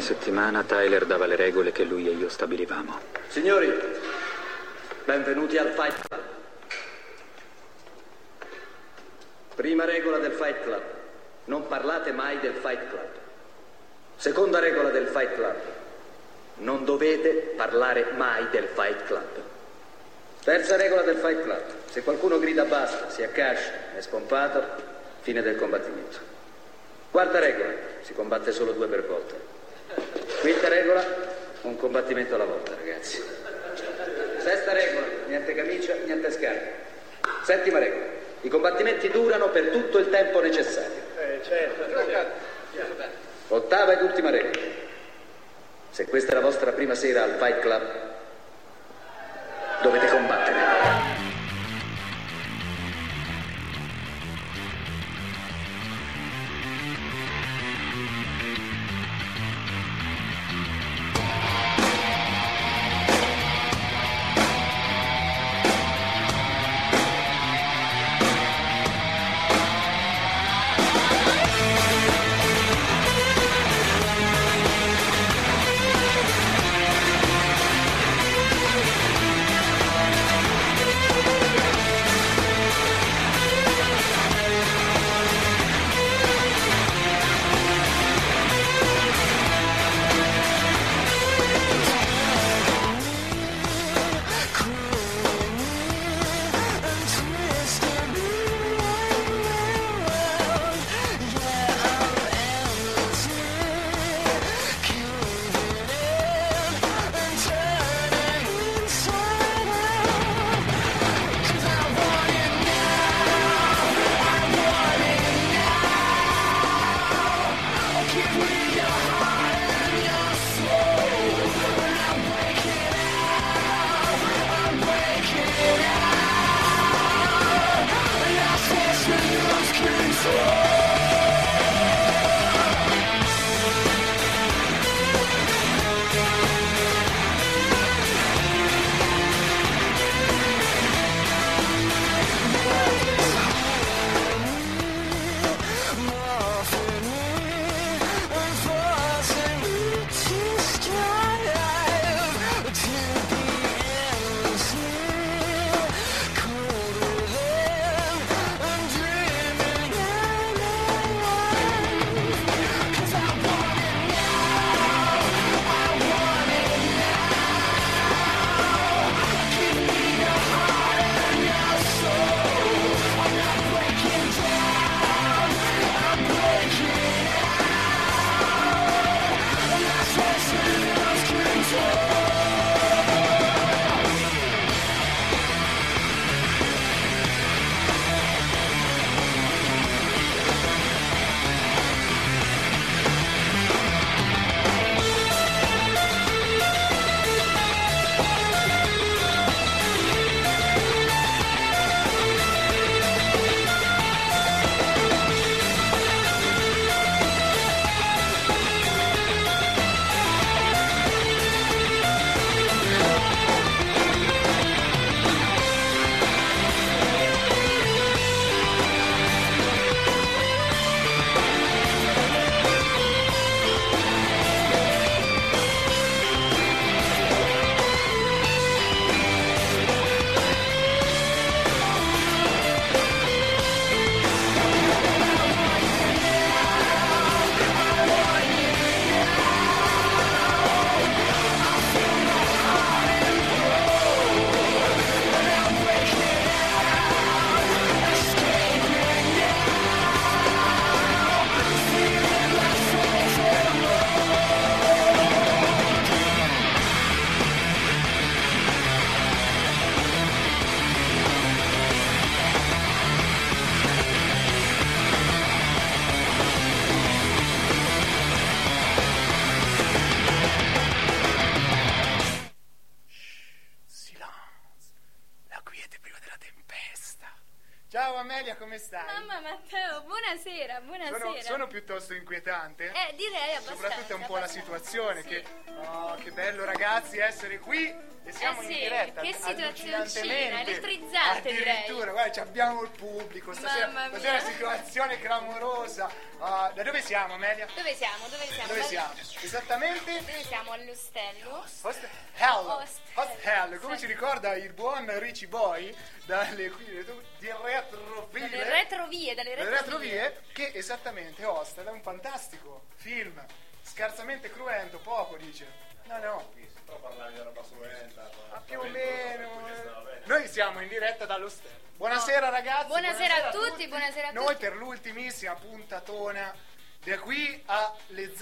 ogni settimana Tyler dava le regole che lui e io stabilivamo. Signori, benvenuti al Fight Club. Prima regola del Fight Club: non parlate mai del Fight Club. Seconda regola del Fight Club: non dovete parlare mai del Fight Club. Terza regola del Fight Club: se qualcuno grida basta, si accascia, è spompato, fine del combattimento. Quarta regola: si combatte solo 2 per volta. Quinta regola: un combattimento alla volta, ragazzi. Sesta regola: niente camicia, niente scarpe. Settima regola: i combattimenti durano per tutto il tempo necessario. Ottava ed ultima regola: se questa è la vostra prima sera al Fight Club, dovete combattere. Amelia, come stai? Mamma Matteo, buonasera. Sono piuttosto inquietante? Direi abbastanza. Soprattutto un po' la situazione, sì. che bello ragazzi essere qui e siamo in diretta. Che allucinantemente, situazioncina, elettrizzante direi. Addirittura, guarda, abbiamo il pubblico, stasera è una situazione clamorosa. Da dove siamo, Amelia? Dove siamo? Esattamente? Dove siamo? All'ostello. Hostel, come ci ricorda il buon Richie Boy dalle retrovie, che esattamente Hostel è un fantastico film, scarsamente cruento, poco dice. No. Però parlavi di roba cruenta. Più o meno. Noi siamo in diretta dall'ostello. Buonasera ragazzi. Buonasera a tutti, buonasera a tutti. Noi per l'ultimissima puntatona da qui alle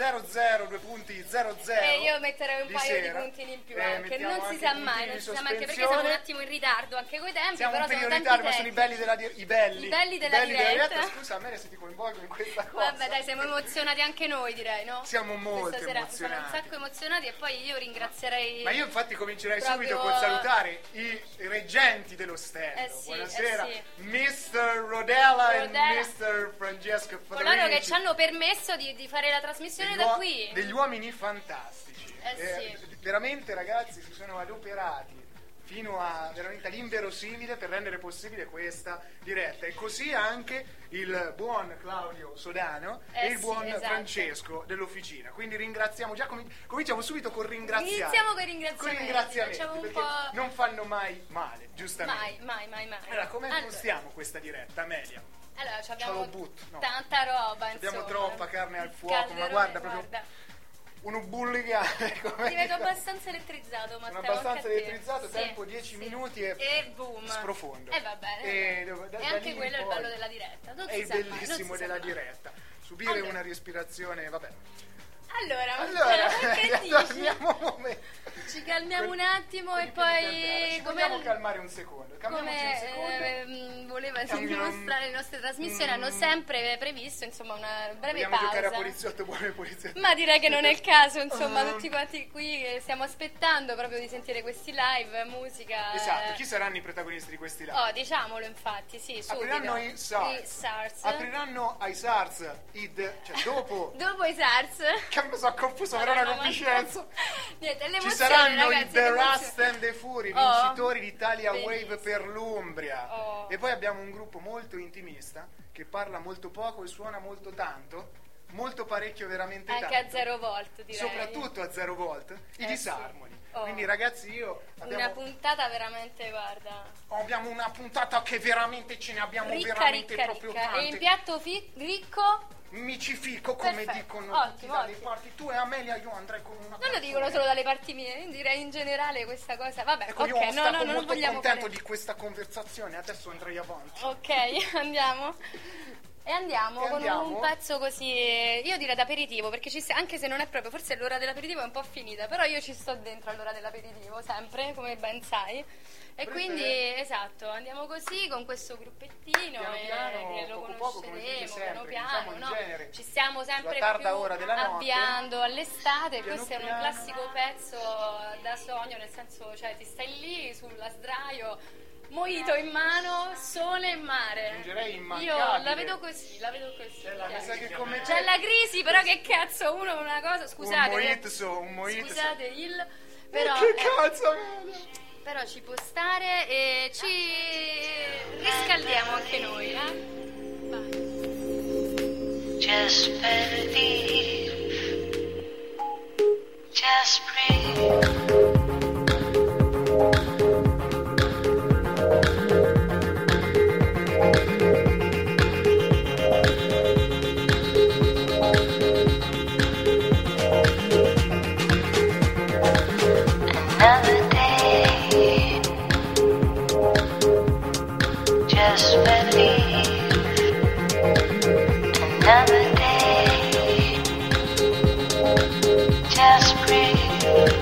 00:00 io metterei un paio di puntini in più anche, non si sa mai perché siamo un attimo in ritardo anche coi tempi, siamo però un po' sono in ritardo, ma tanti sono i belli della diretta. Scusa, a me se ti coinvolgo in questa cosa. Vabbè dai, siamo emozionati anche noi, direi, no? Siamo molto questa sera emozionati. sono un sacco emozionati e poi io ringrazierei. Ma io infatti comincerei subito col salutare i reggenti dell'ostello. Buonasera, Mr. Rodella e Mr. Francesco Federici, coloro che ci hanno permesso di fare la trasmissione da qui. Degli uomini fantastici. Veramente ragazzi si sono adoperati fino a veramente all'inverosimile per rendere possibile questa diretta, e così anche il buon Claudio Sodano e il buon Francesco dell'officina. Quindi ringraziamo già, cominciamo subito con ringraziare. Iniziamo con i ringraziamenti, perché non fanno mai male, giustamente. Mai. Allora, come impostiamo questa diretta, Amelia? Allora, abbiamo no. tanta roba, abbiamo troppa carne al fuoco, ma guarda proprio uno bulligare. Ti vedo abbastanza elettrizzato, Matteo. Abbastanza elettrizzato, tempo 10 minuti e boom. Sprofondo. Va bene. E anche quello è il bello della diretta. È il bellissimo della diretta. Subire una respirazione, vabbè. Allora che dici? Ci calmiamo un attimo e poi ci vogliamo calmare un secondo. Voleva dimostrare le nostre trasmissioni hanno sempre previsto insomma una breve pausa. Giocare a poliziotto, buone poliziotto. Ma direi che non è il caso, insomma, tutti quanti qui che stiamo aspettando proprio di sentire questi live, musica. Esatto, chi saranno i protagonisti di questi live? Diciamolo infatti, sì, subito. Apriranno i SARS. Apriranno ai SARS, cioè dopo i SARS. Che mi sono confuso per una confidenza. Niente, ci saranno i The Rust and the Fury, vincitori d'Italia Wave per l'Umbria. E poi abbiamo un gruppo molto intimista che parla molto poco e suona molto tanto, molto parecchio, veramente anche tanto. A 0 volt direi. Soprattutto a 0 volt, i Disarmony. Quindi ragazzi una puntata veramente, guarda. Abbiamo una puntata che veramente ce ne abbiamo veramente proprio tante. E in piatto ricco? Micifico, come dicono tutti dalle parti. Tu e Amelia, io andrei con una. Non lo dicono solo dalle parti mie, direi in generale questa cosa. Vabbè, ecco, io non molto vogliamo contento di questa conversazione. Adesso andrei avanti. Ok, andiamo. E andiamo con un pezzo così, io direi d'aperitivo, perché anche se non è proprio, forse l'ora dell'aperitivo è un po' finita, però io ci sto dentro all'ora dell'aperitivo, sempre, come ben sai. E quindi, esatto, andiamo così con questo gruppettino che lo conosceremo piano piano, no? Ci stiamo sempre più avviando all'estate, questo è un classico pezzo da sogno, nel senso, cioè ti stai lì sulla sdraio, mojito in mano, sole e mare. Io la vedo così. C'è la crisi, però che cazzo, una cosa, scusate. Un mojito. Scusate però che cazzo? Però ci può stare e ci riscaldiamo anche noi, Vai. Just believe. Just breathe. Another day, just believe. Another day, just breathe.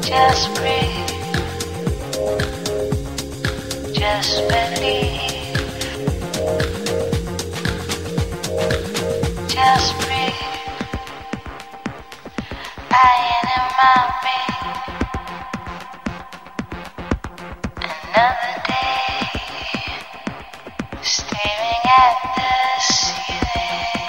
Just breathe. Just believe. Just breathe. Lying in my bed. Another day. Staring at the ceiling.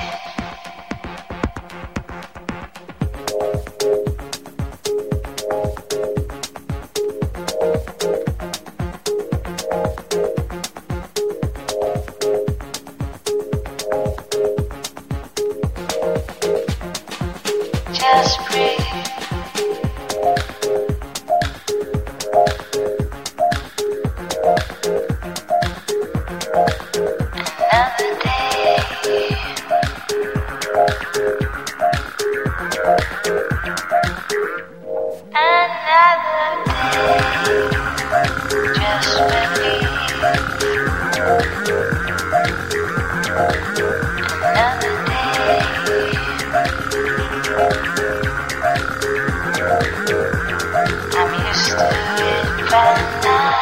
Just breathe. Another day. Another day. Just believe. Another day. I'm used to it by now.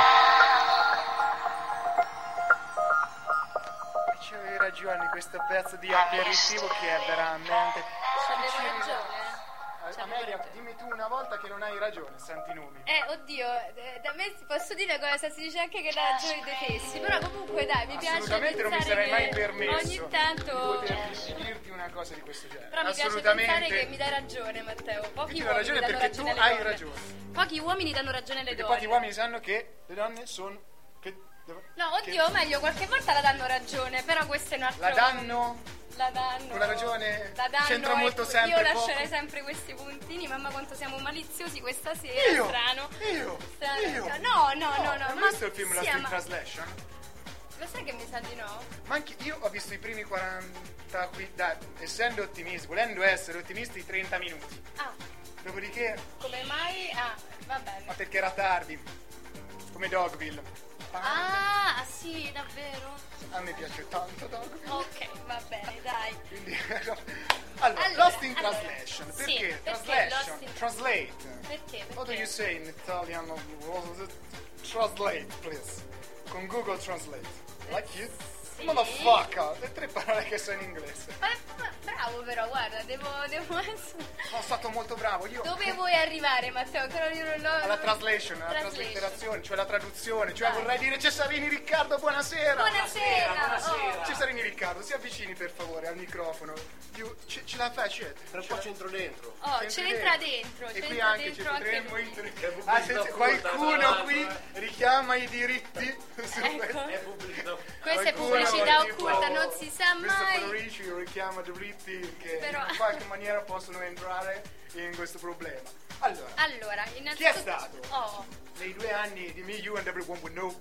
C'avevi ragione, questo pezzo di aperitivo che è veramente... C'avevo ragione. Amelia, dimmi tu una volta che non hai ragione, santi nomi. Oddio, da me posso dire cosa si dice anche che la ragione dei fessi, però comunque dai, mi piace Assolutamente non mi pensare sarei mai che permesso ogni tanto... di poter dirti una cosa di questo genere. Però mi piace pensare che mi dai ragione, Matteo. Pochi ti do uomini ragione danno perché tu alle hai donne. ragione. Pochi uomini danno ragione alle Perché donne. pochi uomini sanno che le donne sono... No, oddio, meglio, qualche volta la danno ragione, però questo è un altro... La danno? La danno. Con la ragione La danno, c'entra molto ecco, sempre io lascerei poco. sempre questi puntini, mamma quanto siamo maliziosi questa sera, Io? strano. Io? Strano. No, Hai ma visto il film sì, Lost in ma... Translation? Lo sai che mi sa di no? Ma anche io ho visto i primi 40 qui, dai, essendo ottimisti, volendo essere ottimisti, i 30 minuti. Ah, Dopodiché, come mai? Ah, va bene. ma perché era tardi, come Dogville. Ah, sì, davvero? A me piace tanto Dogville. Ok, va bene, dai. Quindi, allora, Lost in Translation. sì, Perché? perché Translation. Lost in- Translate. Perché? What do you say in Italian? Translate, please. Con Google Translate. Like you? Sì. Motherfucker. Le 3 parole che sono in inglese. Ma bravo però, guarda, devo essere... Sono stato molto bravo. Io Dove vuoi arrivare, Matteo? Però io non l'ho... alla translation, alla traslitterazione, cioè la traduzione, cioè vorrei dire Cesarini Riccardo, buonasera. Buonasera. Oh. Cesarini Riccardo, si avvicini per favore al microfono. Ce la facete? Tra un po' c'entro dentro. Oh, C'entra ce n'entra dentro. E ce qui n'entra anche ci dentro anche potremmo lui. se qualcuno qui richiama i diritti su Ecco. questo. È pubblicità. Questa è Qualcuno, pubblicità tipo, occulta, non si sa Questo mai. Federici richiama diritti che Però- in qualche maniera possono entrare in questo problema. Allora, Chi è innanzitutto... stato? Oh, Nei 2 anni di Me, You and Everyone Would Know,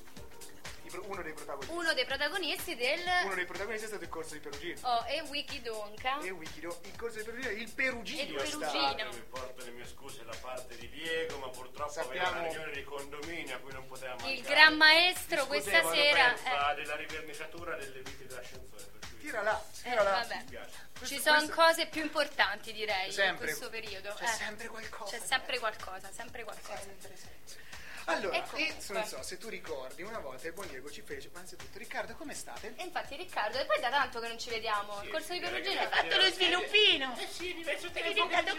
uno dei protagonisti. uno dei protagonisti del... Uno dei protagonisti è stato il corso di Perugino. Oh, e Wikidonka. E Wikido, il corso di Perugino, il Perugino Il è stato. Perugino. Vi porto le mie scuse da parte di Diego, ma purtroppo Sappiamo- aveva una riunione di condominio a cui non poteva mancare. Il gran maestro questa Discutevano, sera... pensa, della riverniciatura delle viti d'ascensore. Per cui Tirala, tirala. vabbè. mi piace. Ci sono cose più importanti, direi, Sempre. in questo periodo. C'è sempre qualcosa. C'è sempre qualcosa, sempre qualcosa. Allora, Ecco, e comunque. non so se tu ricordi, una volta il buon Diego ci fece, ma anzitutto, Riccardo, come state? E infatti Riccardo, e poi da tanto che non ci vediamo, il corso di Perugino... Hai fatto lo sviluppino! Sì, diverso tempo che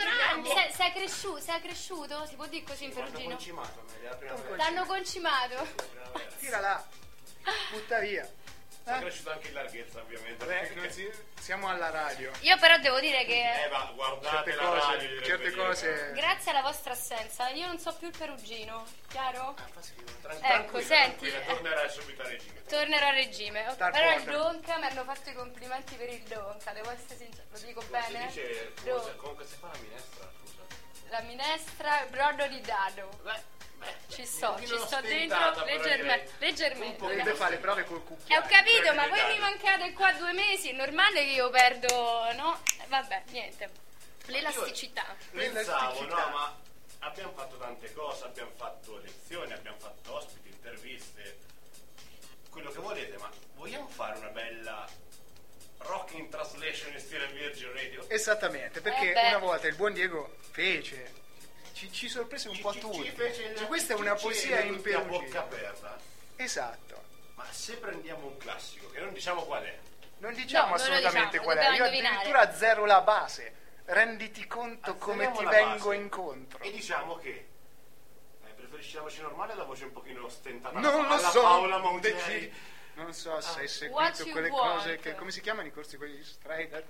Sei cresciuto? Si può dire così in Quando Perugino? concimato, la prima volta. L'hanno concimato? Tirala, butta via. È cresciuto anche in larghezza, ovviamente. Vabbè, siamo alla radio. Io però devo dire che Ma guardate Certe la radio, cose, direbbe certe Diego. cose. grazie alla vostra assenza io non so più il Perugino, chiaro? Tranquilla, senti, tranquilla, tornerai subito a regime. Tornerò a regime. Ok, D'accordo. però il Donca mi hanno fatto i complimenti per il Donca, devo essere sincero, lo dico bene? Si dice, Don- comunque si fa la minestra, scusa. La minestra, il brodo di dado. Ci sto ostentata, dentro però leggermente. Dovrebbe fare le prove col cucchiaio. Ho capito, ma voi Dado. mi mancate qua 2 mesi, è normale che io perdo, no? Vabbè, niente. L'elasticità. Pensavo, no, ma abbiamo fatto tante cose, abbiamo fatto lezioni, abbiamo fatto ospiti, interviste, quello che volete, ma vogliamo fare una bella rock in translation in stile Virgin Radio? Esattamente, perché beh. una volta il buon Diego ci ci sorprese un po' tutti. Cioè, questa è una poesia in a bocca aperta. Esatto. Ma se prendiamo un classico, che non diciamo qual è. Non diciamo assolutamente diciamo, qual è. Io indovinare. addirittura azzero la base. Renditi conto come ti vengo incontro. E diciamo che preferisci la voce normale o la voce un pochino stentata? Non lo so. Paola Mongeri. Non so se hai What seguito you quelle want. cose che come si chiamano i corsi quelli straight.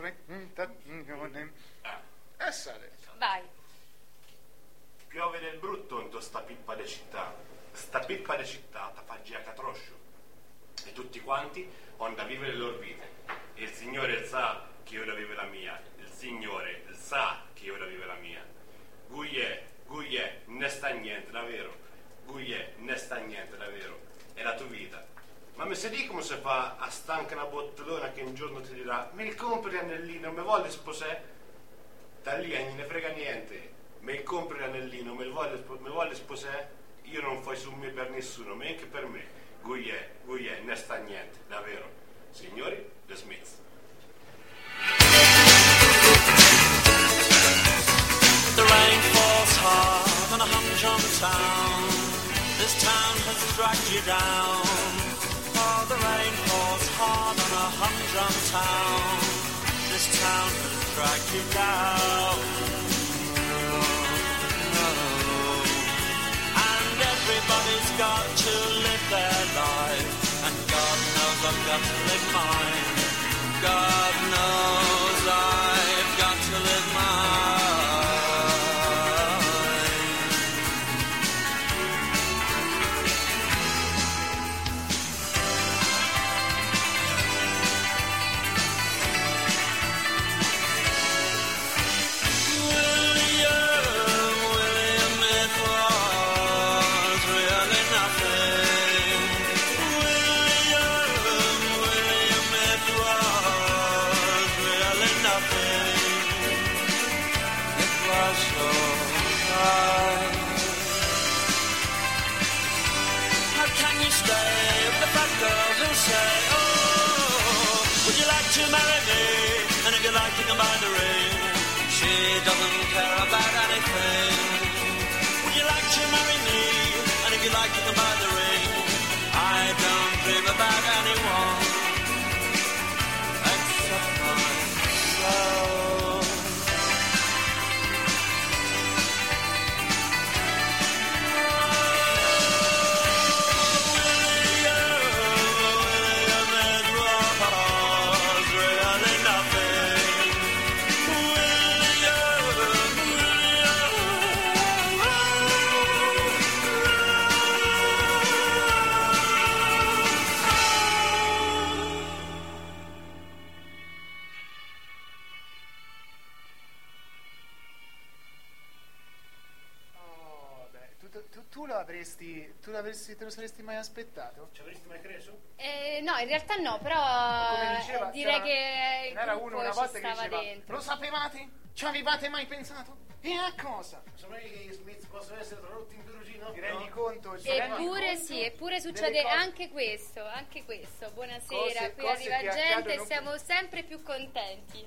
Sale. Vai. Piove del brutto in sta pippa de città. Sta pippa de città ta fa gia catroscio. E tutti quanti on da vivere le loro vite. E il Signore sa che io da vive la mia. Il Signore sa che io da vive la mia. Gugliè, ne sta niente, davvero. Gugliè, ne sta niente, davvero. È la tua vita. Ma mi sai di come si fa a stanca una bottolona che un giorno ti dirà mi compri l'anellino, mi vuole sposare? Da lì non ne frega niente. Mi compri l'anellino, mi vuole sposare? Io non fai su me per nessuno, ma anche per me. Gugliè, ne sta niente, davvero. Signori, The Smiths. The rain falls hard on a humdrum town. This town has dragged you down. Oh, the rain falls hard on a humdrum town. This town has dragged you down. And everybody's got to live their life. And God knows I've got to live mine. God knows I've got to live mine. And if you like to come by the ring, she doesn't care about anything. Would you like to marry me? And if you like to come by the ring, I don't dream about anyone except myself. Te lo saresti mai aspettato? Ci avresti mai creso? No, in realtà no, però come diceva, direi che il era uno una volta che diceva dentro. Lo sapevate? Ci avevate mai pensato? E a cosa? Sapevi che gli Smith possono essere tradotti in perugino? Ti rendi conto? Eppure sì, eppure succede anche questo. Buonasera, qui arriva gente e siamo sempre più contenti.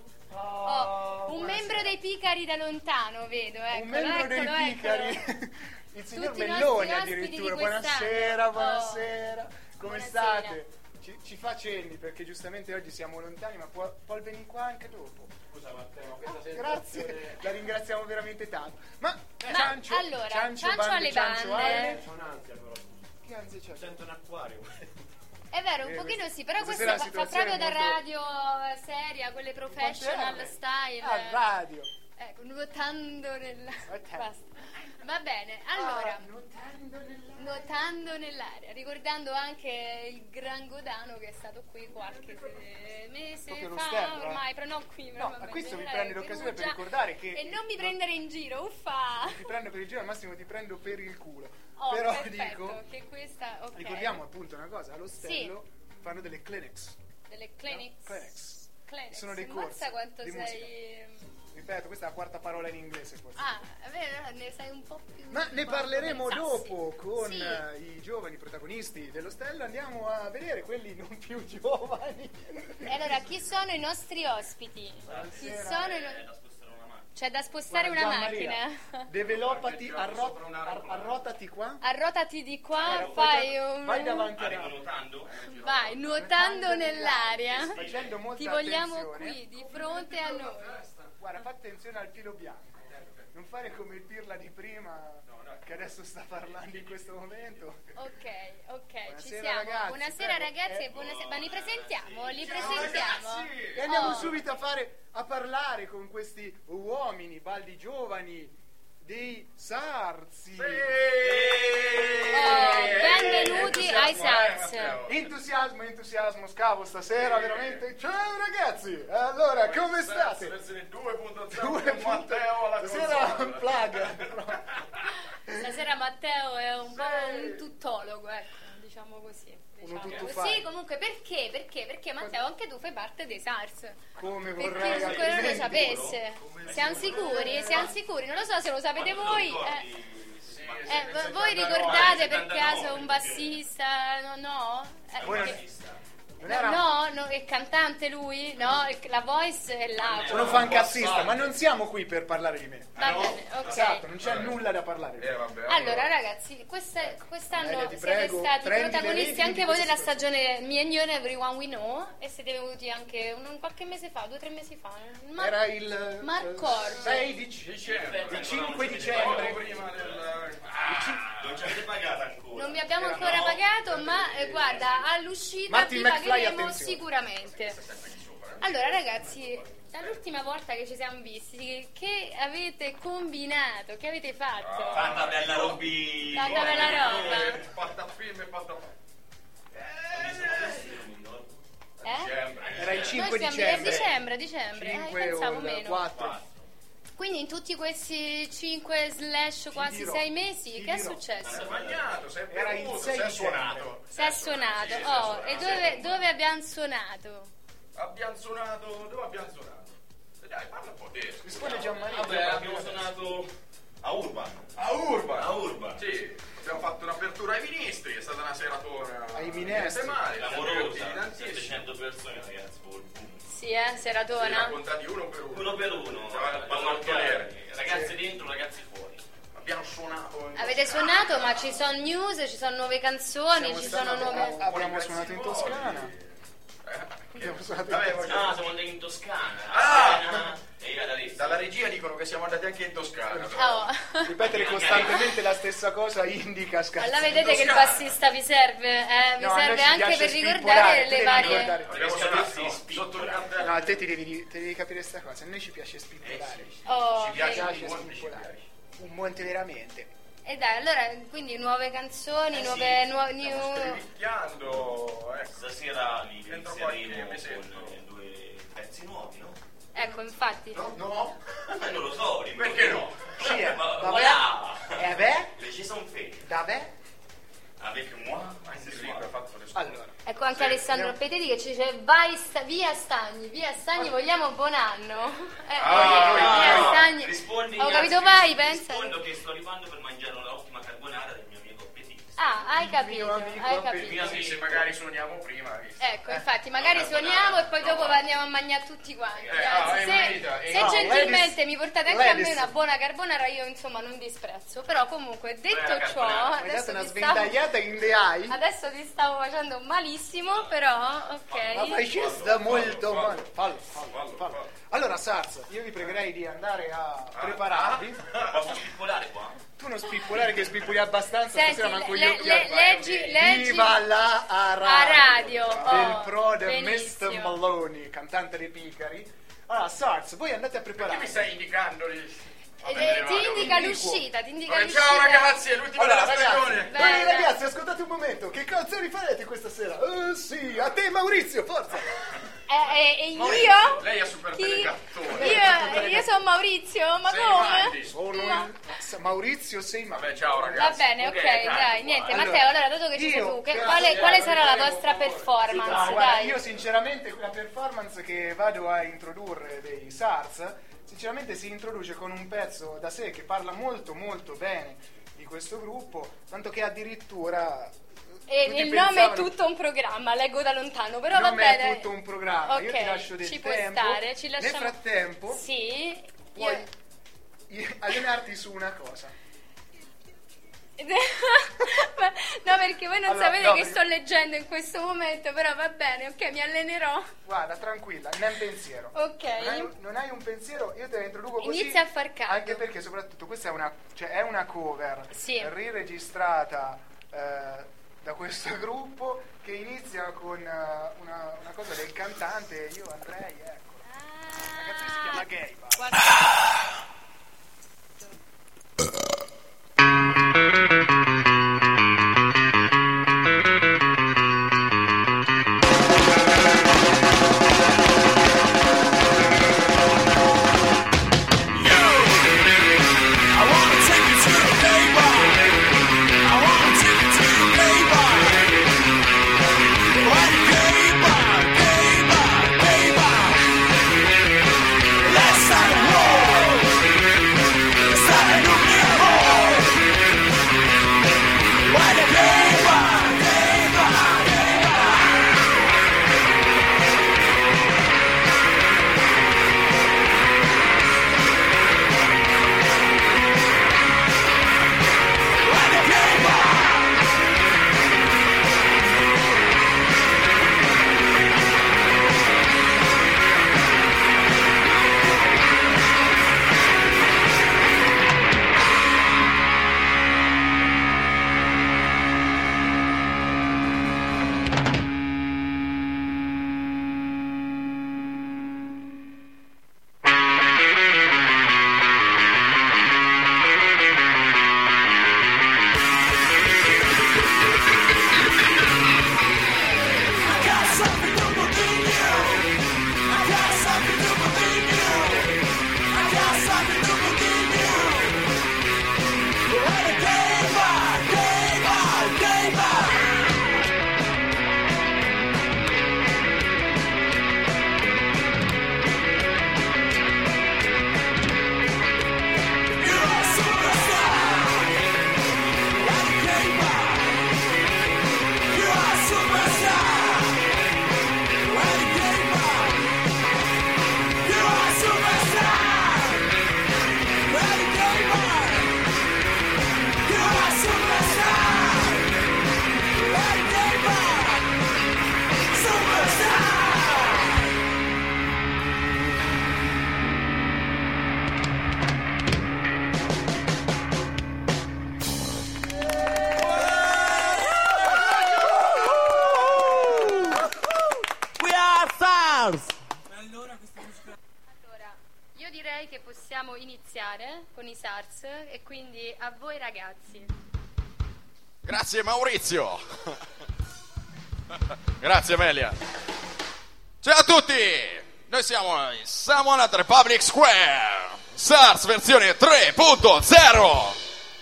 Un membro dei Picari da lontano, vedo. Un membro dei Picari. Il signor Tutti Melloni addirittura. Buonasera. Come buonasera. state? Ci fa cenni perché giustamente oggi siamo lontani, ma può venire qua anche dopo. Scusa Matteo, questa grazie, la ringraziamo veramente tanto. Ma Ciancio alle bande. C'ho un'ansia però. Che ansia c'è? Sento un acquario. È vero, un pochino sì, però questo fa proprio da radio seria, quelle professional style. Ah, radio. Ecco, nuotando nella... Basta. Va bene, allora, nuotando nell'aria, ricordando anche il Gran Godano che è stato qui qualche mese fa, ormai, però non qui. No, a questo mi prende l'occasione per ricordare che... E non mi prendere in giro, uffa! Non ti prendo per il giro, al massimo ti prendo per il culo. Però dico che questa... Okay. Ricordiamo appunto una cosa, all'Ostello fanno delle clinics. Delle clinics? No? Clinics. Sono dei corsi quanto di sei... Musica. Ripeto, questa è la quarta parola in inglese forse. È vero, ne sai un po' più. Ma ne parleremo dopo con i giovani protagonisti dell'Ostello. Andiamo a vedere quelli non più giovani. E allora, chi sono i nostri ospiti? Chi sono la sposterò una macchina. C'è da spostare Guarda, una Gianmaria, macchina. Developati, arrotati qua. Arrotati di qua, Vai davanti Arrivo a nuotando? vai nuotando nell'aria. facendo molta Ti vogliamo attenzione. qui, di fronte a noi. Guarda, fa attenzione al filo bianco. Non fare come il Pirla di prima che adesso sta parlando in questo momento. Ok, ci Buonasera, siamo. ragazzi, Buonasera prego. ragazzi e buonasera. Ma li presentiamo? Li presentiamo? E andiamo Oh. subito a parlare con questi uomini, baldi giovani, dei Sarsi. Oh, benvenuti ai SARS. Entusiasmo, scavo stasera, veramente. Ciao ragazzi, allora come state? Versione 2.0 Due con Matteo alla stasera console. un plug. Stasera Matteo è un po' un tuttologo, ecco, diciamo così. Uno Diciamo. tuttofare. Sì, comunque perché? Perché Matteo, anche tu fai parte dei SARS. Come Perché vorrei se quello non lo altrimenti. sapesse. Siamo sicuri? Siamo sicuri? Non lo so se lo sapete voi. Voi ricordate per caso un bassista? No? Voi non- Perché- non era No, è cantante lui? No, la voice è là. sono fancassista, ma non siamo qui per parlare di me. Va bene, ok. Esatto, non c'è nulla da parlare. Vabbè, Allora ragazzi, quest'anno ti siete prego, stati prendi le protagonisti redini anche di voi questa della stagione Me and You and Everyone We Know e siete venuti anche qualche mese fa, 2 o 3 mesi fa. Era il Marcordo. 6 di dicembre. il 5 dicembre. Prima del... non ci avete pagato ancora. Non vi abbiamo ancora pagato, ma guarda, all'uscita Martin vi McFly, pagheremo attenzione. sicuramente. Allora ragazzi, dall'ultima volta che ci siamo visti, che avete combinato? Che avete fatto? Tanta bella robi. Tanta bella roba. Fatta film e fatta... Era il Noi 5 siamo dicembre. dicembre. 5 pensavo o il meno. 4. Quindi in tutti questi 5/ quasi dirò, 6 mesi, ti che è dirò. successo? Bagnato, sei Era il bevuto, 6 sei dicembre. suonato. Si è suonato. Oh, e dove abbiamo suonato? Abbiamo suonato... Dove abbiamo suonato? Dai, parla un po' te. Risponde Gianmaria. Vabbè, abbiamo suonato a Urban. A Urban? A Urban. Sì, abbiamo fatto un'apertura ai ministri, è stata una seratona. Ai minestri. Male, Clamorosa, tantissimo. 700 persone ragazzi, boom. Sì, seratona. Raccontati uno per uno. Uno per uno, Palla da marcare, ragazzi Sì. dentro, ragazzi fuori. Abbiamo suonato. Avete suonato, ma ci sono news, ci sono nuove canzoni, ci sono nuove... Abbiamo suonato in Toscana. Abbiamo suonato in Vabbè, Toscana. Ah, siamo andati in Toscana, Ah! a Siena e io ad Arezzo. Dalla regia dicono che siamo andati anche in Toscana. Oh. Ripetere costantemente la stessa cosa indica scarso. Allora vedete che il bassista vi serve, vi No, a noi serve ci anche piace per spippolare, ricordare tu le devi varie... ricordare. Abbiamo suonato sotto il cappello. No, a te ti devi capire questa cosa. A noi ci piace spippolare. Oh, Ci piace vedi. Ci piace spippolare. Un monte veramente. E dai, allora, quindi nuove canzoni, Stiamo sperimentando. Stasera li Dentro qualche inseriremo mesetto. con 2 pezzi nuovi, no? Ecco, infatti. No? Non lo so, Perché no? Sì, Ma vabbè. voilà! E beh? Le ci sono fede. Davvè? Avec moi, Ha fatto le sue. Allora. Ecco anche Alessandro Peteti che ci dice via Stagni, vogliamo buon anno. Via Stagni. Rispondi, Ho capito, anzi, vai, pensa. Rispondo che sto arrivando per mangiare un'ottima carbonara del mio amico Petit. Ah, hai capito, Mio amico hai Peteti. capito. Sì, se magari suoniamo prima. visto. Ecco, infatti, magari suoniamo e poi dopo andiamo a mangiare tutti quanti. Anzi, se no, gentilmente ladies- mi portate anche a me ladies. una buona carbonara, io insomma non disprezzo. Però comunque, detto Bella ciò, carbonara. Hai dato una ti stavo, sventagliata in the eye. adesso ti stavo facendo malissimo, però Ma ok. facesta molto fallo. male. Fallo. Allora, Sars, io vi pregherei di andare a prepararvi. Posso spippolare qua? Tu non spippolare che spippoli abbastanza, Senti, stasera manco io. leggi Viva la a radio, del oh, pro del benissimo. Mr. Maloney, cantante dei Picari. Allora, Sars, voi andate a Perché prepararvi. mi stai indicando Ti indica l'uscita, Ciao ragazzi, è l'ultima Allora, della ragazzi, stagione. Beh, ragazzi, ascoltate un momento. Che canzoni farete questa sera? Sì, a te Maurizio, forza. E Maurizio, io? lei è super Chi? delegattore. Io sono Maurizio, ma Sei come? avanti. Sono Maurizio sei Vabbè, ciao Va ragazzi. bene, ok, dai, niente. Allora, Matteo, allora dato che ci sei io- tu, grazie, quale sarà la vostra performance? Guarda, Dai. io sinceramente la performance che vado a introdurre dei SARS sinceramente si introduce con un pezzo da sé che parla molto molto bene di questo gruppo, tanto che addirittura E tutti il nome è pensavano- tutto un programma, leggo da lontano, però il va nome bene. è tutto un programma. Io Ok, ti lascio del ci può tempo. stare, ci Nel lasciamo. frattempo Sì, puoi io allenarti su una cosa. No, perché voi non sapete che sto leggendo in questo momento, però va bene, ok, mi allenerò. Guarda, tranquilla, non è un pensiero. Ok. Non hai un pensiero, io te la introduco così. Inizia a far caldo. Anche perché soprattutto questa è una cover riregistrata da questo gruppo che inizia con una cosa del cantante, io andrei, ecco. La canzone si chiama Gay. iniziare con i SARS e quindi a voi ragazzi. Grazie Maurizio. Grazie Amelia. Ciao a tutti, noi siamo at Republic Square, SARS versione 3.0.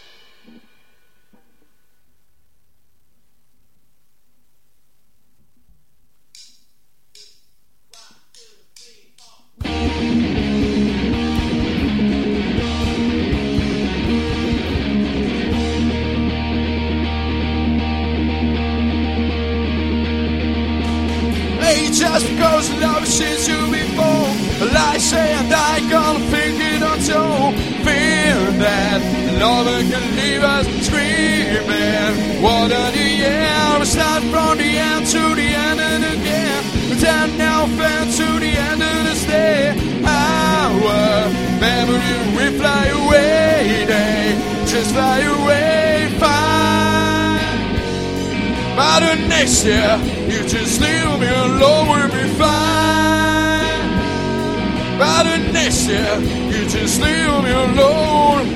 Just because love sees you before, I say and I can't think it until fear that love can leave us screaming. What are the air? Start from the end to the end and again. Then now fell to the end of the day. Our memory will fly away, they just fly away fine. By the next year, you just leave me alone, we'll be fine. By the next year, you just leave me alone.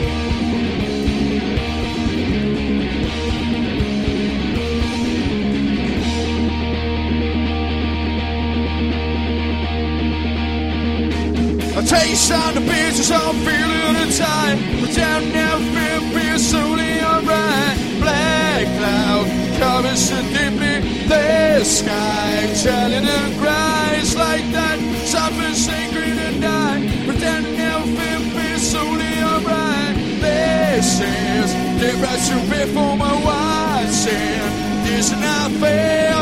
I taste on the beaches, I'm feeling the time. But down now, feel peacefully alright. Black cloud covers so deeply the sky. Chanting and cries like that, something sacred and die. But then now, feel peacefully alright. This is the price to pay for my watching. This is not fair.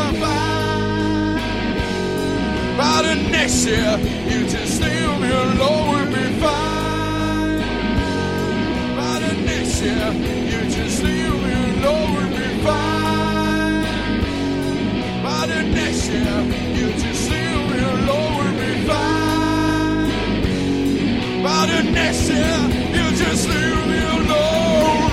By the next year, you just leave me alone, we'll be fine. next year you just leave me alone and be fine. By the next year you just leave me alone and be fine. By the next year you just leave me alone.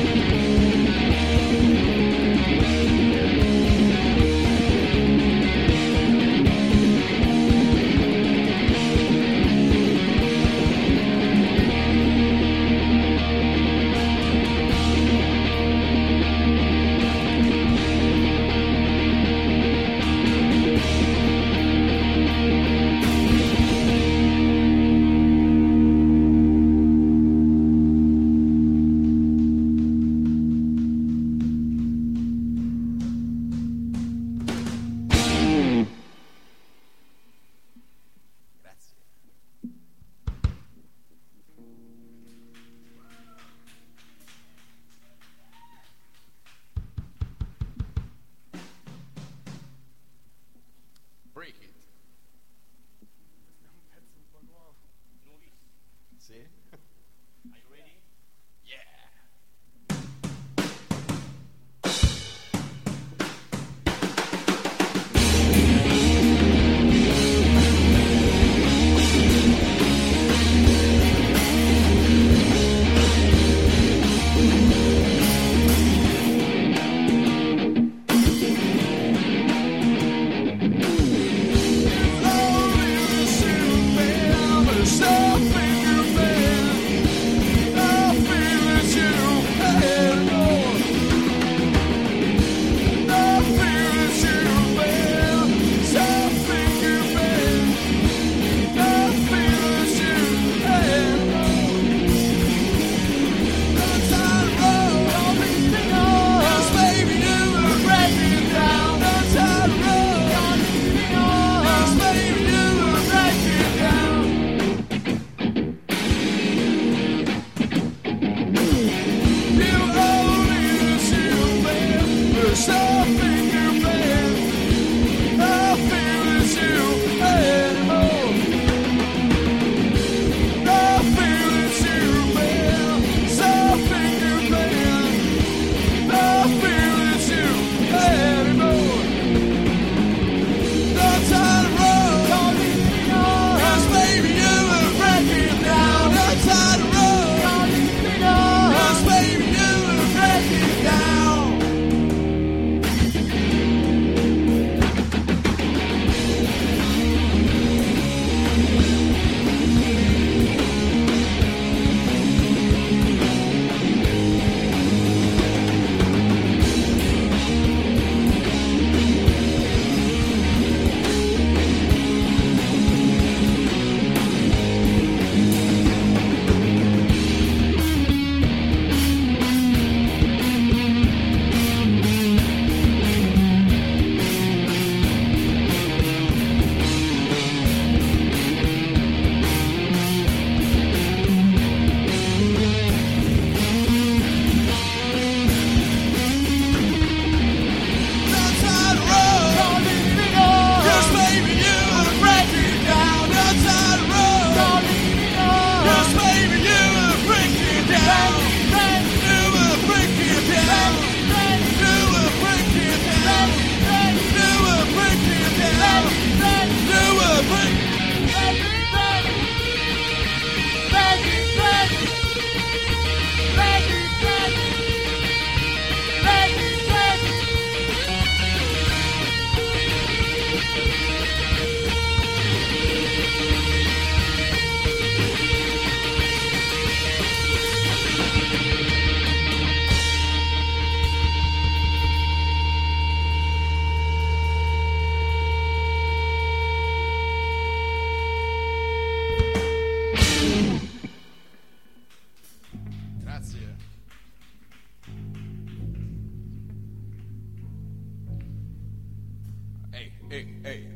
Ehi.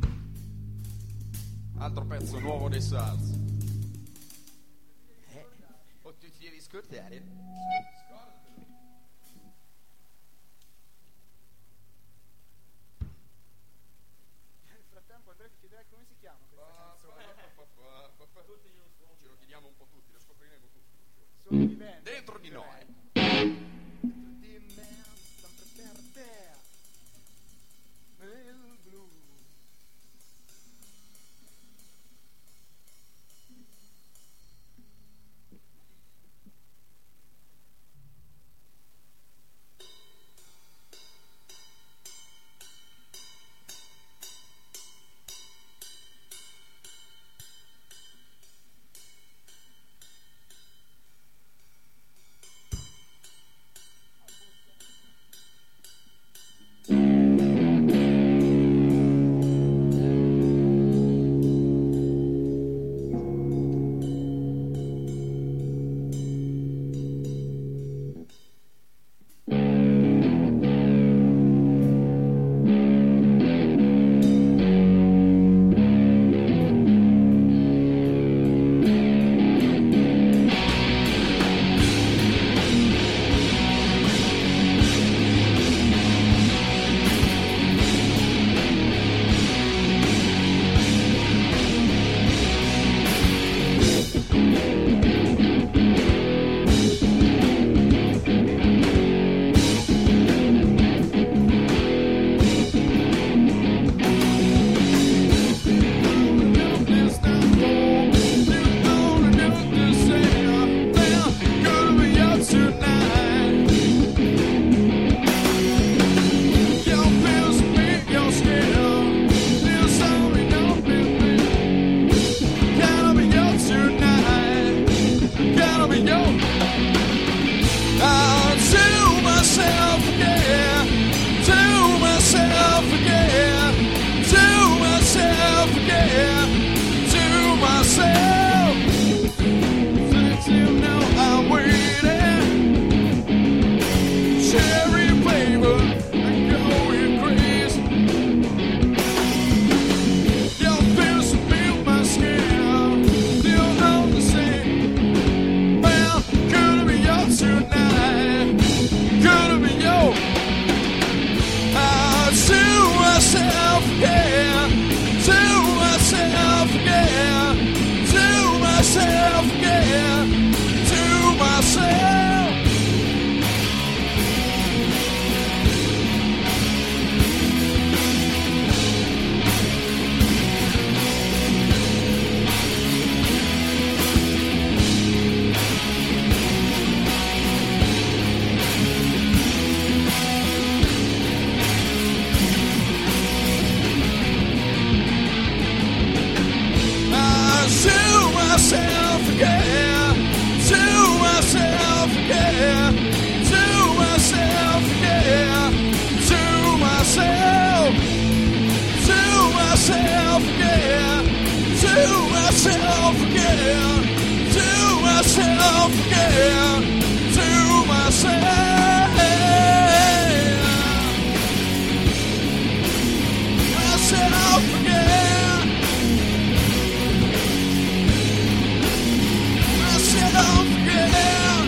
Altro pezzo nuovo dei Sars. O tu ti devi scordare? Nel frattempo Andrea ti chiederei come si chiama questa canzone. Ce lo chiediamo un po' tutti, lo scopriremo tutti. Solo di band. Dentro di noi. cherry flavor and going crazy. Your feels feel my skin. You're all the same. Well, could be yours tonight. Could be yours. To myself, yeah. To myself, yeah. To myself, yeah. To myself. To myself, yeah. To myself, yeah. To myself, yeah. To myself. To myself, yeah. To myself, yeah. To myself, yeah. To myself. Myself, yeah. Myself, yeah.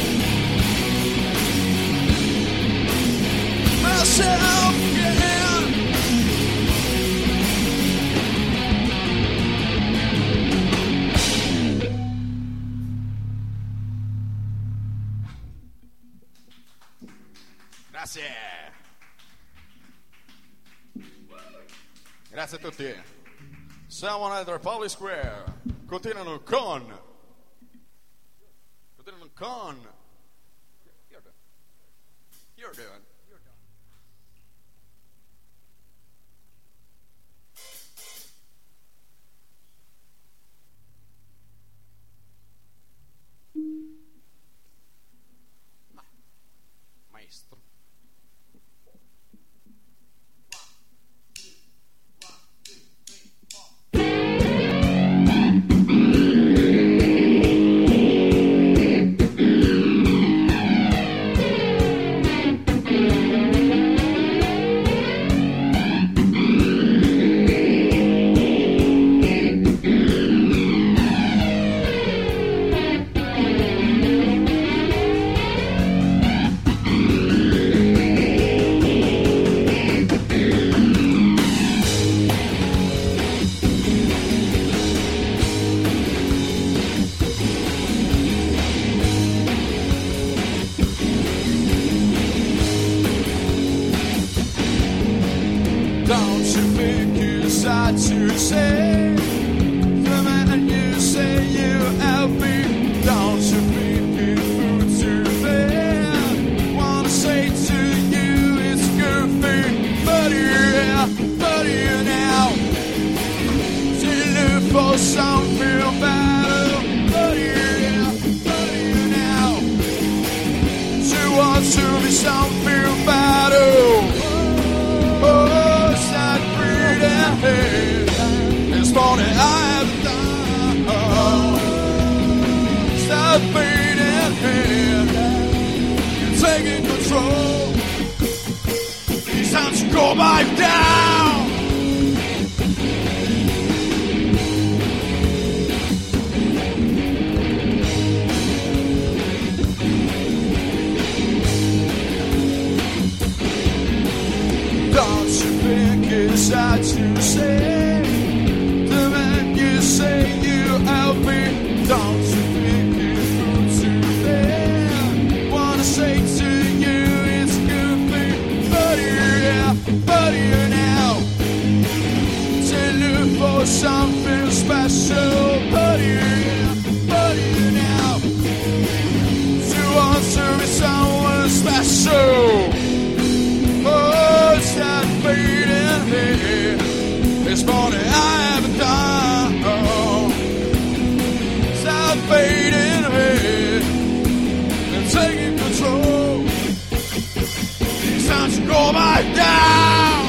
Myself, yeah. Grazie. Grazie a tutti. Siamo al Republic Square. Continuano con You're doing. Maestro. Don't you think you sad to say the man you say you have been? Don't you think it's food to fair? Wanna say to you it's a good thing, but you now to look for something better, but you now to want to be something better. Oh, start breathing. This morning I have done. Start breathing. You're taking control. It's time to go back down. Don't you think it's sad to say the man you say you help me? Don't you think it's good to fair? Wanna say to you it's a good thing, but you now to look for something special, but you now to want to be someone special. Oh, stop fading here. This morning I haven't done. Stop fading here and taking control. It's time to go back down.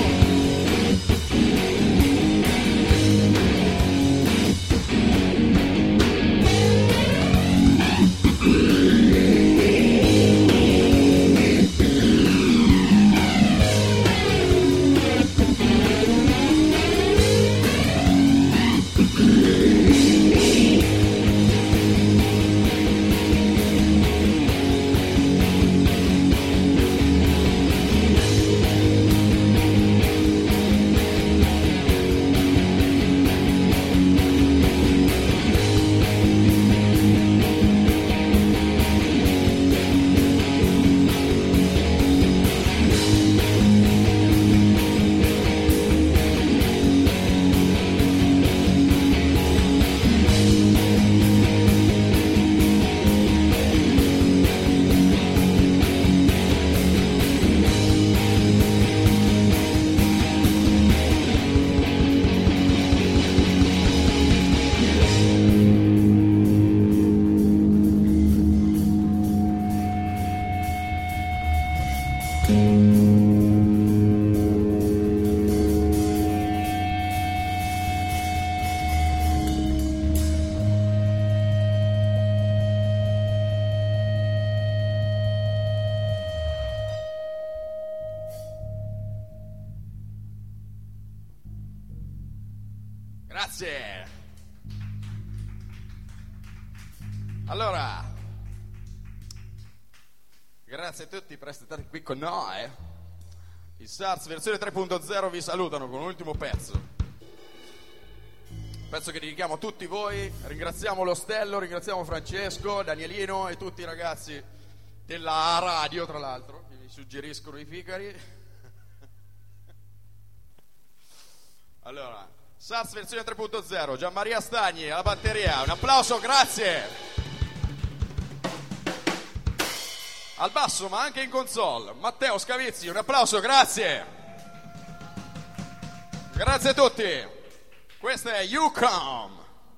Grazie. Allora, grazie a tutti per essere stati qui con noi. I SARS versione 3.0 vi salutano con un ultimo pezzo. Pezzo che dedichiamo a tutti voi. Ringraziamo l'Ostello, ringraziamo Francesco, Danielino e tutti i ragazzi della radio, tra l'altro, che mi suggeriscono i ficari. Allora, SARS versione 3.0, Gianmaria Stagni alla batteria, un applauso, grazie. Al basso ma anche in console, Matteo Scavizzi, un applauso, grazie. Grazie a tutti. Questa è You Come.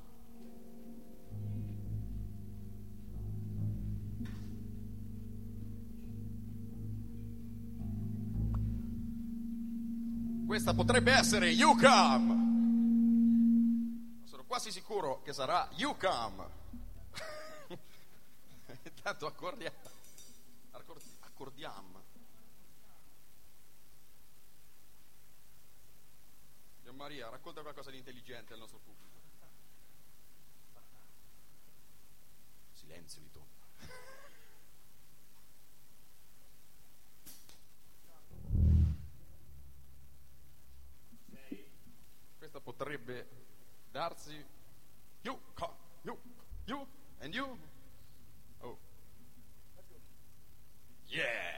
Questa potrebbe essere You Come. Sono quasi sicuro che sarà You Come. Intanto accordiamo. Maria, racconta qualcosa di intelligente al nostro pubblico. Silenzio di tomba. Questa potrebbe darsi you and you. Oh. Yeah.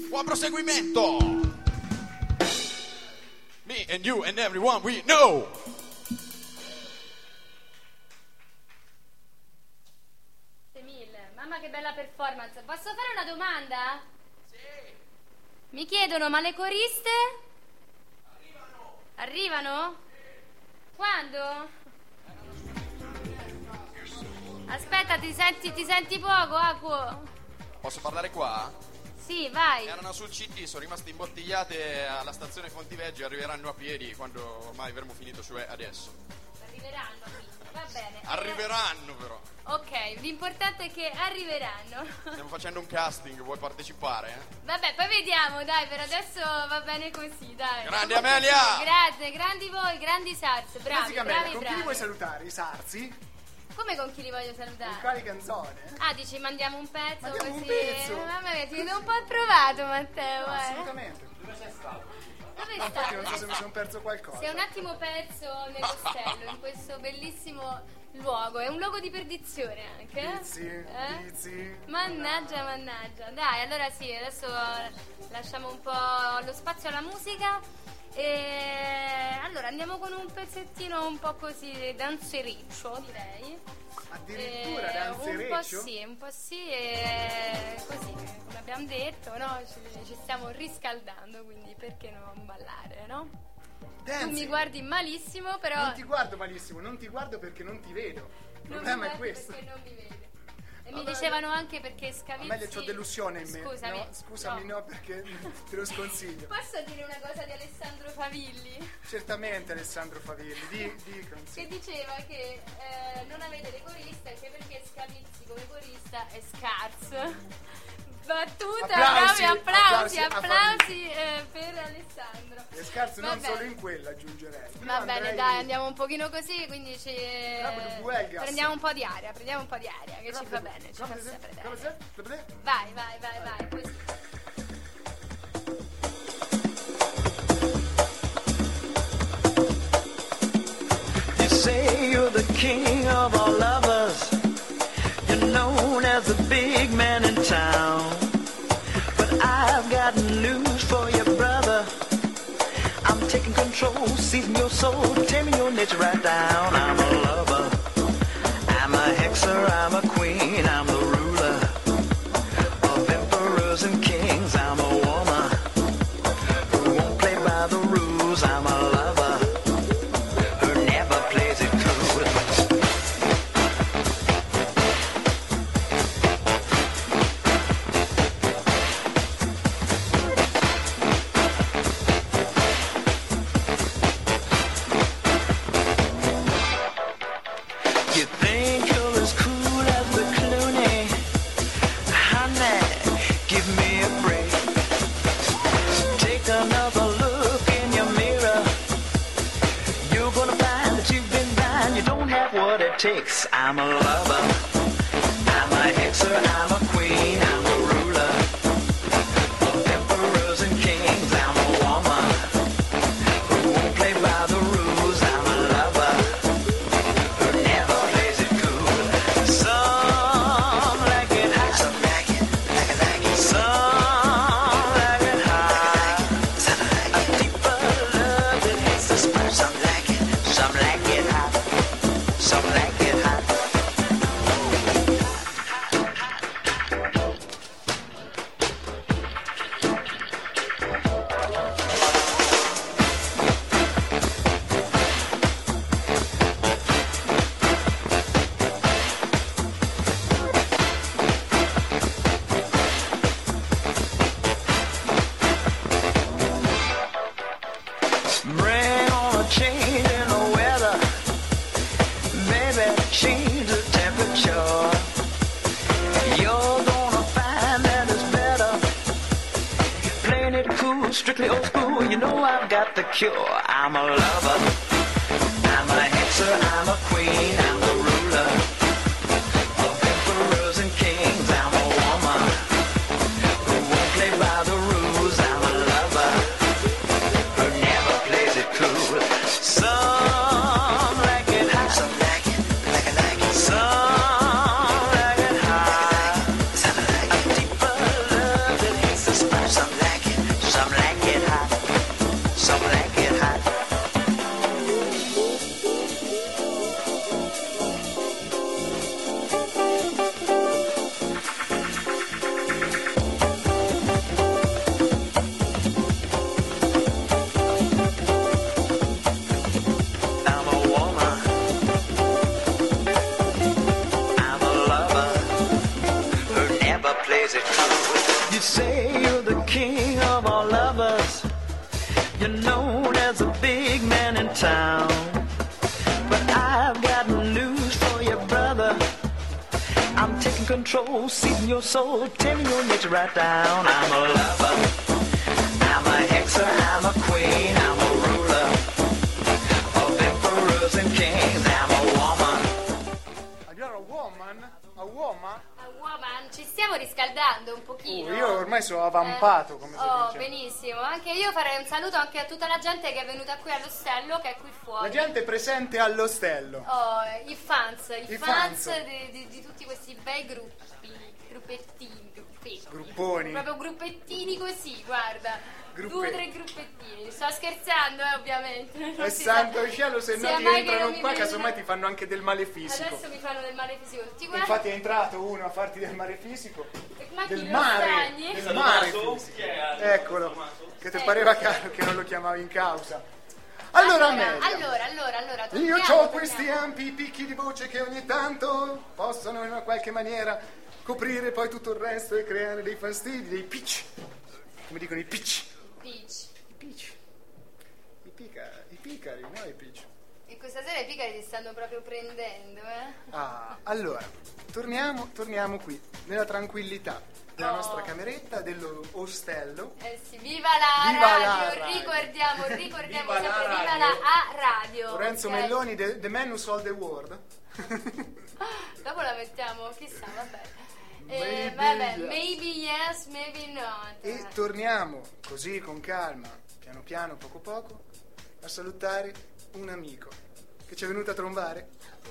Buon proseguimento. Me and you and everyone we know. Mamma, che bella performance. Posso fare una domanda? Sì. Mi chiedono, ma le coriste? Arrivano? Sì. Quando? Aspetta, ti senti poco, Aquo? Posso parlare qua? Sì, vai. Erano sul CT, sono rimaste imbottigliate alla stazione Fontiveggio e arriveranno a piedi quando ormai avremo finito, cioè adesso. Arriveranno, quindi. Va bene. Arriveranno però. Ok, l'importante è che arriveranno. Stiamo facendo un casting, vuoi partecipare? Vabbè, poi vediamo, dai, per adesso va bene così, dai. Grande Amelia! Grazie, grandi voi, grandi Sars, bravi, bravi, con bravi. chi vuoi salutare? I Sarsi? Come con chi li voglio salutare? Con quali canzone? Ah, dici mandiamo un pezzo Mandiamo così? un pezzo. Vabbè, ti vedo un po' provato, Matteo. No, assolutamente. Dove sei stato? Dove Infatti stai? non so se mi sono perso qualcosa. Sei un attimo perso nell'ostello, in questo bellissimo luogo. È un luogo di perdizione anche. Dizi. Mannaggia, mannaggia. Dai, allora sì, adesso lasciamo un po' lo spazio alla musica. E allora andiamo con un pezzettino un po' così danzereccio, direi. Addirittura danzereccio? Un po' sì, e così, come abbiamo detto, no? Ci stiamo riscaldando, quindi perché non ballare, no? Dancing. Tu mi guardi malissimo, però... Non ti guardo malissimo, non ti guardo perché non ti vedo. Il problema è questo. Perché non mi vede. E mi dicevano anche perché Scavizzi... A me c'ho delusione in me. Scusami, no, perché te lo sconsiglio. Posso dire una cosa di Alessandro Favilli? Certamente Alessandro Favilli, che diceva che non avete le coriste anche perché Scavizzi come corista è scarso. Battuta, applausi per Alessandro. È scarso non solo in quella, aggiungerei. Va bene, dai, andiamo un pochino così, quindi prendiamo un po' di aria, che ci fa bene, ci fa sempre bene. Vai, così. You say you're the king of all lovers. You're known as the big man in town. But I've got news for you, brother. I'm taking control, seizing your soul, taming your nature right down. I'm a lover, I'm a hexer, I'm a queen, I'm the ruler of emperors and kings. I'm a woman who won't play by the rules. I'm a lover who never plays it cool. You think you're as cool as the Clooney? Honey, give me a break. Take another look in your mirror. You're gonna find that you've been blind. You don't have what it takes. I'm a lover, I'm a hexer, I'm a queen, I'm a ruler of emperors and kings. I'm a woman who won't play by the rules. I'm a lover who never plays it cool. Some like it hot, some like it, some like it hot. A deeper love that hits the spot. Some like it hot, some like it hot. Bring on a change in the weather. Baby, change the temperature. You're gonna find that it's better playing it cool, strictly old school. You know I've got the cure. I'm a lover, I'm a hexer, I'm a queen, I'm the ruler of emperors and kings. I'm a woman who won't play by the rules. I'm a lover who never plays it cool. Some like it hot, some like it, some like it hot. A deeper love that hits the spot. Some like You say you're the king of all lovers. You're known as a big man in town. But I've got news for you, brother. I'm taking control, seizing your soul, tearing your nature right down. I'm a lover, I'm a hexer, I'm a queen, I'm a ruler of emperors and kings. I'm a woman. Allora, woman? A woman? Ci stiamo riscaldando un pochino. Io ormai sono avvampato, come si dice. Benissimo. Anche io farei un saluto anche a tutta la gente che è venuta qui all'ostello, che è qui fuori. La gente presente all'ostello. I fans di tutti questi bei gruppettini. Grupponi. Proprio gruppettini così, guarda. Gruppetti. 2 o 3 gruppettini. Sto scherzando, ovviamente. E santo cielo, se no ti entrano qua, casomai ti fanno anche del male fisico. Adesso mi fanno del male fisico. Infatti è entrato uno a farti del male fisico. Ma del chi mare. lo Del mare fisico. Eccolo. Che ti pareva caro che non lo chiamavi in causa. Allora, torniamo, io ho questi ampi picchi di voce che ogni tanto possono in una qualche maniera coprire poi tutto il resto e creare dei fastidi, dei pitch. Come dicono i pitch. I picari, no i pitch. E questa sera i picari ti stanno proprio prendendo, Allora, torniamo qui, nella tranquillità della nostra cameretta, dell'ostello. Sì, viva la radio. Ricordiamo sempre, viva la radio. Lorenzo Melloni, the man who sold the world. Dopo la mettiamo, chissà, vabbè. Maybe yes, maybe not. E torniamo così con calma, piano piano, poco poco, a salutare un amico che ci è venuto a trovare.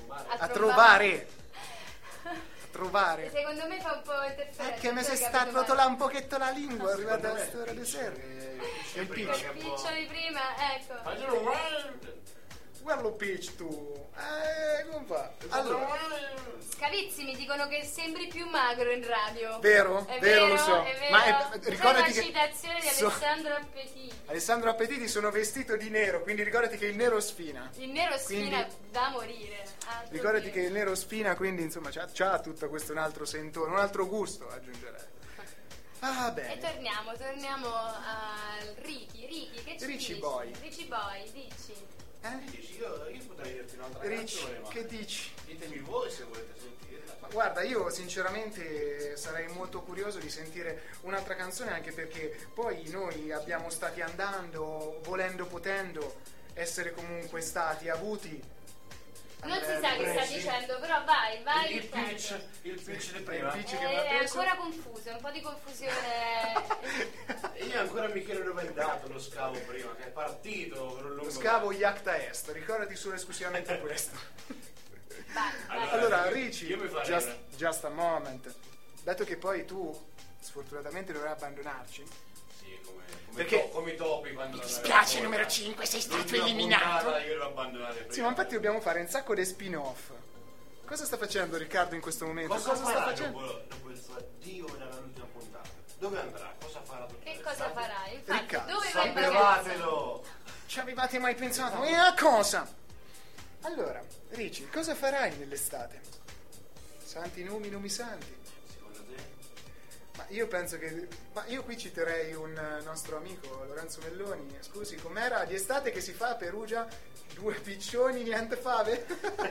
Secondo me fa un po' interferenza. Che mi si sta rotolando un pochetto la lingua arrivata a quest'ora di sera. Il piccio di prima, ecco. Guarda Peach tu. Come fa? Allora, Scavizi mi dicono che sembri più magro in radio. Vero? Vero, lo so. Ma ricordati che citazione di Alessandro Appetiti. Alessandro Appetiti sono vestito di nero, quindi ricordati che il nero sfina. Il nero sfina da morire. Ricordati che il nero sfina, quindi insomma c'ha tutto questo un altro sentore, un altro gusto aggiungerei. Bene. E torniamo al Ricky, che ci Ricci dici? Boy. Ricci Boy, dici. Io potrei dirti un'altra Ricci, canzone, ma che dici? ditemi voi se volete sentirla. Ma guarda, io sinceramente sarei molto curioso di sentire un'altra canzone, anche perché poi noi abbiamo stati andando, volendo, potendo, essere comunque stati avuti. Non si sa che sta dicendo, però vai. Il pitch di prima. È ancora confuso, è un po' di confusione. Io ancora mi chiedo dove è andato lo scavo prima, che è partito per un lungo. Lo scavo Iacta Est, ricordati solo esclusivamente questo. Vai. Allora, Ricci, just a moment. Dato che poi tu sfortunatamente dovrai abbandonarci. Perché come i topi quando mi dispiace numero 5, sei stato eliminato. Io devo abbandonare prima. Sì, ma infatti dobbiamo fare un sacco di spin-off. Cosa sta facendo Riccardo in questo momento? Cosa sta facendo? Dopo il suo addio nell'ultima puntata. Dove andrà? Cosa farà? Che cosa farai? Infatti, Riccardo, dove vai? Sapevatelo! Ci avevate mai pensato? E a cosa? Allora, Ricci, cosa farai nell'estate? Santi numi santi. Ma io penso che... Ma io qui citerei un nostro amico, Lorenzo Melloni. Scusi, com'era di estate che si fa a Perugia? 2 piccioni, niente fave?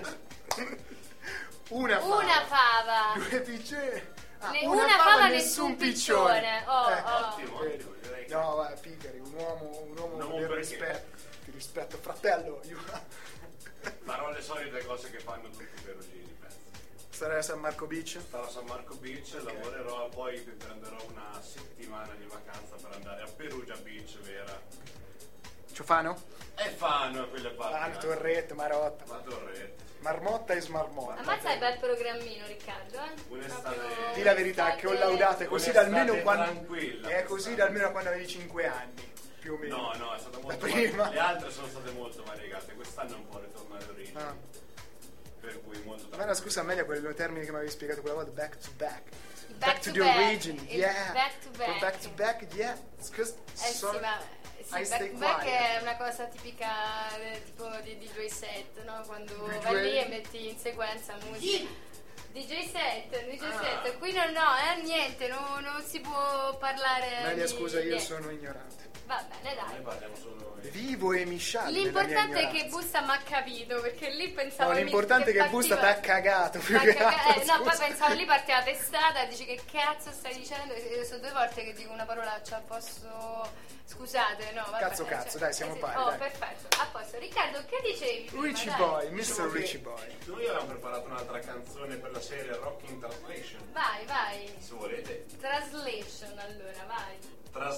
Una fava. 2 piccioni. Una fava, nessun piccione. Ottimo. No, Picari, un uomo di rispetto. Ti rispetto, fratello. Farò le solite cose che fanno tutti i perugini. Sarai a San Marco Beach? Sarò a San Marco Beach, okay. Lavorerò, poi mi prenderò una settimana di vacanza per andare a Perugia Beach, vera. Ciofano? È Fano, quelle parti. Torrette, Marotta. Ma Torrette. Marmotta e smarmotta. Ammazza il bel programmino, Riccardo, Un'estate... Di la verità, che ho laudato, è così da almeno quando... tranquilla. È così da almeno quando avevi 5 anni, più o meno. No, è stata molto... prima. Le altre sono state molto variegate, quest'anno è un po' ritornare all'origine. Per cui molto ma no, scusa, Amelia, quel termine che mi avevi spiegato quella volta, back to back. Back to the origin, yeah. Back to back. Back to back, yeah. Scusa, back to back è una cosa tipica tipo di DJ set, no? Quando vai lì e metti in sequenza musica. DJ set, qui niente, non si può parlare. Meglio scusa, io sono ignorante. Va bene, dai. Noi parliamo solo Vivo e mi sciallo. L'importante è che Busta mi ha capito, perché lì pensavo. No, l'importante è che Busta t'ha cagato. No, poi pensavo lì parte la testata, dici che cazzo stai dicendo? Sono 2 volte che dico una parolaccia, posso. Scusate, no, vabbè. Cazzo, dai, siamo pari. Oh, perfetto, a posto. Riccardo, che dicevi prima? Richie Boy, Mr. Richie Boy. Noi abbiamo preparato un'altra canzone per la serie Rocking Translation. Vai. Se volete. Translation, allora, vai.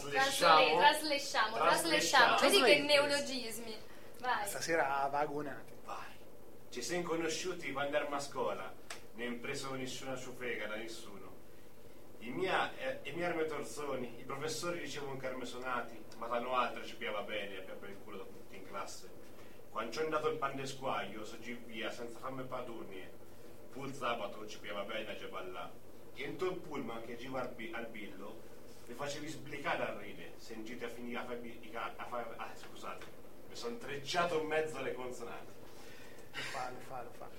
Traslesciamo. Vedi che neologismi. Vai. Stasera vagonati. Vai. Ci siamo conosciuti quando eravamo a scuola. Ne ho preso nessuna ciofega da nessuno. I miei erano torzoni, i professori dicevano che erano sonati, ma tanto altro ci piava bene e per il culo da tutti in classe. Quando ci è andato il pan de squaglio, so giù via senza farmi padurni. Pur sabato ci piava bene a geballà. E in il pullman che giva al billo, mi facevi sblicare a ride, sentite a finire scusate, mi sono trecciato in mezzo alle consonanti. Lo fa.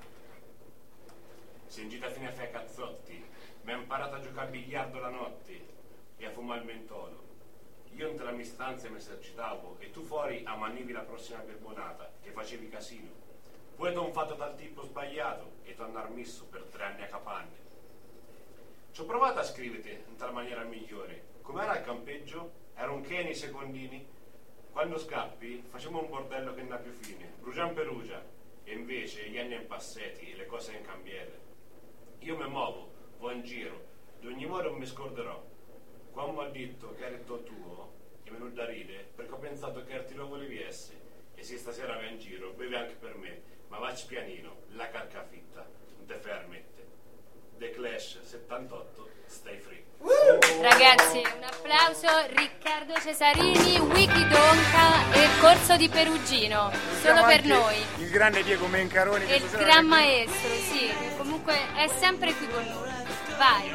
Sentite a finire a fare cazzotti, mi ha imparato a giocare a biliardo la notte e a fumare il mentolo. Io in tra la mia stanza mi esercitavo e tu fuori ammanivi la prossima birbonata e facevi casino. Poi t'ho fatto dal tipo sbagliato e t'ho andato messo per 3 anni a capanne. Ci ho provato a scriverti in tal maniera migliore. Com'era il campeggio? Era un Kenny secondini? Quando scappi facciamo un bordello che non ha più fine, bruciam perugia, e invece gli anni in passati e le cose in cambiere. Io mi muovo, vo in giro, di ogni modo non mi scorderò. Quando mi ha detto che era il tuo, è venuto da ride perché ho pensato che ti lo volevi essere. E se stasera vai in giro, bevi anche per me, ma vacci pianino, la carca fitta, non te fermette. The Clash 78, Stay Free. Ragazzi, un applauso. Riccardo Cesarini, Wiki Donca e il corso di Perugino. Solo per noi. Il grande Diego Mencaroni. E il gran maestro, sì. Comunque è sempre qui con noi. Vai.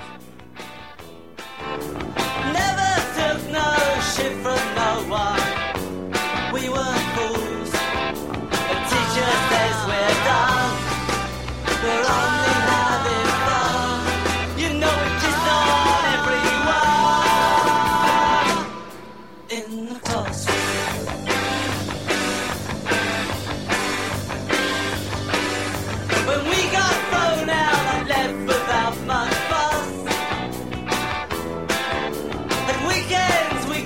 Never took no shit from no one. We weren't fools. The teacher says we're dumb. We're only having fun. You know it just on everyone in the class. When we got thrown out and left without much fuss. And weekends we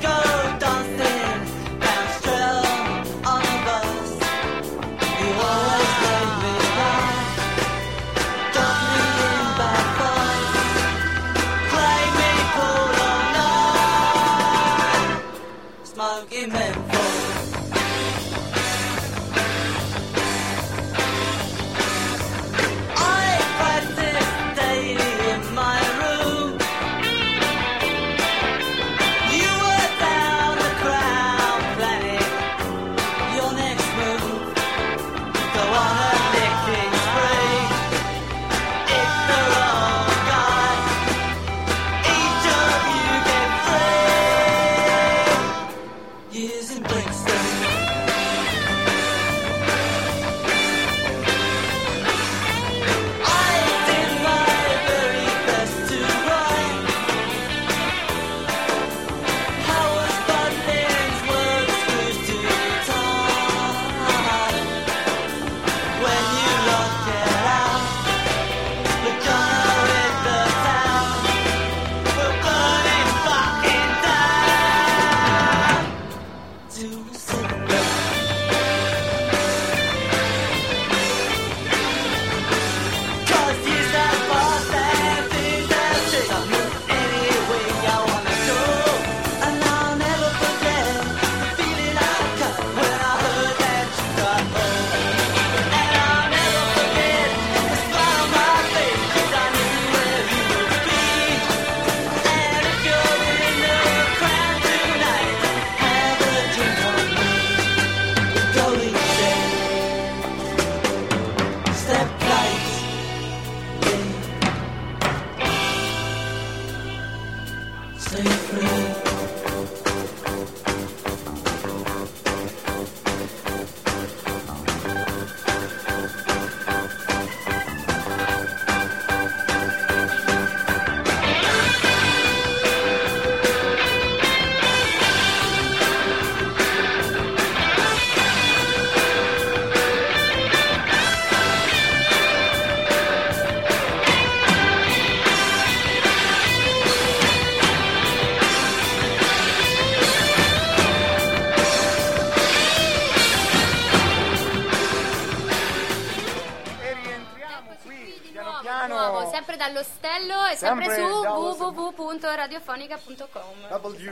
piano. Nuovo, sempre dall'Ostello e sempre su www.radiofonica.com.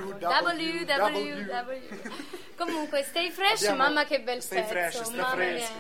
Comunque, stay fresh, mamma che bel pezzo. Sta fresco.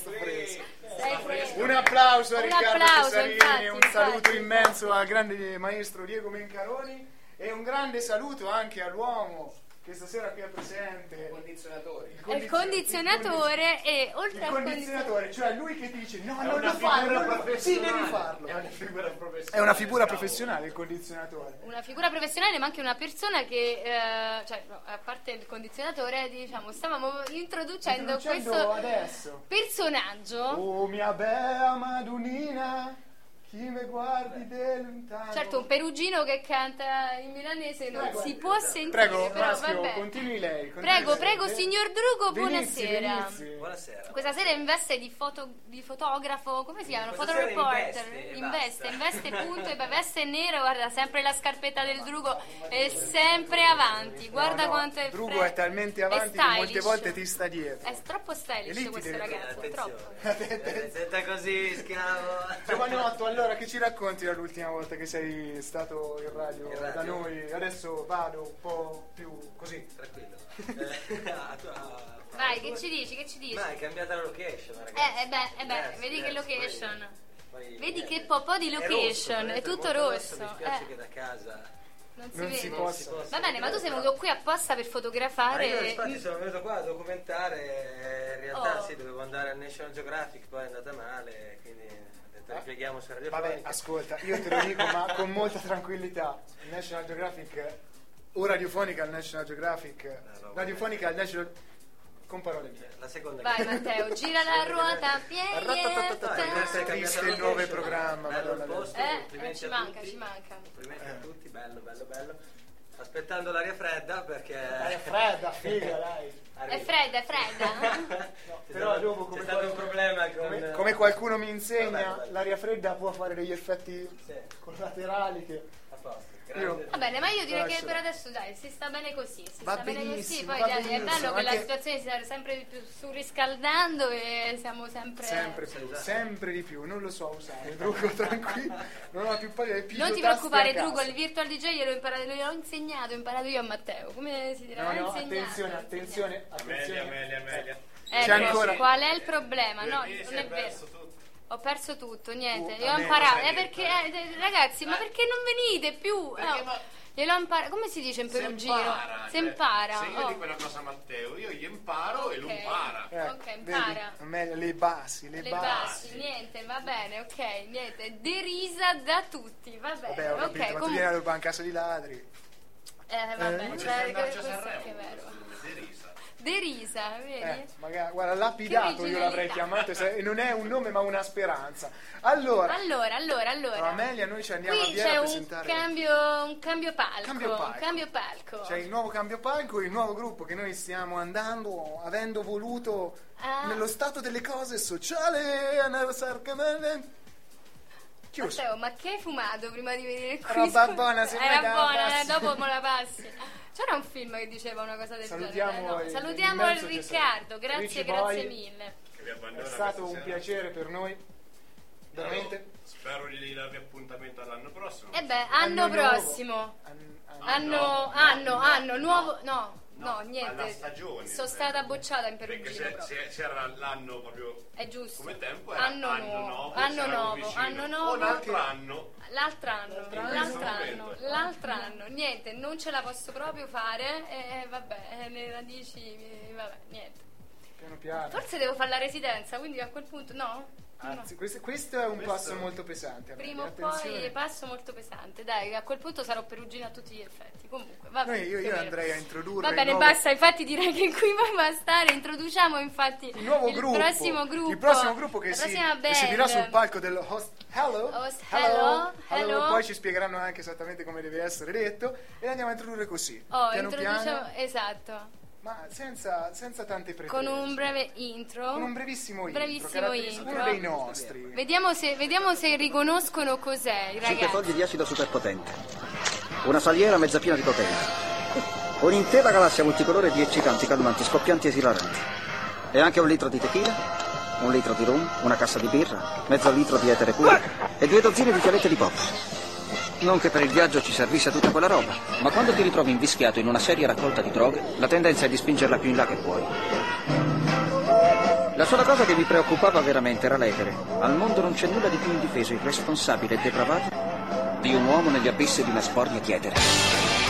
Un applauso a Riccardo Cesarini, infatti, un saluto immenso al grande maestro Diego Mencaroni e un grande saluto anche all'uomo che stasera qui è presente, il condizionatore e oltre al condizionatore, cioè lui che ti dice no, non lo fai, sì, devi farlo. È una figura professionale il condizionatore. Una figura professionale, ma anche una persona che cioè, no, a parte il condizionatore, diciamo, stavamo introducendo questo adesso personaggio. Oh mia bella Madonnina, chi me guardi da lontano. Certo, un perugino che canta in milanese non si può sentire. Prego, però Maschio, vabbè. continui lei. Prego, signor Drugo, buonasera. Buonasera. Questa sera in veste di fotografo, come si chiamano? Fotoreporter. In veste punto, e veste nera, guarda, sempre la scarpetta del Drugo è sempre avanti. Guarda quanto è Drugo è talmente avanti che molte volte ti sta dietro. È troppo stylish questo ragazzo, è troppo. Senta così, scavo. Giovanotto, allora che ci racconti dall'ultima volta che sei stato in radio da noi? Adesso vado un po' più così, tranquillo. Vai, che ci dici? Ma è cambiata la location, ragazzi. Vedi che location. Poi Vedi che po' di location, è tutto rosso. Mi spiace che da casa non si possa. Va bene, ma tu sei venuto qui apposta per fotografare. Io infatti sono venuto qua a documentare, in realtà sì, dovevo andare a National Geographic, poi è andata male, quindi ripieghiamo su Radio Vabbè, Fonica. ascolta, io te lo dico ma con molta tranquillità. Il National Geographic o Radiofonica al National Geographic, Radiofonica al National, con parole mie. La seconda. Vai Matteo, gira la ruota, Triste il nuovo programma. Ci manca. Complimenti a tutti, bello. Aspettando l'aria fredda perché. L'aria fredda, figa, dai. È fredda. No, però dopo c'è stato un problema come qualcuno mi insegna, l'aria fredda può fare degli effetti collaterali che a posto. Va bene, ma io direi che per adesso dai, si sta bene così, Va bene così, benissimo, poi va dai, è benissimo, bello che la anche- situazione si sta sempre di più surriscaldando e siamo sempre di più, non lo so usare, Drugo, tranquillo, non ho più paura, Non ti preoccupare Drugo, il virtual DJ gliel'ho insegnato, ho imparato io a Matteo, come si dirà? No, Insegnato. attenzione. Amelia. C'è ancora. Qual è il problema? No, non è vero. Ho perso tutto, niente. Io ho imparato. Perché, ragazzi, ma perché non venite più? Gliel'ho imparato. Come si dice in perugino? Si impara. Se io dico una cosa a Matteo, io gli imparo e lui impara. Ok, impara. Le bassi. Niente, va bene, ok, niente. Derisa da tutti, va bene. Vabbè, ho capito, ma tu vieni a casa di ladri. Vabbè, questo è andarci a anche Sanremo. vero. Derisa. Derisa, vedi? Magari, guarda, lapidato io l'avrei chiamato e non è un nome ma una speranza. Allora Amelia, noi ci andiamo qui a Biella c'è a un presentare cambio palco. C'è il nuovo cambio palco, il nuovo gruppo che noi stiamo avendo voluto nello stato delle cose sociale. Chiuso. Matteo, ma che hai fumato prima di venire qui? Roba buona, se era me la buona, passi. dopo me la passi. C'era un film che diceva una cosa del genere. Salutiamo il Riccardo, grazie mille. mille. È stato un piacere per noi, veramente. Spero di darvi appuntamento all'anno prossimo. Anno prossimo. Anno nuovo. No, niente. Alla stagione. Sono stata bocciata in perugino. Perché se era l'anno proprio. È giusto. Come tempo era anno nuovo. O l'altro anno. L'altro anno, niente, non ce la posso proprio fare e vabbè, le radici, vabbè, niente. Piano. Forse devo fare la residenza, quindi a quel punto no. Anzi, questo è un passo molto pesante. Prima o poi passo molto pesante. Dai, a quel punto sarò perugina a tutti gli effetti. Comunque, va bene. Io andrei a introdurre. Va bene, basta. Infatti, direi che qui puoi bastare. Introduciamo infatti il nuovo gruppo. Il prossimo gruppo che si dirà sul palco del host. Hello. Poi ci spiegheranno anche esattamente come deve essere detto. E andiamo a introdurre così. Piano. Esatto. Ma senza tante pretese. Con un breve intro. Con un brevissimo intro. Uno dei nostri. Vediamo se riconoscono cos'è, i ragazzi. 5 foglie di acido superpotente. Una saliera mezza piena di proteine. Un'intera galassia multicolore di eccitanti, calmanti, scoppianti e esilaranti. E anche 1 litro di tequila 1 litro di rum, una cassa di birra, mezzo litro di etere puro e 2 dozzine di fialette di pop. Non che per il viaggio ci servisse tutta quella roba, ma quando ti ritrovi invischiato in una seria raccolta di droghe, la tendenza è di spingerla più in là che puoi. La sola cosa che mi preoccupava veramente era l'etere. Al mondo non c'è nulla di più indifeso, irresponsabile e depravato di un uomo negli abissi di una spordia chietere.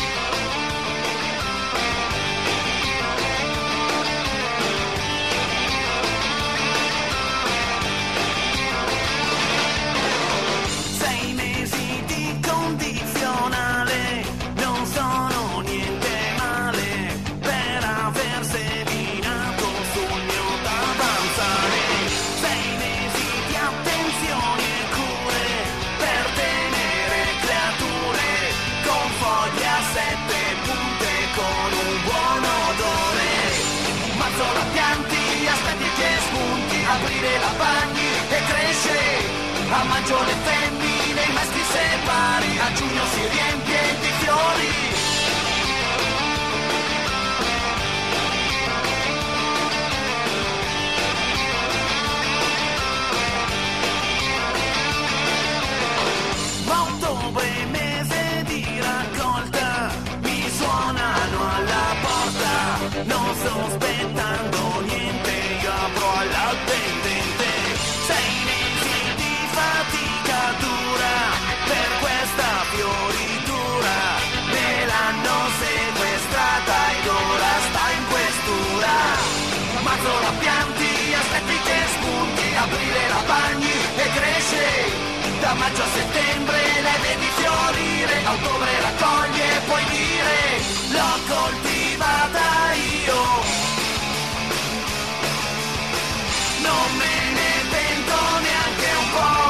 Aprire la bagni e cresce, a maggio le femmine, i maschi separi, a giugno si riempie di fiori. Ma ottobre, mese di raccolta, mi suonano alla porta, non sto aspettando niente, io apro all'attendente. 6 mesi di fatica dura per questa fioritura, me l'hanno sequestrata ed ora sta in questura. Mazzo la pianti, aspetti che spunti, aprile la bagni e cresce, da maggio a settembre le vedi fiorire, a ottobre raccoglie e puoi dire l'ho coltivata io. Non me ne pento neanche un po'.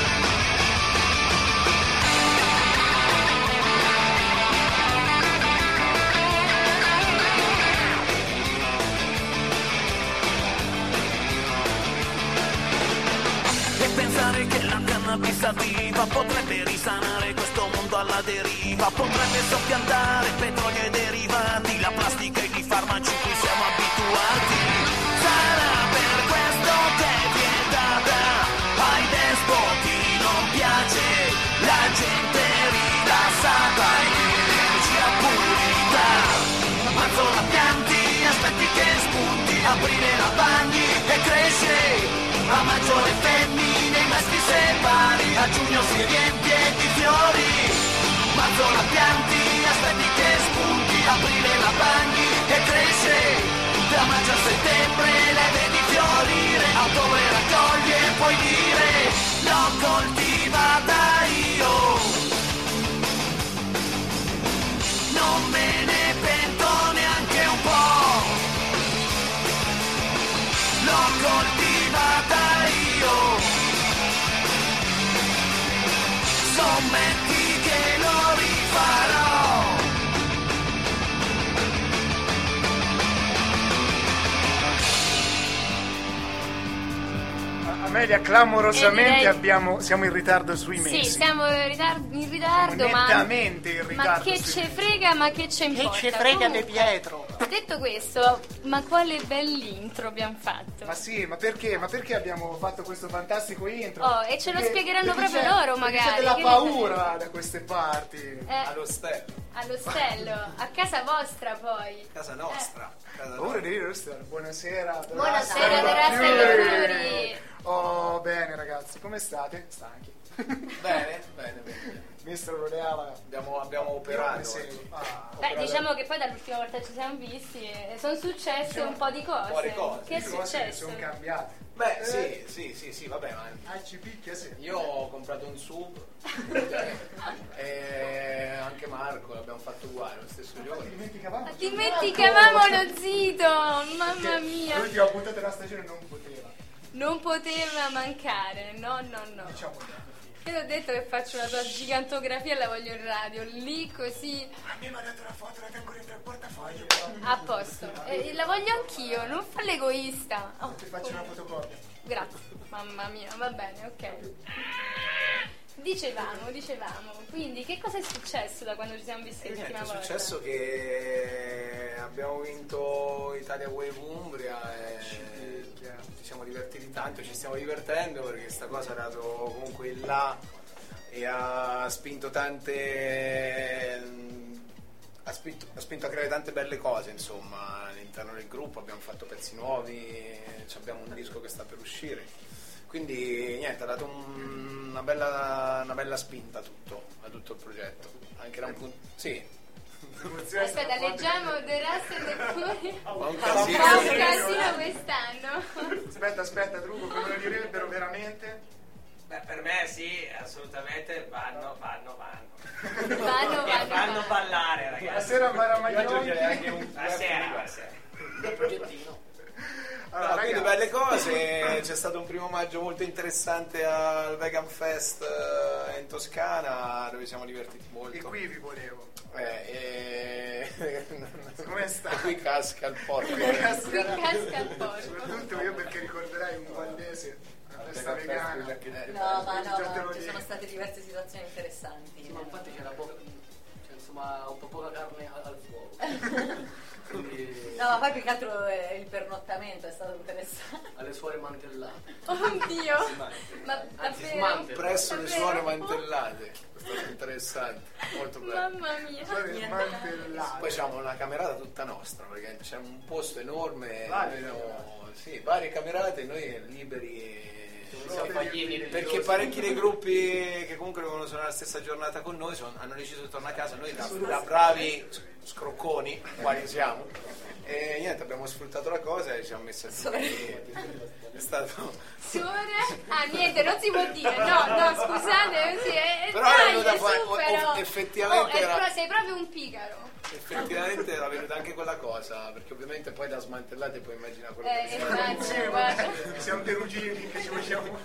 E pensare che la cannabis attiva potrebbe risanare questo mondo alla deriva, potrebbe soppiantare petrolio e derivati, la plastica e i farmaci cui siamo abituati. Sarà per questo che è vietata, ai despoti non piace, la gente rilassata e l'energia pulita. Mazzo la pianti, aspetti che spunti, aprire la bagni e cresce, a maggio le femmine, i maschi separi, a giugno si riempie di fiori. Mazzo la pianti, aspetti che spunti, aprile la bagni e cresce, da maggio a settembre le vedi fiorire, a ottobre raccoglie e puoi dire l'ho coltivata io. Non me ne pento neanche un po', l'ho coltivata io. Sommetti che lo rifarò. Amelia, clamorosamente siamo in ritardo sui mesi. Sì, siamo in ritardo, siamo nettamente in ritardo. Ma che ce frega, ma che ce importa? Che ce frega Comunque, De Pietro? Detto questo, ma quale bell'intro abbiamo fatto? Ma sì, ma perché? Ma perché abbiamo fatto questo fantastico intro? Oh, e ce lo spiegheranno proprio loro, magari. C'è della paura da queste parti. All'ostello. All'ostello, a casa vostra poi. Casa nostra. Paura di dire l'ostello. Buonasera. Buonasera, terrazza agli auguri. Oh, bene ragazzi, come state? Stanchi? Bene. Mister Rodeala. Abbiamo operato. Beh, diciamo che poi dall'ultima volta ci siamo visti e sono successe un po' di cose. Che è successo? Sono cambiate. Beh, sì, vabbè, ma ci picchia, sì. Io ho comprato un sub e anche Marco l'abbiamo fatto uguale lo stesso giorno. Dimenticavamo lo zito, mamma mia. L'ultima puntata della stagione non poteva mancare, no. Diciamo. Io ho detto che faccio una tua gigantografia e la voglio in radio, lì così. A me mi ha dato la foto, la tengo dentro il portafoglio. A posto. La voglio anch'io, non fa l'egoista. Oh, ti faccio una fotocopia. Grazie, mamma mia, va bene, ok. Dicevamo, quindi che cosa è successo da quando ci siamo visti l'ultima volta? È successo che abbiamo vinto Italia Wave Umbria e ci siamo divertiti tanto, ci stiamo divertendo perché questa cosa è dato comunque in là e ha spinto ha spinto a creare tante belle cose, insomma, all'interno del gruppo. Abbiamo fatto pezzi nuovi, abbiamo un disco che sta per uscire, quindi niente, ha dato una bella spinta a tutto il progetto, anche da un punto. Sì. Aspetta, leggiamo The Rust e The un casino quest'anno. Aspetta, Drugo, come lo direbbero veramente? Beh, per me sì, assolutamente vanno vanno ballare, ragazzi. La sera a Maramaglioni. La sera. Il progettino. Allora, quindi belle cose, c'è stato un 1° maggio molto interessante al Vegan Fest in Toscana, dove siamo divertiti molto. E qui vi volevo. Come sta? E qui casca il porco. Soprattutto io, perché ricorderai un valdese. No, ci sono state diverse situazioni interessanti. Sì, ma infatti c'era un po' poca carne al fuoco. Quindi... No, ma poi più che altro il pernottamento è stato interessante. Alle suore mantellate. Oddio! Ma davvero? Presso le suore mantellate. È stato interessante, molto bello. Mamma mia. Poi c'è una camerata tutta nostra, perché c'è un posto enorme, varie camerate, noi liberi. Perché parecchi dei gruppi che comunque devono suonare la stessa giornata con noi hanno deciso di tornare a casa, noi da bravi scrocconi quali siamo, e niente, abbiamo sfruttato la cosa e ci siamo messi a dire. È stato niente, non si può dire, no, scusate, però era venuta fuori effettivamente sei proprio un pigaro. Effettivamente era venuta anche quella cosa, perché ovviamente poi da smantellate puoi immaginare quello che siamo perugini che ci facciamo. Io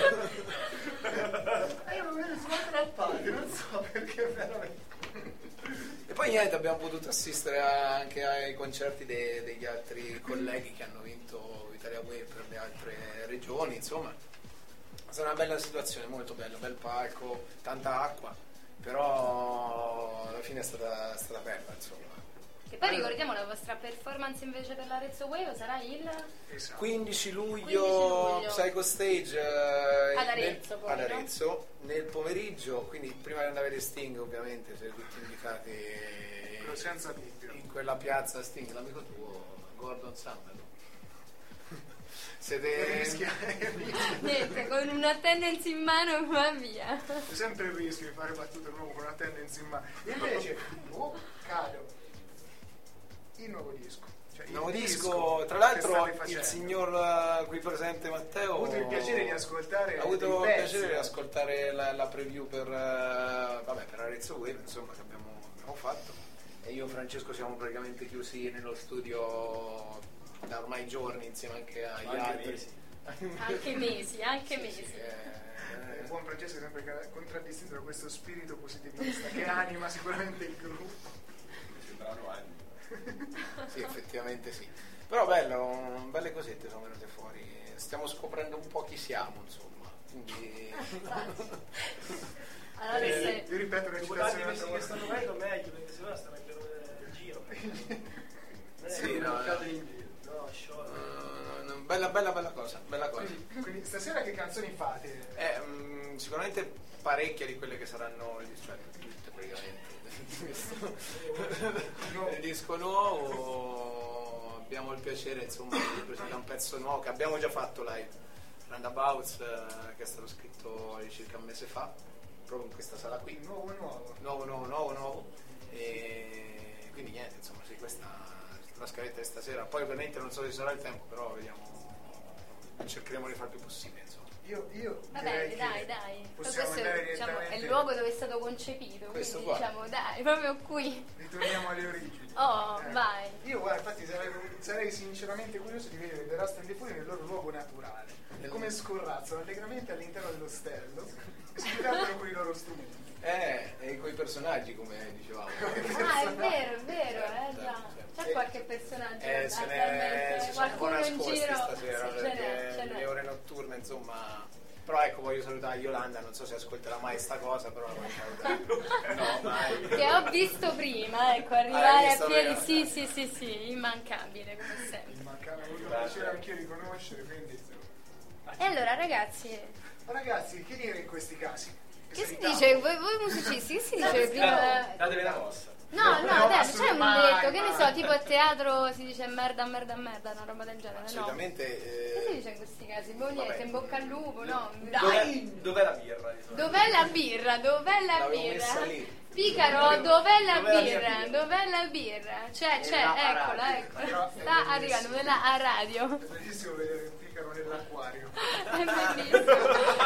non vedo smaltare al padre, non so perché veramente. E poi niente, abbiamo potuto assistere anche ai concerti degli altri colleghi che hanno vinto Italia Wave per le altre regioni, insomma è stata una bella situazione, molto bello, bel palco, tanta acqua, però alla fine è stata bella, insomma. E poi ricordiamo la vostra performance invece per l'Arezzo Wave sarà il 15 luglio Psycho Stage ad Arezzo, nel pomeriggio, quindi prima di andare a vedere Sting, ovviamente siete tutti invitati senza dubbio in quella piazza. Sting, l'amico tuo Gordon Summer. Siete niente, con una attendance in mano va via. C'è sempre il rischio di fare battute nuove con una attendance in mano. Invece cado il nuovo disco. Il nuovo disco, tra l'altro il signor qui presente Matteo ha avuto il piacere di ascoltare la preview per Arezzo Wave, insomma, che abbiamo fatto, e io e Francesco siamo praticamente chiusi nello studio da ormai giorni, insieme anche agli altri mesi. Il buon Francesco è sempre contraddistinto da questo spirito positivista che anima sicuramente il gruppo. Sembrano anni. Sì, effettivamente sì. Però belle cosette sono venute fuori. Stiamo scoprendo un po' chi siamo, insomma. Quindi allora, io ripeto la citazione che stanno venendo meglio, perché se no stanno il giro. Sì, bella cosa. Quindi stasera che canzoni fate? Sicuramente parecchie di quelle che saranno tutte praticamente. Il disco nuovo, abbiamo il piacere, insomma, di presentare un pezzo nuovo che abbiamo già fatto live, Roundabouts, che è stato scritto circa un mese fa, proprio in questa sala qui. Nuovo. E quindi niente, insomma, sì, questa è la scaletta di stasera. Poi ovviamente non so se sarà il tempo, però vediamo, cercheremo di fare il più possibile, insomma. Io va bene, dai. Questo è il luogo dove è stato concepito, questo quindi qua. Dai, proprio qui. Ritorniamo alle origini. Vai. Io guarda, infatti sarei sinceramente curioso di vedere The Rust and the Fury nel loro luogo naturale, come scorrazzano allegramente all'interno dello e si divertono con i loro strumenti. E con i personaggi, come dicevamo. È vero, già. C'è qualche personaggio ce n'è, qualcuno un po' in giro stasera, ce n'è. le ore notturne, insomma, Però ecco, voglio salutare Yolanda, non so se ascolterà mai sta cosa, però la voglio salutare. No, mai. Che ho visto prima, ecco, arrivare a piedi, sì, immancabile come sempre. Immancabile, ho avuto piacere anch'io di conoscere, quindi... E allora ragazzi, che dire in questi casi? che si dice, voi musicisti, che si dice prima? Datevi la mossa. No, adesso c'è un detto, che ne so, tipo a teatro si dice merda, una roba del genere, assolutamente, no? Che si dice in questi casi? Boh, niente, in bocca al lupo, no? Dov'è la birra? Dov'è la birra? Picaro, dov'è la birra? C'è, eccola. Sta arrivando nella radio. È bellissimo vedere il Picaro nell'acquario. È bellissimo.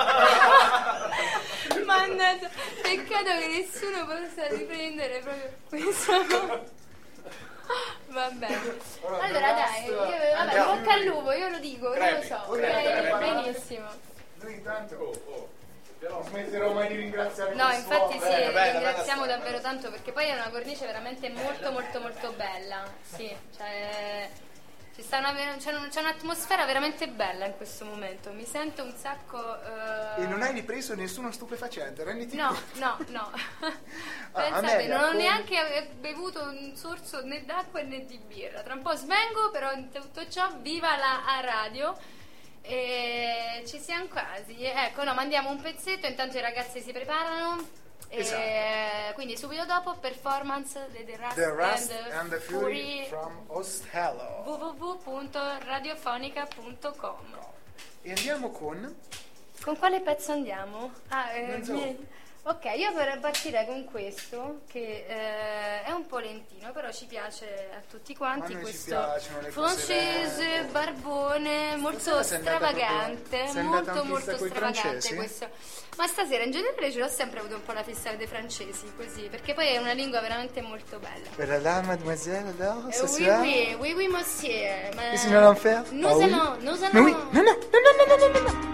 Mannaggia, peccato che nessuno possa riprendere proprio questo. Va bene. Allora dai, bocca al lupo, io lo dico, io lo so. Benissimo. Noi intanto non smetterò mai di ringraziare. No, infatti sì, ringraziamo davvero tanto, perché poi è una cornice veramente molto bella. Sì, cioè c'è un'atmosfera veramente bella in questo momento. Mi sento un sacco. E non hai ripreso nessuno stupefacente, renditi No. Pensate, non ho neanche bevuto un sorso né d'acqua né di birra. Tra un po' svengo, però in tutto ciò, viva la radio. E ci siamo quasi. Ecco, mandiamo un pezzetto, intanto i ragazzi si preparano. Esatto. Quindi subito dopo performance di The Rust and the Fury from Ostello, www.radiofonica.com. E andiamo con quale pezzo andiamo? Ok, io partirei con questo che è un po' lentino, però ci piace a tutti quanti. Questo francese barbone molto stravagante, molto stravagante questo. Ma stasera in generale ce l'ho sempre avuto un po' la fissa dei francesi, così, perché poi è una lingua veramente molto bella. Per la mademoiselle alors ce soir? Oui, monsieur. Qu'est-ce que nous allons faire? Nous allons. Oui. Non.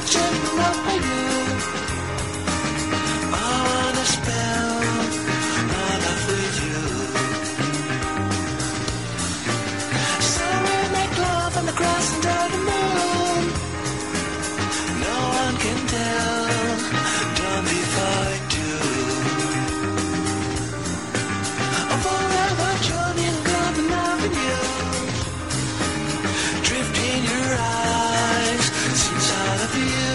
dreaming of you. I wanna spend my life with you. So we make love on the grass under the moon. No one can tell, don't be fight you. I'm forever joining Golden Avenue. Drift in your eyes, since I love you.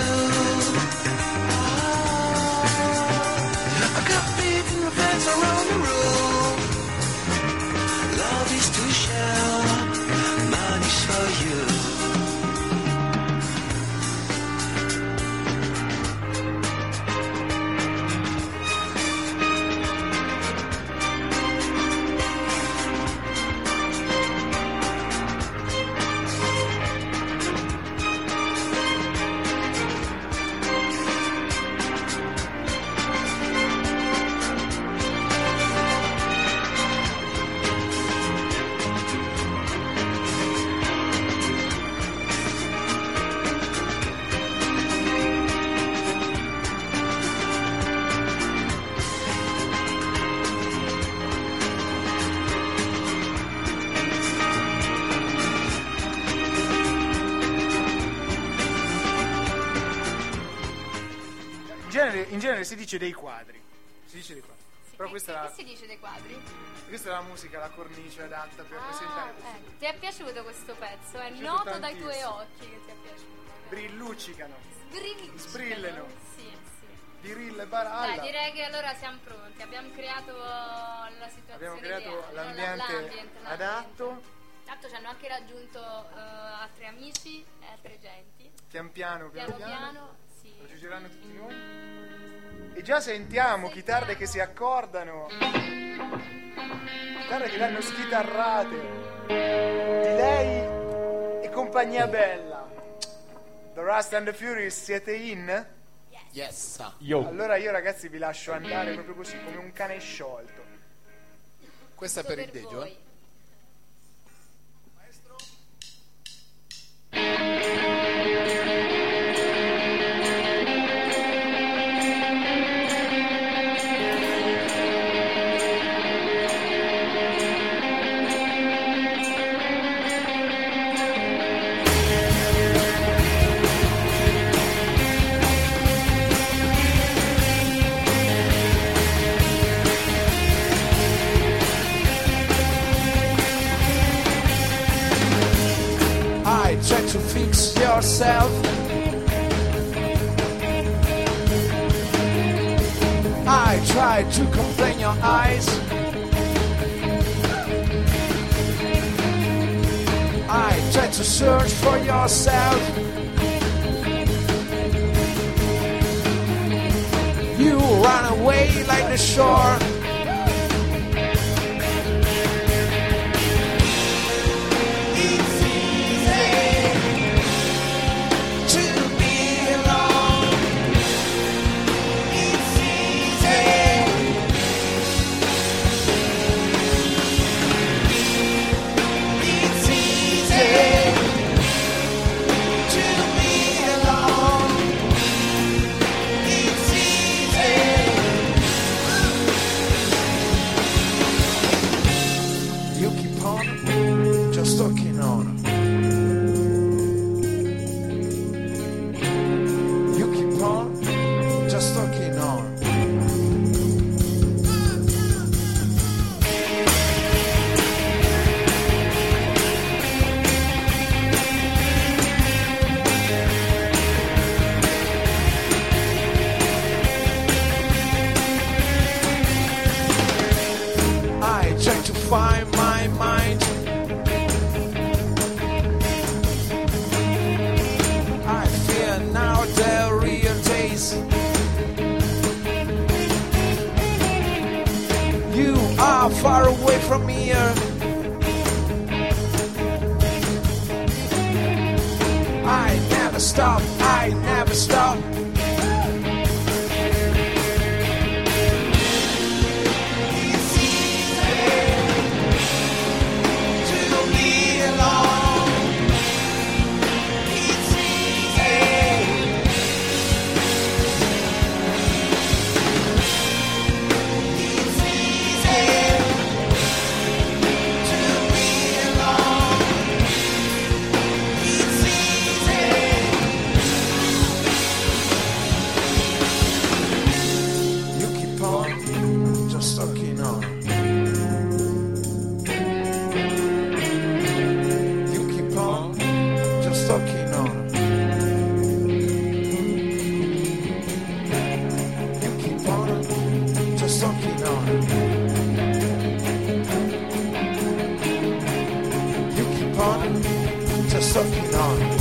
I got big in the fence around the room. Love is to share, money's for you. In genere si dice dei quadri. Si dice dei quadri. Sì, Però questa è la, che si dice dei quadri? questa è la musica, la cornice adatta per presentare questo. Ti è piaciuto questo pezzo? È piaciuto noto dai tuoi tantissimo. occhi che ti è piaciuto. Brilluccicano. Sbrillano. Sì. Dirille baralla. Dai, direi che allora siamo pronti. Abbiamo creato la situazione. Abbiamo creato ideale, l'ambiente adatto. Tanto ci hanno anche raggiunto altri amici e altre genti. Pian piano. Sì. Raggiungeranno tutti noi. E già sentiamo chitarre che si accordano. Chitarre che danno schitarrate. Di lei e compagnia bella. The Rust and the Furious, siete in? Yes. Allora io ragazzi vi lascio andare proprio così, come un cane sciolto. Questa è per il Deggio, voi. Try to fix yourself. I try to complain your eyes. I try to search for yourself. You run away like the shore. Find my mind. I fear now the real days. You are far away from here. I never stop, I never stop. on, just looking on.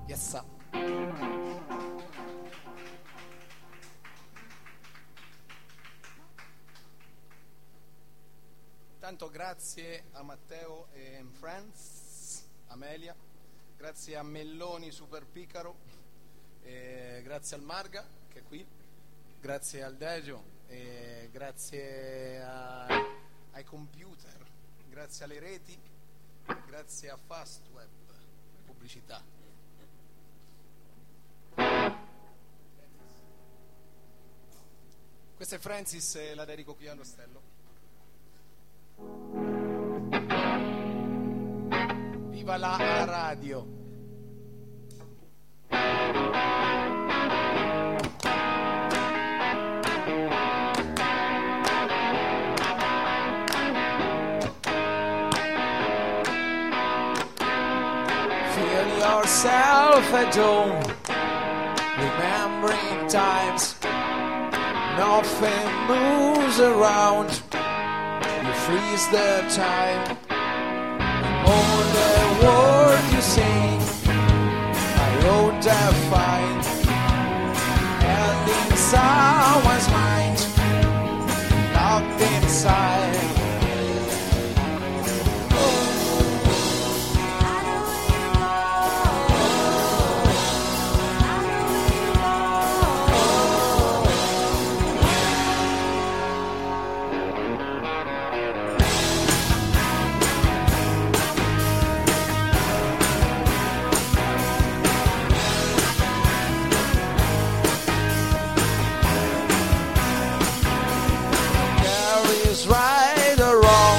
Yes, sir. Intanto grazie a Matteo e Friends, Amelia, grazie a Melloni Super Picaro, grazie al Marga che è qui, grazie al Dejo, grazie ai computer, grazie alle reti, grazie a Fastweb, pubblicità. Questa è Francis e la dedico qui allo Stello. Viva la radio. Feel yourself at home, remembering times. Nothing moves around. You freeze the time. All the words you sing, I wrote define. Held in someone's mind, locked inside. Right or wrong,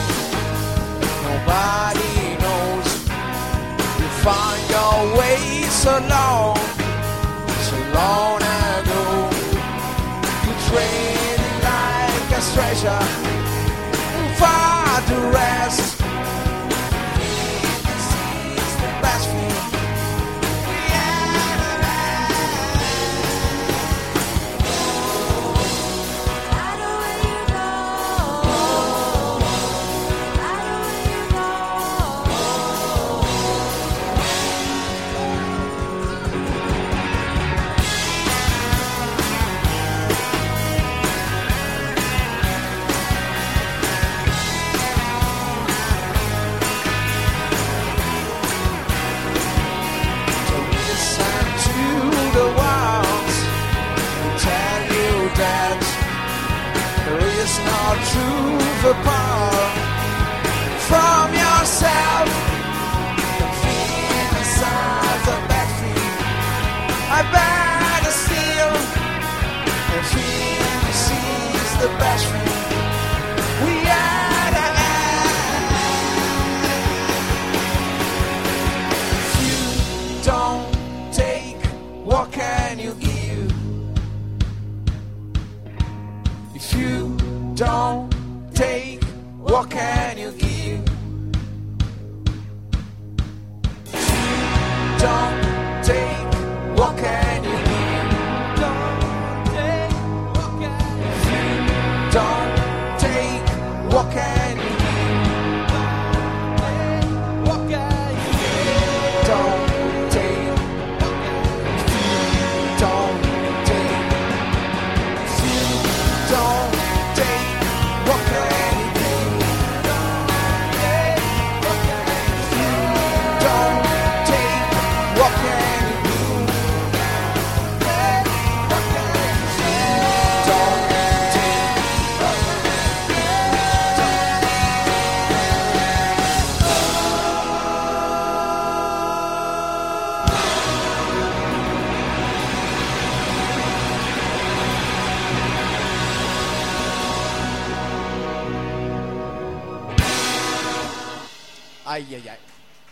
nobody knows. You find your way so long ago. You train like a stranger, far to rest. This is the best thing we ever had. Not truth apart from yourself. The fear inside the backfield, I better steal. The fear sees the best thing we had to have. If you don't take, what can you give? If you don't take, what can you give? Don't take, what can you give? Don't take, what can you give? Don't take, what can you give? What can you give? Don't take, don't take, don't take. What can you do? Don't take, what can you do? Don't take, what can you do? What can you do? Don't take, what ai ai ai.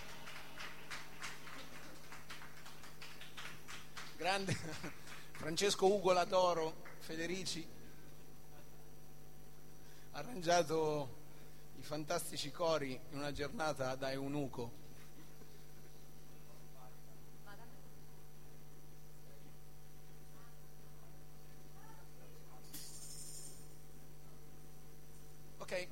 Grande Francesco Ugo Latoro Federici ha arrangiato i fantastici cori in una giornata da eunuco. Ok.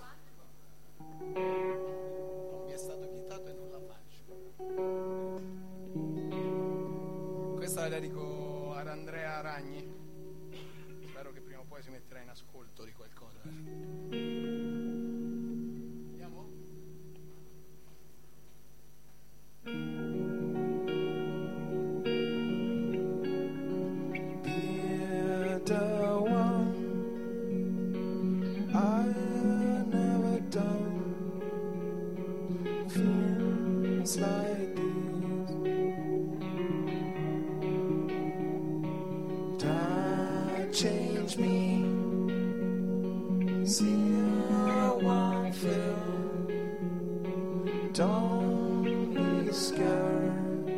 Non mi è stato vietato e non la faccio. Questa la dedico ad Andrea Ragni. Spero che prima o poi si metterà in ascolto di qualcosa. Andiamo? Dear the one I never done feels like this. Change me, see how I feel. Don't be scared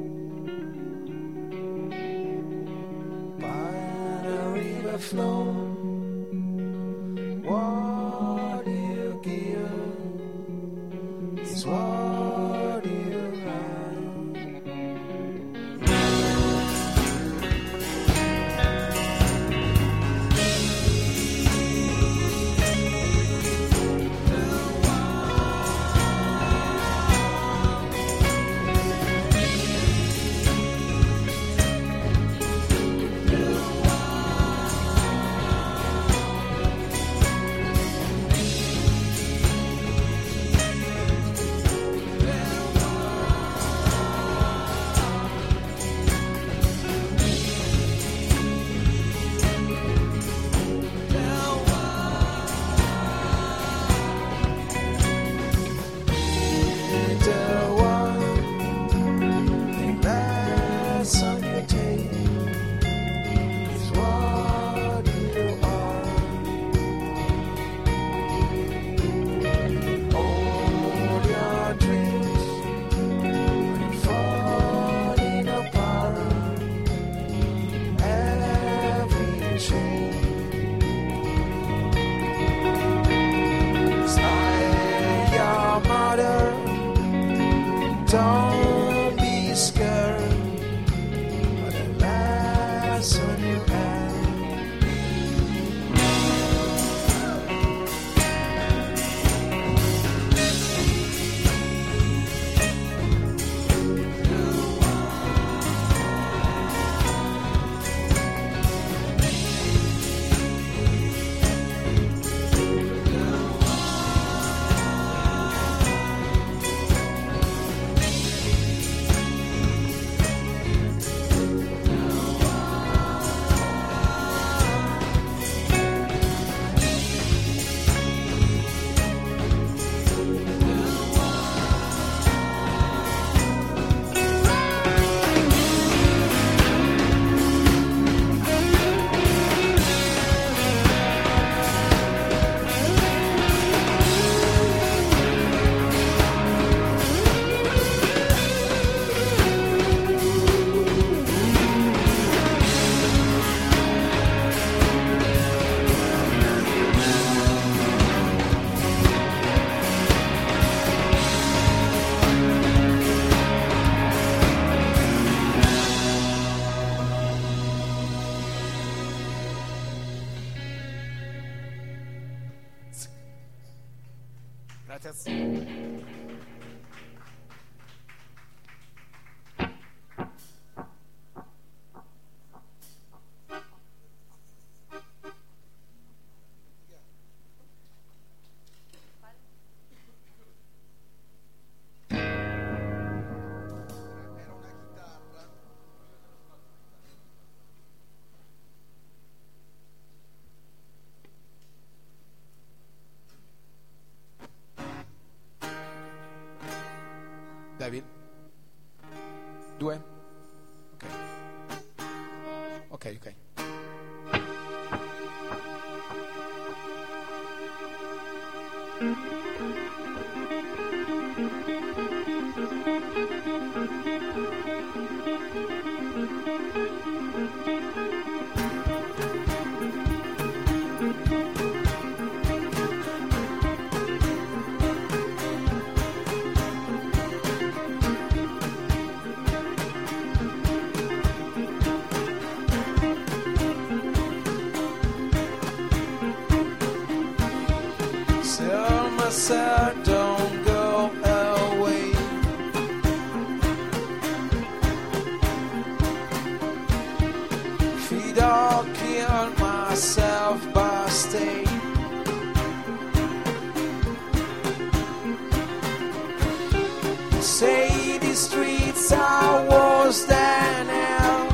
by the river flow. What you give is what you have. Don't be scared by the lesson you have. Grazie. David? 2? Ok. Ok. Myself, don't go away. I'll kill myself by state. Say the streets are worse than hell.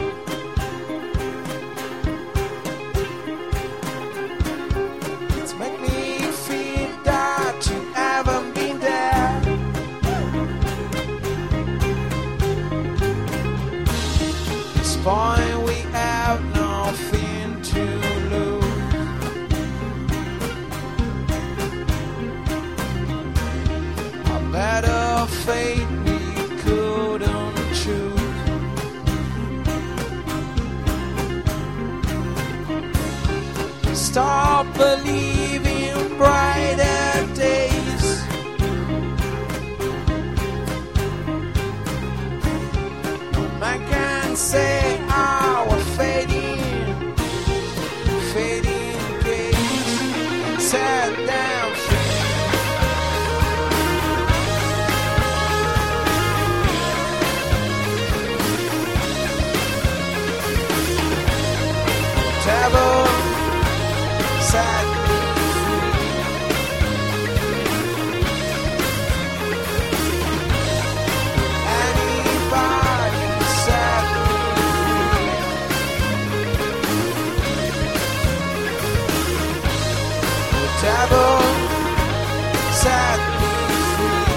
It's make me feel that you haven't been there. This point we have nothing to lose. A better fate we couldn't choose. Stop believing brighter days. No man can say our fading days set them free. Devil set me free. Anybody set me free. The devil set me free.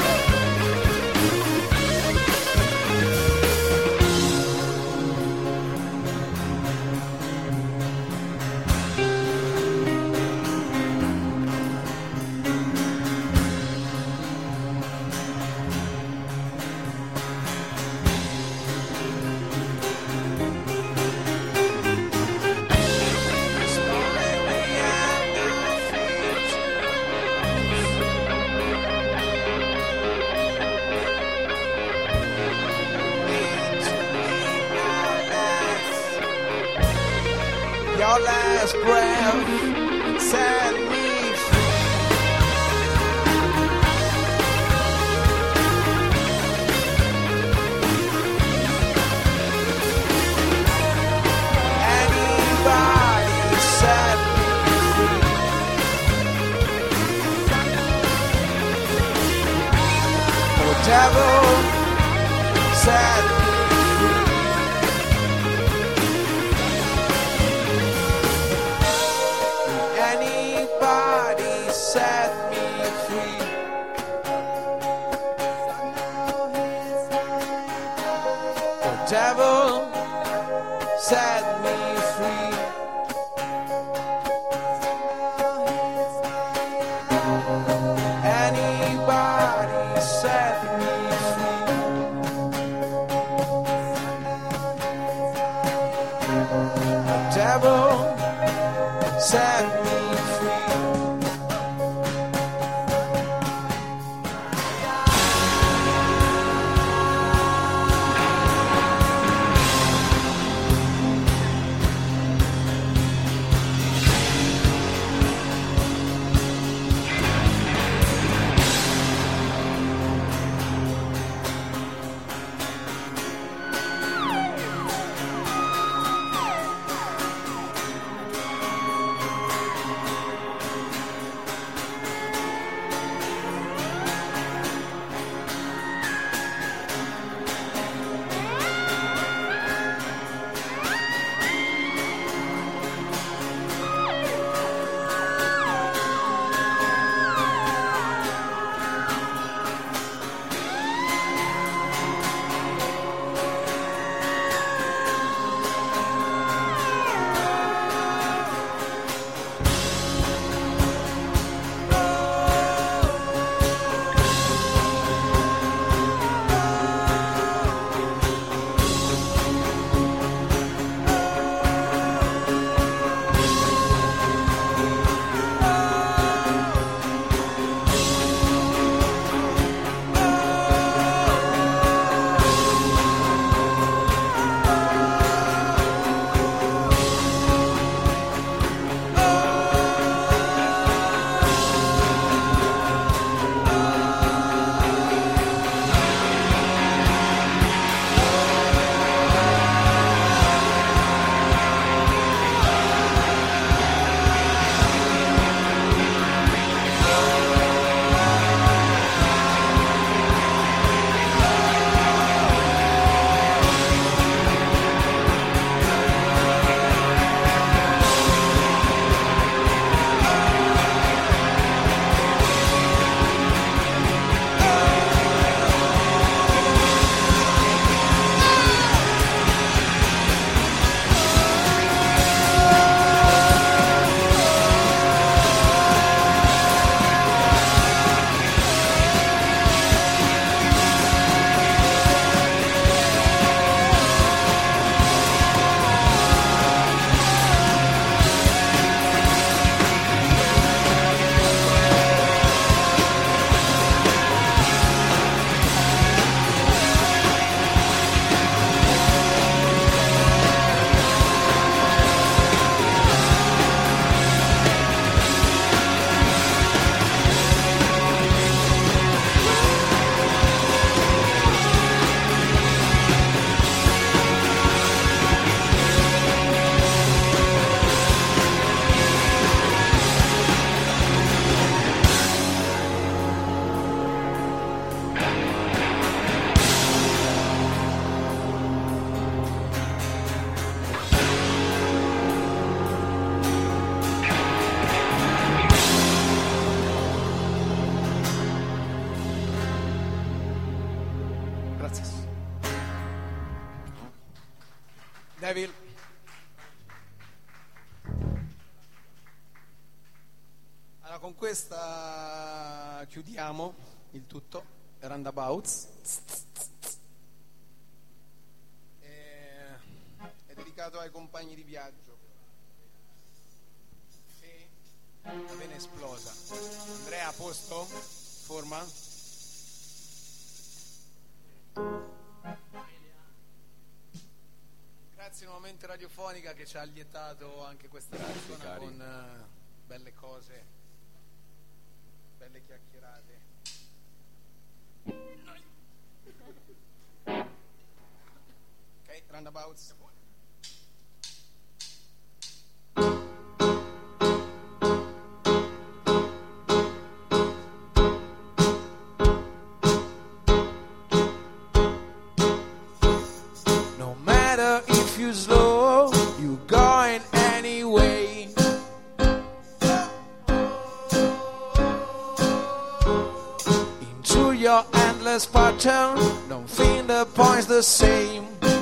Your last breath set me free. Anybody set me free. The devil set me free. Anybody set me free. The devil set me free. Anybody set me free. The devil set me free. Devil. Allora, con questa chiudiamo il tutto. Roundabouts. È dedicato ai compagni di viaggio. E la vena esplosa. Andrea, a posto? Forma? Grazie nuovamente Radiofonica che ci ha allietato anche questa persona con belle cose, belle chiacchierate. Ok, Roundabouts. No matter if you're slow, you're going anyway. Into your endless pattern, don't think the point's the same.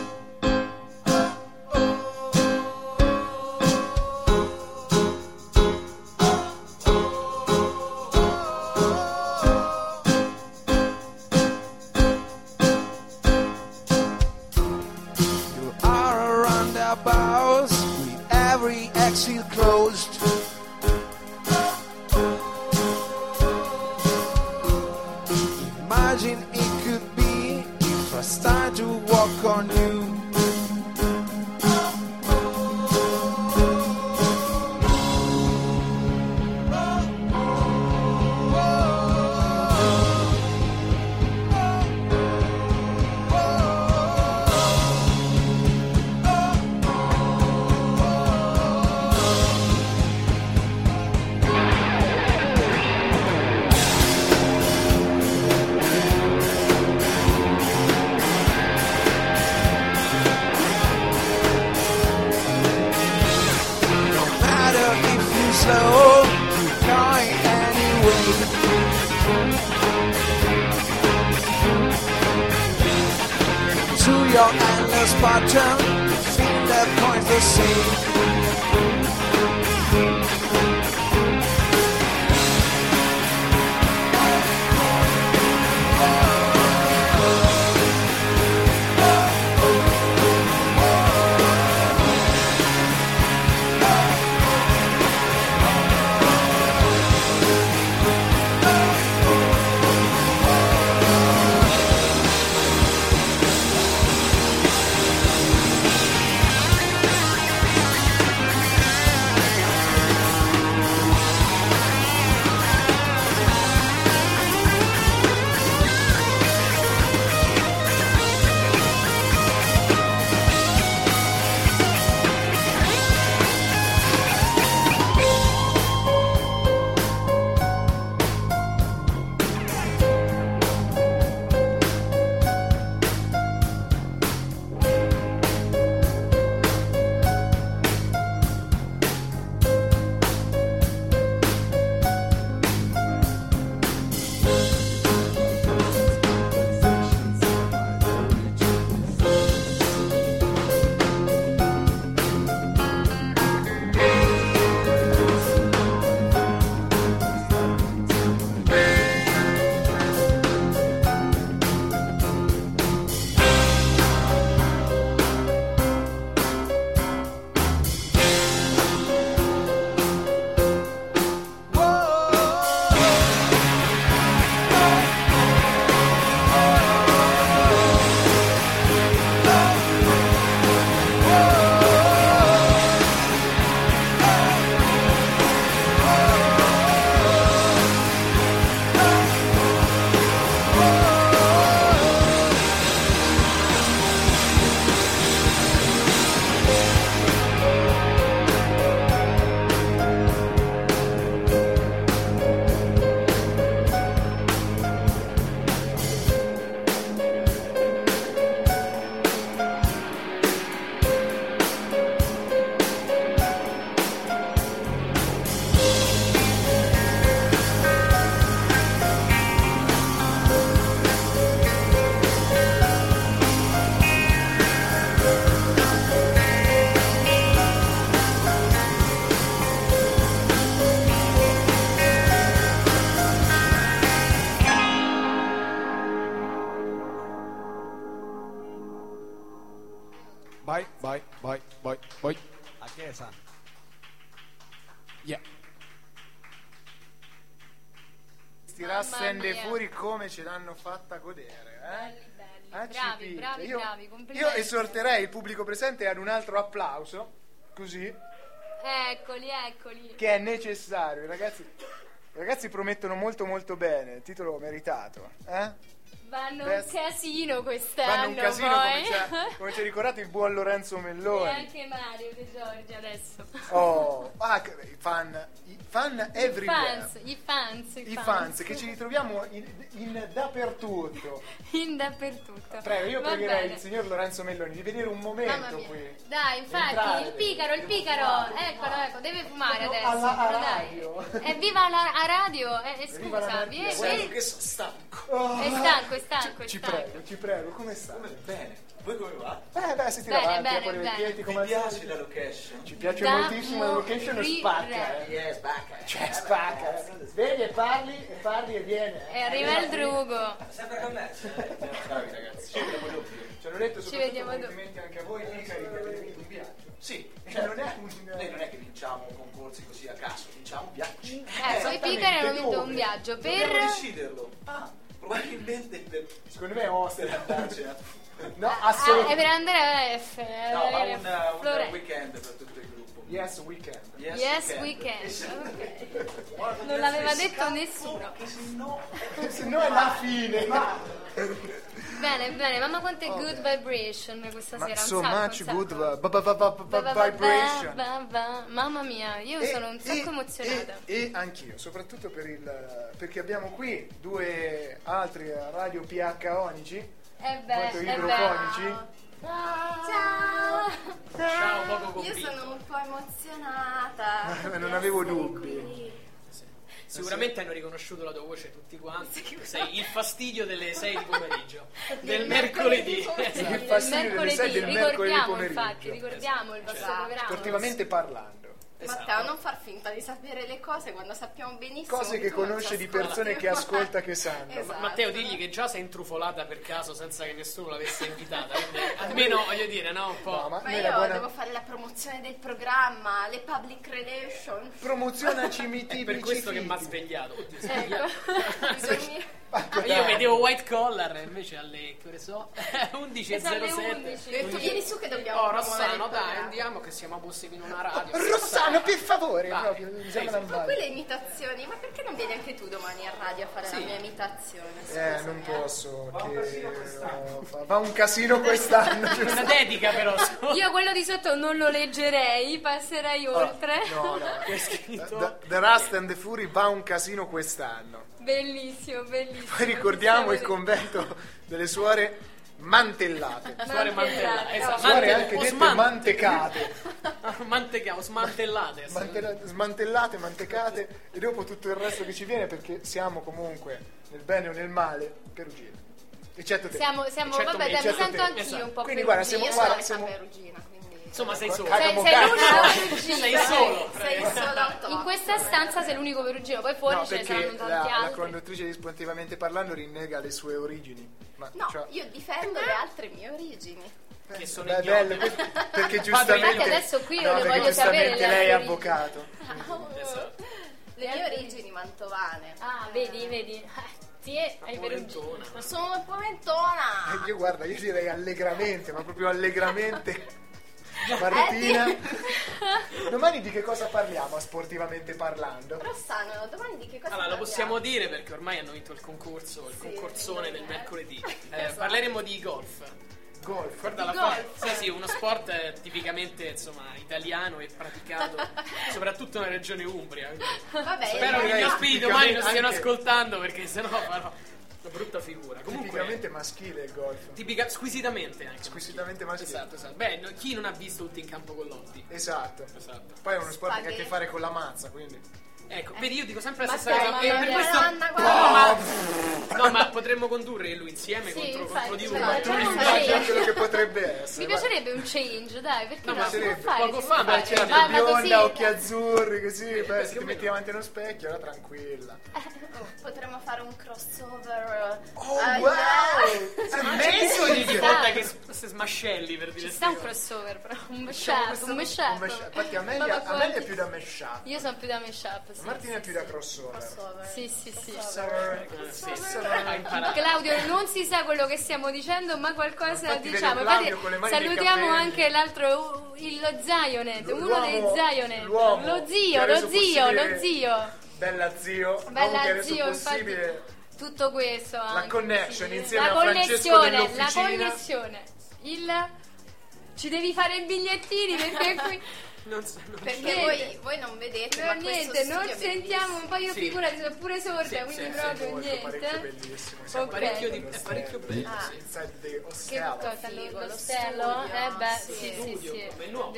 You are a roundabout with every exit closed. Imagine it could be if I start to walk on you. No matter if you're slow, you're going anyway. To your endless pattern, you think that point's the same. Vai. A chiesa. Yeah. Sti Rassende fuori come ce l'hanno fatta godere, Belli. Bravi, complimenti. Io esorterei il pubblico presente ad un altro applauso, così, Eccoli. che è necessario. I ragazzi promettono molto molto bene, titolo meritato, Vanno un casino quest'anno. Vanno un casino poi. come ci ha ricordato il buon Lorenzo Melloni. E anche Mario De Giorgi adesso. I fan everywhere. I fans che ci ritroviamo in dappertutto. Prego, io pregherei il signor Lorenzo Melloni di venire un momento qui. Dai, infatti, il picaro, eccolo, deve fumare adesso. Alla radio. Evviva la radio, scusa, Guarda che sono stanco. È stanco. Ci prego, come sta? Bene. Voi come va? Si tira avanti, apre le vecchietti come al solito. Piace la location? Ci piace moltissimo la location, spacca. Spacca. Svegli e parli e viene. E arriva il drugo. Sempre con me. Bravi ragazzi. Ci vediamo doppio. Ci hanno detto vediamo complimenti anche a voi, Icari, che avete vinto un viaggio. Sì. Noi non è che vinciamo concorsi così a caso, vinciamo viaggi. I Picari hanno vinto un viaggio per... Dobbiamo deciderlo. Probabilmente secondo me è Oster andarcene. No, assolutamente. È per andare a F. Un weekend per tutto il gruppo. Yes, weekend. Ok. Non l'aveva detto nessuno. Se no è la fine. Bene, mamma quante good vibration questa sera. So much good vibration. Mamma mia, io sono un sacco emozionata. E anch'io, soprattutto perché abbiamo qui due altri radio PH-onici. Molto idrofonici. Ciao, poco convinto. Io sono un po' emozionata. Non avevo dubbi. Sicuramente hanno riconosciuto la tua voce tutti quanti. Sei il fastidio delle 6 di pomeriggio del mercoledì. Il fastidio delle 6 del mercoledì pomeriggio. Infatti, ricordiamo il vostro programma. Sportivamente parlando. Matteo, non far finta di sapere le cose quando sappiamo benissimo cose che conosce di persone che ascolta, che sanno. Esatto. Matteo, digli che già sei intrufolata per caso senza che nessuno l'avesse invitata, quindi almeno voglio dire, no, un po'. Ma io devo fare la promozione del programma, le public relations. Promozionaci miti. Per questo che mi ha svegliato. Oddio, Ecco. Io vedevo White Collar invece alle, che ore so, 11:07. Vieni su che dobbiamo Rossano, dai, andiamo che siamo a Bossevi in una radio. Rossano, per favore, proprio, ma qui le imitazioni, ma perché non vieni anche tu domani a radio a fare la mia imitazione? Non posso, fa un casino quest'anno. Una dedica però. Io quello di sotto non lo leggerei, passerei oltre. No. The Rust and the Fury va un casino quest'anno. Bellissimo. Poi ricordiamo il convento delle suore mantellate. Suore mantellate, esatto. Suore anche dette mantecate. Smantellate. Smantellate, mantecate e dopo tutto il resto che ci viene, perché siamo comunque nel bene o nel male perugina. Eccetto te. Siamo vabbè, mi sento anch'io esatto. Un po' quindi perugina. guarda, siamo perugina. Insomma, sei solo. Sei l'unico perugino. Sei solo. In questa stanza sei l'unico perugino, poi fuori ce ne saranno tanti altri. La conduttrice di Spontaneamente Parlando rinnega le sue origini. Io difendo le altre mie origini. Che sono bello, perché giustamente adesso qui io le voglio sapere. Lei è avvocato. Le mie origini mantovane. Vedi. Hai perugino. Sono un po' mentona. Io direi allegramente, ma proprio allegramente. Martina, domani di che cosa parliamo Sportivamente Parlando? Rossano, domani di che cosa parliamo? Lo possiamo dire perché ormai hanno vinto il concorso, il concorsone del mercoledì. Esatto. Parleremo di golf. Guarda golf. Sì, uno sport tipicamente italiano e praticato soprattutto nella regione Umbria. Vabbè, spero che gli ospiti domani non stiano ascoltando, perché sennò farò una brutta figura. Comunque, tipicamente maschile il golf. Squisitamente anche. Squisitamente maschile. Esatto. Beh, chi non ha visto tutti in campo con Lotti? Esatto. Poi è uno sport che ha a che fare con la mazza, quindi. Ecco, vedi, io dico sempre la stessa cosa. Per questo ma potremmo condurre lui insieme contro di uno. Ma tu immagini quello che potrebbe essere. Mi piacerebbe un change, dai, perché no? Si può fare, poco si può fa fare. c'era Ma così, bionda, occhi azzurri, così, beh, se ti metti davanti allo specchio, era tranquilla. Potremmo fare un crossover. Oh, wow! Adesso di volta che se smascelli per dire. Ci sta un crossover, però un mashup. Infatti Amelia è più da mashup. Io sono più da mashup. Sì, Martina è più da crossover. Sì. Claudio, non si sa quello che stiamo dicendo, ma qualcosa infatti diciamo. Salutiamo anche l'altro, lo Zionet, uno dei Zionet. Lo zio. Bella zio. Bella zio, possibile tutto questo anche. La connection insieme a Francesco dell'Officina. La connessione. Ci devi fare i bigliettini perché qui perché voi non vedete, ma niente, non sentiamo un po', io figurati, sono pure sorda, quindi proprio niente. È parecchio bello. Che cosa? L'ostello? Sì.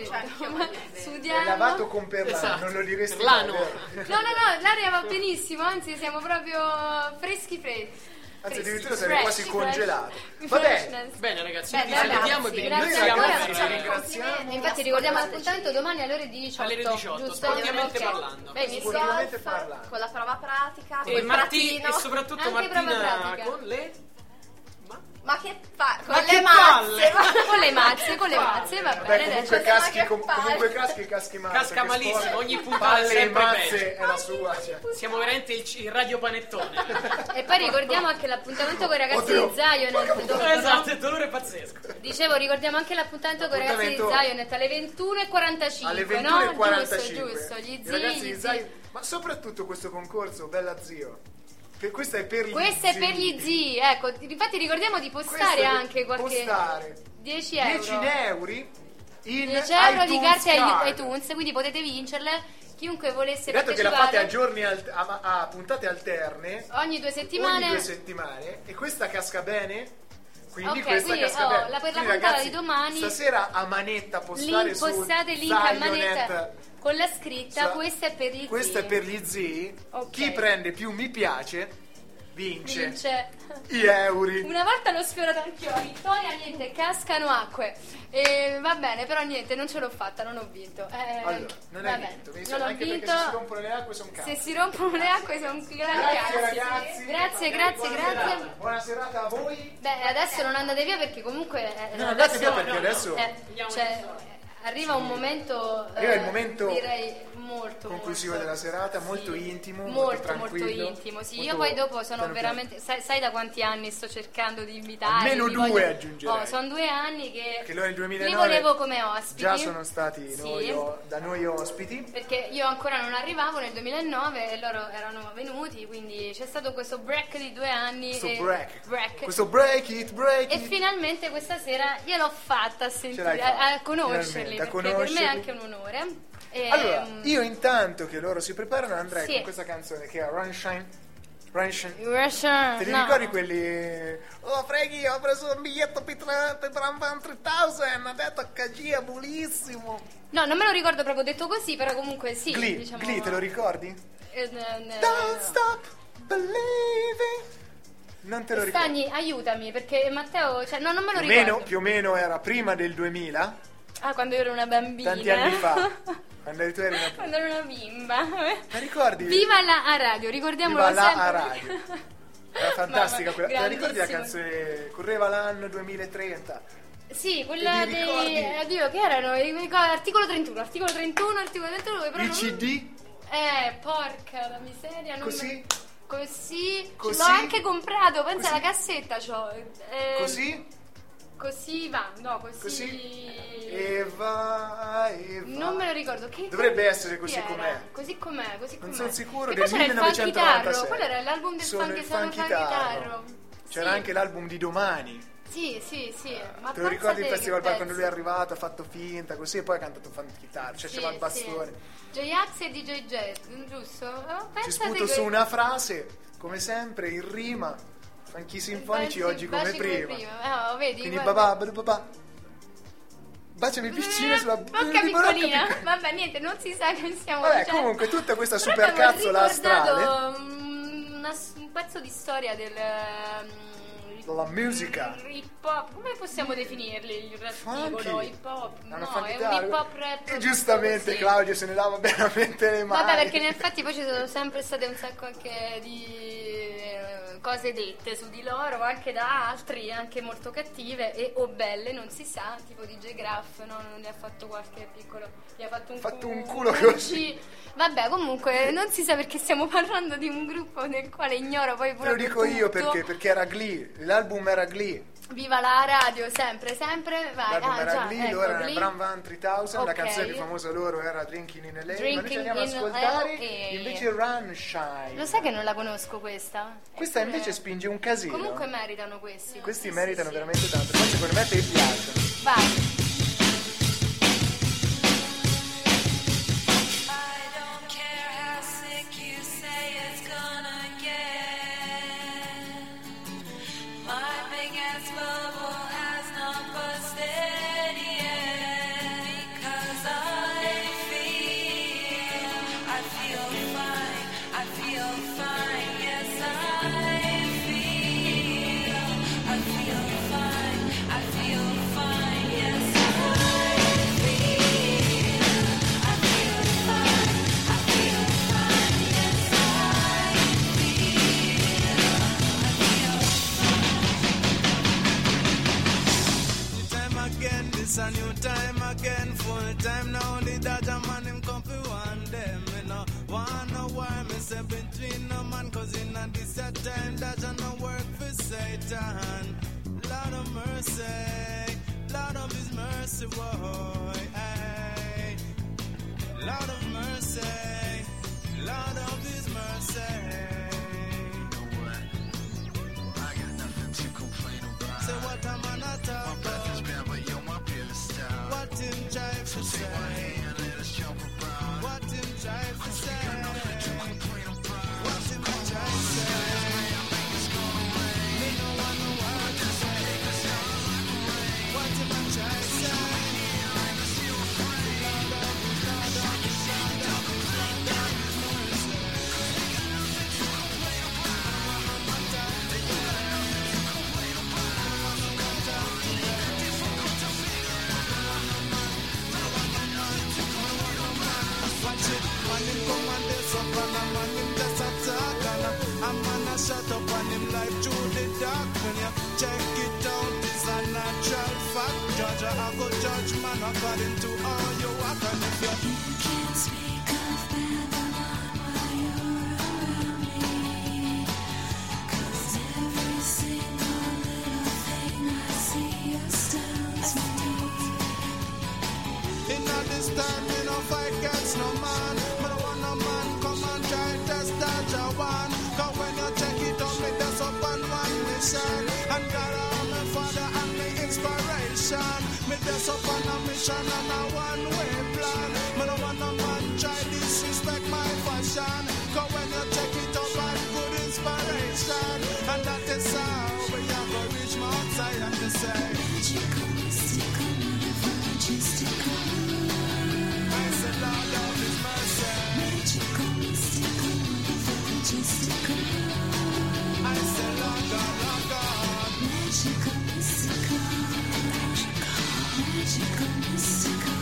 È lavato con Perlano, non lo diresti mai. No, l'aria va benissimo, anzi siamo proprio freschi. Anzi, addirittura sarei quasi congelato. Va bene. Bene, ragazzi, vi salutiamo e vi ringraziamo. Infatti ricordiamo l'appuntamento domani alle ore 18. Alle ore 18, sportivamente parlando. Con la prova pratica, e Martina, e soprattutto Martina con le... Ma che fa? Con le mazze, va bene. Comunque caschi male. Casca malissimo, ogni puntata è sempre mazze è la sua. Siamo veramente il radio panettone. E poi ricordiamo anche l'appuntamento con i ragazzi di Zionet. Esatto, è dolore pazzesco. Dicevo, ricordiamo anche l'appuntamento con i ragazzi di Zionet alle 21:45. Alle 21:45. Giusto, gli ragazzi di Zionet. Ma soprattutto questo concorso, bella zio. Questo è per gli zii, ecco, infatti ricordiamo di postare anche qualche 10 euro. 10 euro in 10 euro di carte card. iTunes, quindi potete vincerle. Chiunque volesse dato partecipare. Che la fate a giorni a puntate alterne ogni 2 settimane. E questa casca bene. Quindi questa casca bene. Per la puntata di domani stasera a manetta postare postate link a manetta con la scritta questo è per gli zii. Questo è per gli zii. Chi prende più mi piace vince gli euro. Una volta l'ho sfiorato anch'io a vittoria, niente, cascano acque. Va bene, però niente, non ce l'ho fatta, non ho vinto. Allora, non hai vinto. Anche perché se si rompono le acque sono cazzo. Se si rompono le acque sono ragazzi. Grazie. Buona serata a voi. Beh, adesso non andate via perché comunque non andate via perché adesso arriva un momento, il momento direi molto conclusivo della serata, molto intimo, molto tranquillo, intimo. Sì, io poi dopo sono veramente, sai da quanti anni sto cercando di invitare? Almeno 2 aggiungerei. Sono 2 anni che noi nel 2009 li volevo come ospiti. Già sono stati da noi ospiti. Perché io ancora non arrivavo nel 2009 e loro erano venuti, quindi c'è stato questo break di 2 anni. Questo break it. E finalmente questa sera gliel'ho fatta a sentire, a conoscerli. Perché per me è anche un onore. Allora, io intanto che loro si preparano andrei con questa canzone che è Runshine. Te li ricordi quelli? Oh Freghi, ho preso un biglietto per Bram 3000, ha detto KG è buonissimo. No, non me lo ricordo proprio detto così, però comunque sì. Glee, te lo ricordi? Don't stop believing. Non te lo ricordo. Stagni, aiutami, perché Matteo, non me lo ricordo. Più o meno era prima del 2000. Quando ero una bambina. Tanti anni fa. Quando tu eri quando ero una bimba. Ma ricordi? Viva la radio, ricordiamolo sempre. Viva la radio. Era fantastica quella. Te la ricordi la canzone? Correva l'anno 2030. Sì, quella dei... Oddio, che erano? Articolo 31, articolo 31, però il CD? Porca la miseria. Così? L'ho anche comprato, pensa alla cassetta c'ho. Così va, no, così. E va. Non me lo ricordo. Dovrebbe essere così com'è. Così com'è. Non sono sicuro. Del 1996. Quello era l'album del Funky Guitarro. C'era anche l'album di Domani. Sì. Ma te lo ricordi il Festival Bar quando lui è arrivato, ha fatto finta così e poi ha cantato Funky Guitarra, c'era il bastone. J-Ax e DJ Jet, giusto? Ci sputo su una frase, come sempre, in rima. Funky sinfonici oggi come prima. Vedi, quindi babà. Baciami piccina sulla bocca piccolina. Vabbè, niente, non si sa che stiamo dicendo. Comunque tutta questa super cazzola astrale. Un pezzo di storia del la musica. Hip hop, come possiamo definirli il Funky. l'articolo? Hip hop? Una No, è funky un hip hop rap. E giustamente sì. Claudio se ne lava veramente le mani. Vabbè, perché in effetti poi ci sono sempre state un sacco anche di cose dette su di loro, anche da altri, anche molto cattive o belle, non si sa, tipo DJ Graff, no? Non ne ha fatto qualche piccolo, gli ha fatto un culo così. Vabbè, comunque non si sa perché stiamo parlando di un gruppo nel quale ignoro poi Te proprio lo dico io tutto. perché era Glee, l'album era Glee. Viva la radio, sempre, vai. L'album era già, Glee, ecco, loro erano Glee. Bram Van 3000, la Ok. canzone più famosa loro era Drinking in LA, ma noi ci Drinking andiamo ad in ascoltare LA. invece Run Shine. Lo sai che non la conosco questa? Questa invece spinge un casino. Comunque meritano questi. Questi meritano veramente tanto, poi secondo me ti piacciono. Vai. It's a new time again, full time now. The Dodger man him come fi one them. Me no wanna war me say between no man, cause in a this a time Dodger no work for Satan. Lord of mercy, Lord of His mercy, boy. Hey. Lord of mercy, Lord of His mercy. Say what am I not talking about? What him jive to say? What him jive to say? What him jive say? Me no want no word to say. What him jive say? Shut up on him like through the dark. When you check it out, it's a natural fact. Judge, I go judge man according to all you walk. And if you can't speak of Babylon while you're around me, 'cause every single little thing I see astounds me. In all this time, me no fight against no man. Me no want no man come and try test Dodge a one. 'Cause when you check it out, me that's up on one mission. And God I'm my father and my inspiration. Me that's up on a mission and a one-way plan. Me no want no man try disrespect my fashion. 'Cause when you check it out, I'm good inspiration. And that is how we are gonna reach Mount Zion to say magical, mystical, majestic. I said Lord of His mercy. Magical, mystical, majestic. I said Lord God, Lord God. Magical, mystical, magical, mystical,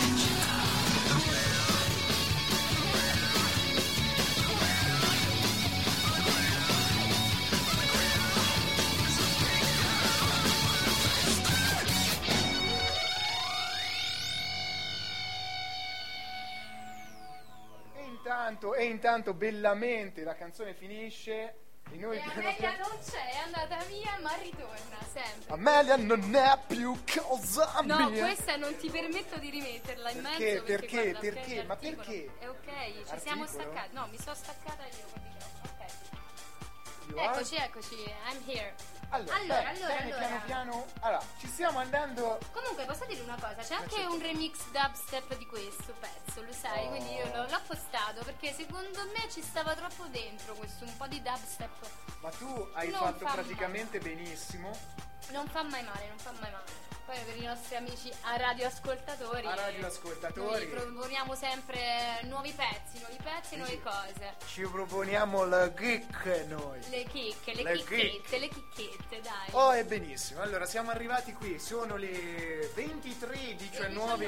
E intanto bellamente la canzone finisce e noi Amelia non c'è, è andata via ma ritorna sempre. Amelia non è più cosa No, mia. questa non ti permetto di rimetterla in mezzo Perché? perché guarda, Perché? prendi Ma l'articolo. perché? È ok, ci siamo staccati. No, mi sono staccata io col microfono. You Ok. are? Eccoci, I'm here. Allora, piano. Allora, ci stiamo andando. Comunque posso dire una cosa, c'è anche un remix dubstep di questo pezzo, lo sai, quindi io l'ho postato perché secondo me ci stava troppo dentro questo, un po' di dubstep. Ma tu hai Non fatto fa praticamente benissimo. Non fa mai male, non fa mai male. Poi per i nostri amici a radioascoltatori. Noi proponiamo sempre nuovi pezzi, nuove cose. Ci proponiamo la geek noi. Le chicchette, dai. Oh, è benissimo. Allora, siamo arrivati qui, sono le 19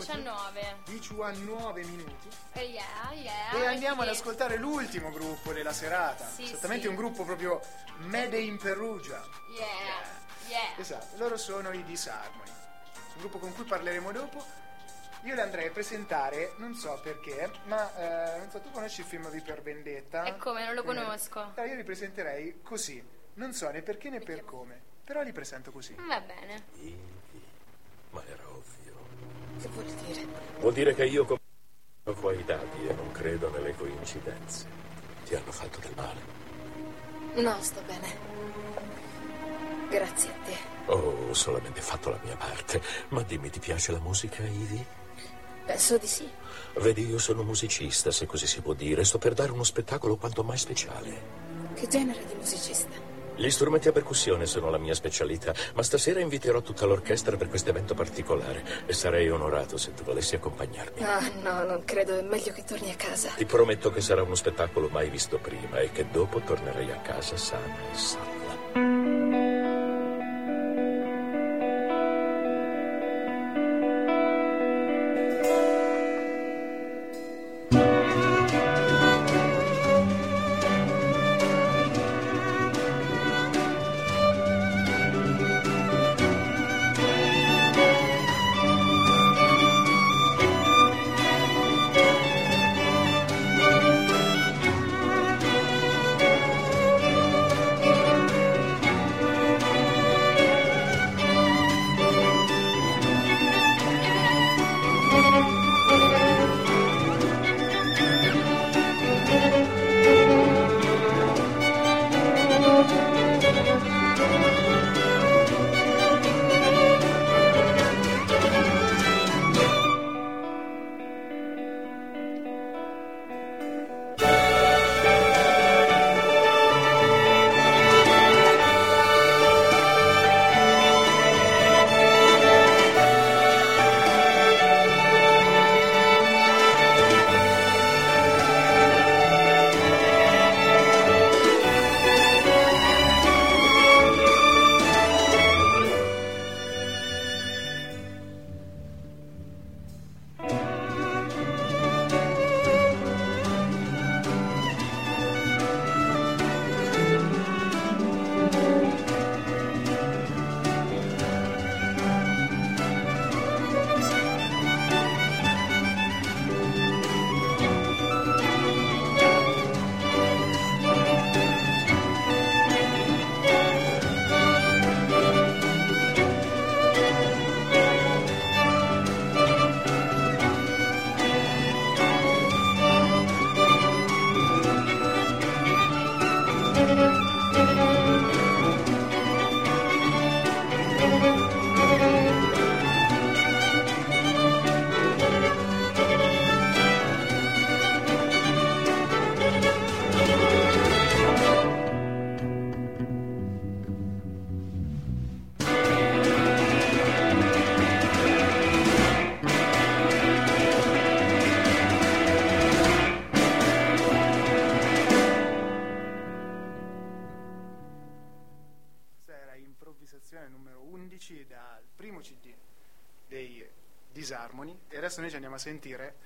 minuti. E andiamo ad ascoltare l'ultimo gruppo della serata. Esattamente un gruppo proprio Made in Perugia. Esatto, loro sono i Disharmony, un gruppo con cui parleremo dopo. Io le andrei a presentare, non so perché, ma non so, tu conosci il film V per Vendetta? E come? Non lo conosco. Io li presenterei così, non so né perché né per come, però li presento così. Va bene. Ma era ovvio. Che vuol dire? Vuol dire che io ho qua i dati e non credo nelle coincidenze. Ti hanno fatto del male? No, sto bene. Grazie a te. Oh, ho solamente fatto la mia parte. Ma dimmi, ti piace la musica, Ivy? Penso di sì. Vedi, io sono musicista, se così si può dire. Sto per dare uno spettacolo quanto mai speciale. Che genere di musicista? Gli strumenti a percussione sono la mia specialità, ma stasera inviterò tutta l'orchestra per questo evento particolare e sarei onorato se tu volessi accompagnarmi. Ah, no, non credo. È meglio che torni a casa. Ti prometto che sarà uno spettacolo mai visto prima e che dopo tornerai a casa sana e salva. Numero 11 dal primo CD dei Disharmony, e adesso noi ci andiamo a sentire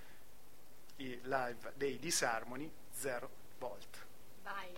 i live dei Disharmony 0 Volt. Vai.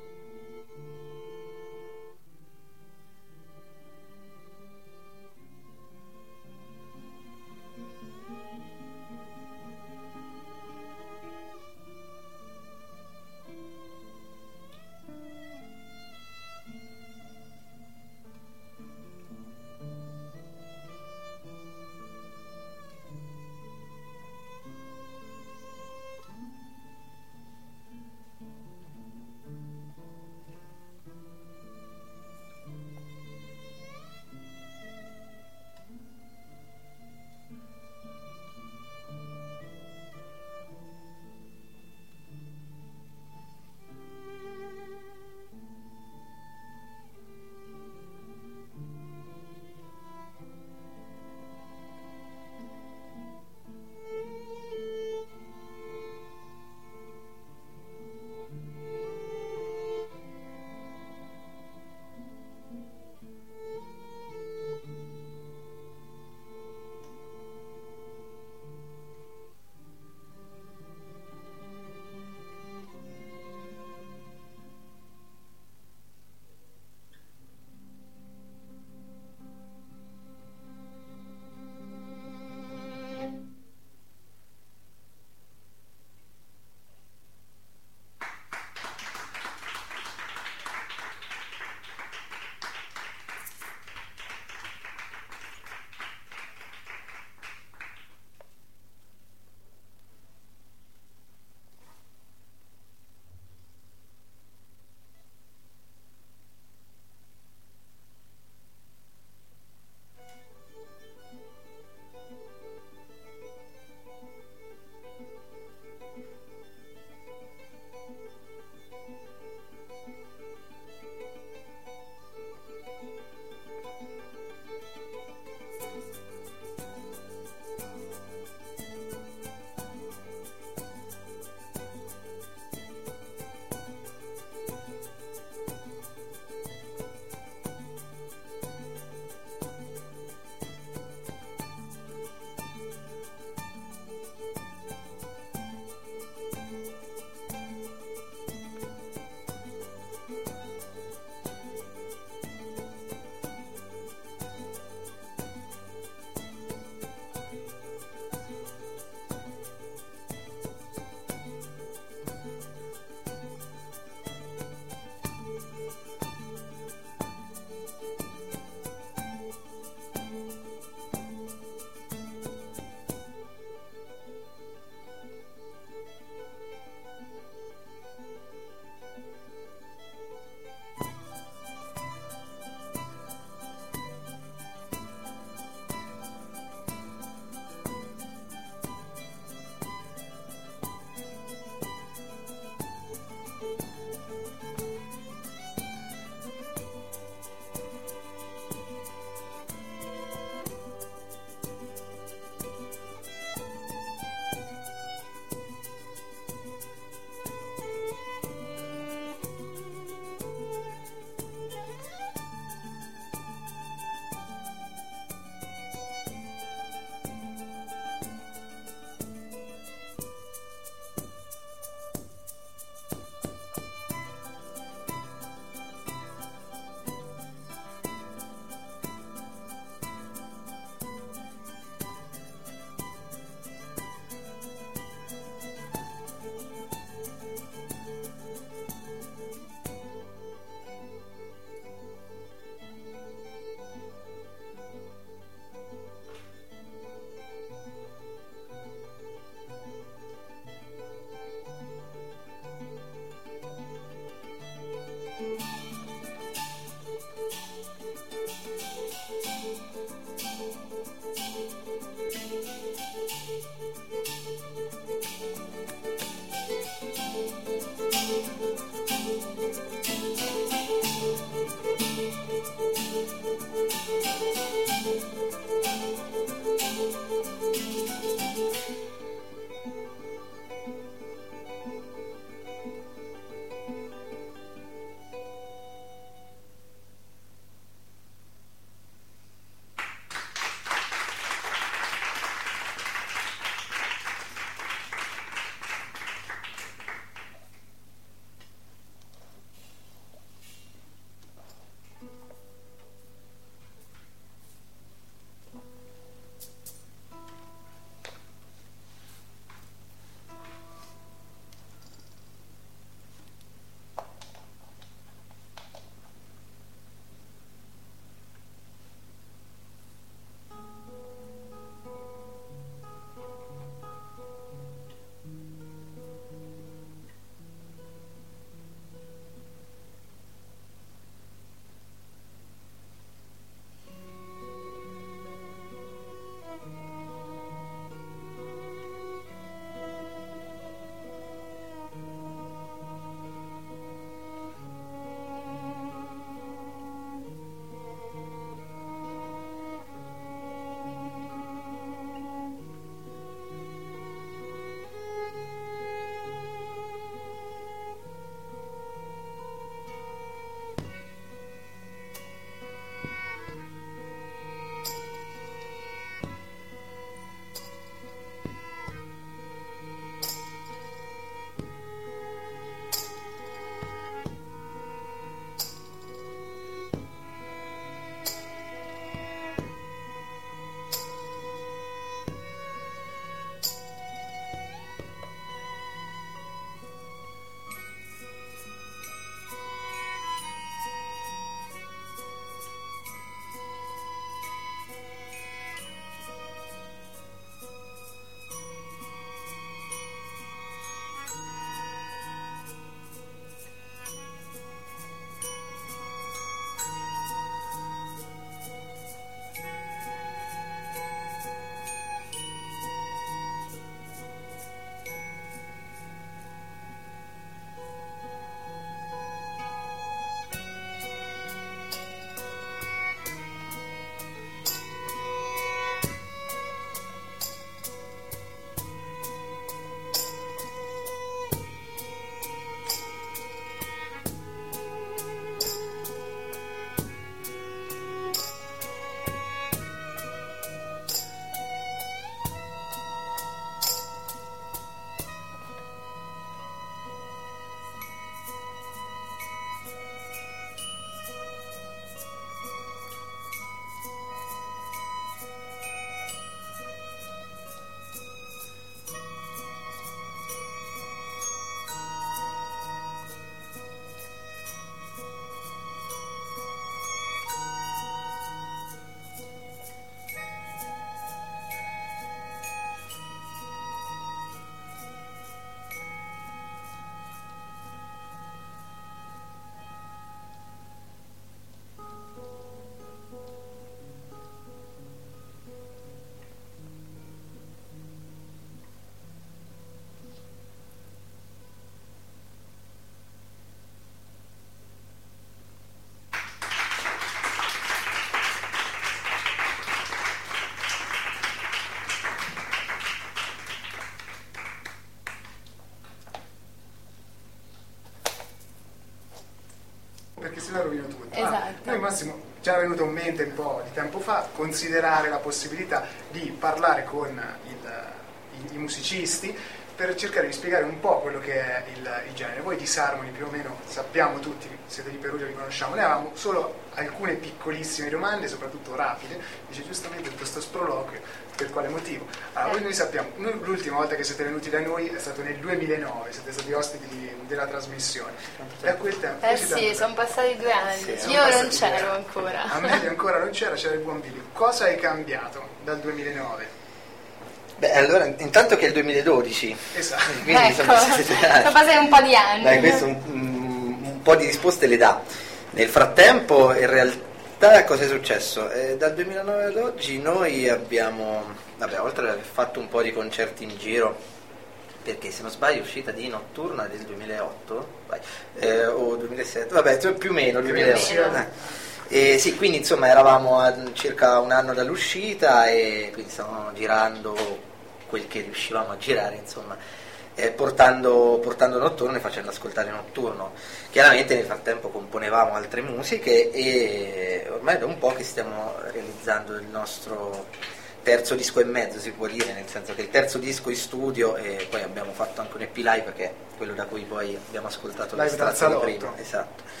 perché se no rovino tutto. Esatto. Noi Massimo ci era venuto in mente un po' di tempo fa considerare la possibilità di parlare con i musicisti per cercare di spiegare un po' quello che è il genere. Voi Disharmony più o meno sappiamo tutti, siete di Perugia, li conosciamo. Noi avevamo solo alcune piccolissime domande, soprattutto rapide. Dice giustamente questo sproloquio, per quale motivo? Allora, noi sappiamo, l'ultima volta che siete venuti da noi è stato nel 2009, siete stati ospiti della trasmissione. Da quel tempo... sì, sono passati 2 anni, Sì, io non c'ero ancora. Amelia ancora non c'era il buon Billy. Cosa è cambiato dal 2009? Beh, allora, intanto che è il 2012. Esatto. Quindi sono passati un po' di anni. Dai, questo un po' di risposte le dà. Nel frattempo, in realtà, cosa è successo? Dal 2009 ad oggi noi abbiamo, oltre ad aver fatto un po' di concerti in giro, perché se non sbaglio è uscita di Notturna del 2008, o 2007, più o meno 2008. Sì, quindi insomma eravamo a circa un anno dall'uscita e quindi stavamo girando quel che riuscivamo a girare, insomma, portando Notturno e facendo ascoltare Notturno. Chiaramente nel frattempo componevamo altre musiche e ormai da un po' che stiamo realizzando il nostro terzo disco e mezzo, si può dire, nel senso che il terzo disco in studio e poi abbiamo fatto anche un EP live, perché è quello da cui poi abbiamo ascoltato l'estratto di prima. Esatto.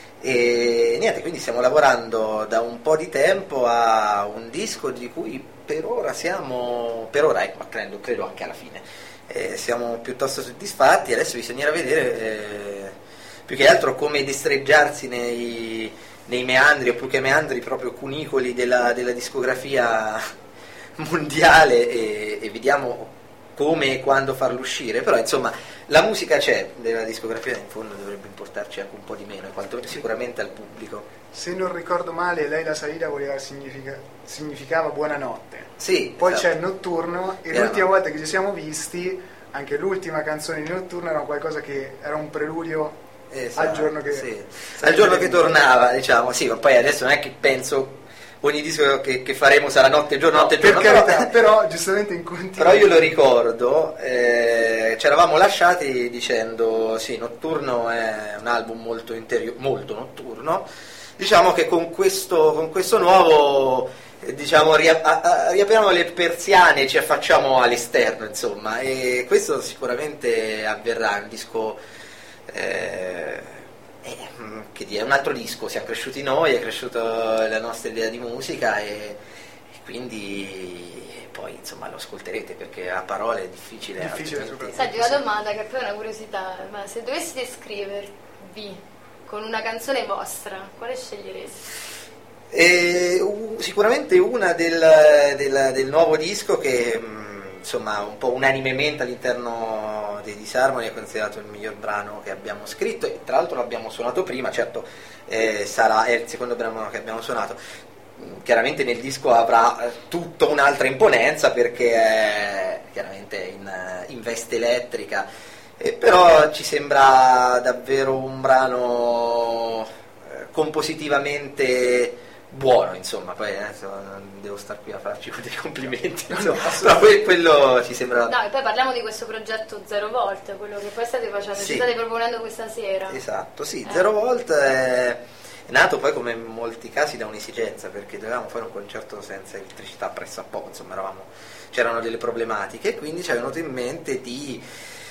E niente, quindi stiamo lavorando da un po' di tempo a un disco di cui per ora ma credo anche alla fine siamo piuttosto soddisfatti. Adesso bisognerà vedere più che altro come destreggiarsi nei meandri, o più che meandri proprio cunicoli della discografia mondiale, e vediamo come e quando farlo uscire. Però insomma la musica c'è della discografia, in fondo dovrebbe importarci anche un po' di meno, quanto sicuramente al pubblico. Se non ricordo male, lei la salita significava buonanotte. Sì. Poi esatto. c'è Notturno e l'ultima volta che ci siamo visti, anche l'ultima canzone di Notturno era qualcosa che era un preludio al giorno che al giorno che tornava, diciamo. Sì, ma poi adesso non è che penso ogni disco che faremo sarà notte e giorno, notte e giorno. Però giustamente in continuo. Però io lo ricordo, ci eravamo lasciati dicendo sì, Notturno è un album molto notturno. Diciamo che con questo nuovo, diciamo, riapriamo le persiane e ci affacciamo all'esterno, insomma, e questo sicuramente avverrà. È un disco che dire, è un altro disco, siamo cresciuti noi, è cresciuta la nostra idea di musica e quindi poi insomma lo ascolterete, perché a parole è difficile. Senti, una domanda che poi è una curiosità, ma se doveste scrivervi con una canzone vostra, quale scegliereste? Sicuramente una del nuovo disco che insomma un po' unanimemente all'interno dei Disharmony è considerato il miglior brano che abbiamo scritto, e tra l'altro l'abbiamo suonato prima, certo è il secondo brano che abbiamo suonato. Chiaramente nel disco avrà tutta un'altra imponenza perché è chiaramente in veste elettrica, però ci sembra davvero un brano compositivamente buono, insomma. Poi non devo star qui a farci dei complimenti, insomma, però quello ci sembra. No, e poi parliamo di questo progetto Zero Volt, quello che poi state facendo, ci state proponendo questa sera. Esatto, sì, Zero Volt è nato poi, come in molti casi, da un'esigenza, perché dovevamo fare un concerto senza elettricità pressappoco, insomma c'erano delle problematiche, e quindi ci è venuto in mente di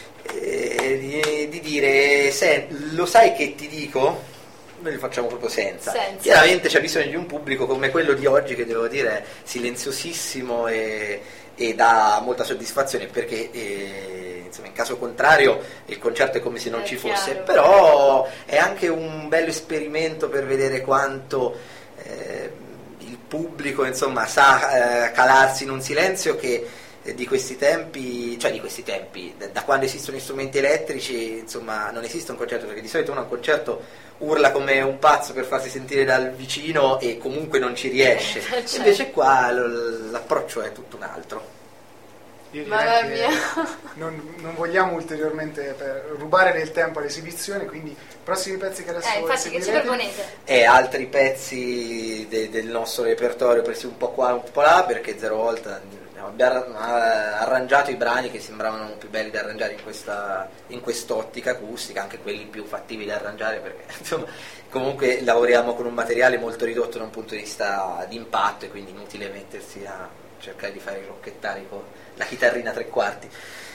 dire lo sai che ti dico? Noi li facciamo proprio senza. Chiaramente c'è bisogno di un pubblico come quello di oggi, che devo dire è silenziosissimo e dà molta soddisfazione, perché insomma, in caso contrario il concerto è come se non ci fosse. Chiaro. Però è anche un bello esperimento per vedere quanto il pubblico, insomma, sa calarsi in un silenzio che di questi tempi, da quando esistono gli strumenti elettrici, insomma, non esiste un concerto, perché di solito uno a un concerto urla come un pazzo per farsi sentire dal vicino e comunque non ci riesce. Invece qua l'approccio è tutto un altro. Io direi che non vogliamo ulteriormente rubare del tempo all'esibizione, quindi i prossimi pezzi che adesso infatti che ci proponete? E altri pezzi del nostro repertorio, presi un po' qua un po' là, perché Zero Volt abbiamo arrangiato i brani che sembravano più belli da arrangiare in quest'ottica acustica, anche quelli più fattivi da arrangiare, perché insomma comunque lavoriamo con un materiale molto ridotto da un punto di vista di impatto, e quindi inutile mettersi a cercare di fare rocchettari con la chitarrina 3/4.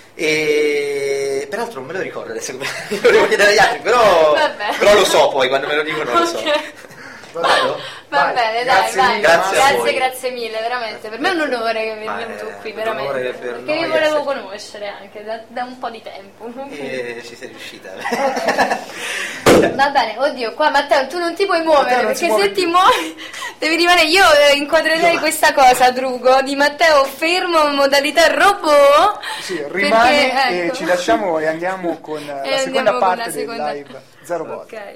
E peraltro non me lo ricordo adesso, lo volevo chiedere agli altri, però lo so poi, quando me lo dicono lo so. Va bene, dai, vai. Grazie mille, veramente. Per me è un onore che venuto qui, veramente. Perché vi volevo conoscere anche da un po' di tempo. E ci sei riuscita. Va bene, oddio, qua Matteo tu non ti puoi muovere, perché se ti muovi devi rimanere. Io inquadrerei questa cosa, Drugo, di Matteo fermo in modalità robot. Sì, rimane, e ci lasciamo e andiamo con la seconda parte del live Zero Bot. Ok.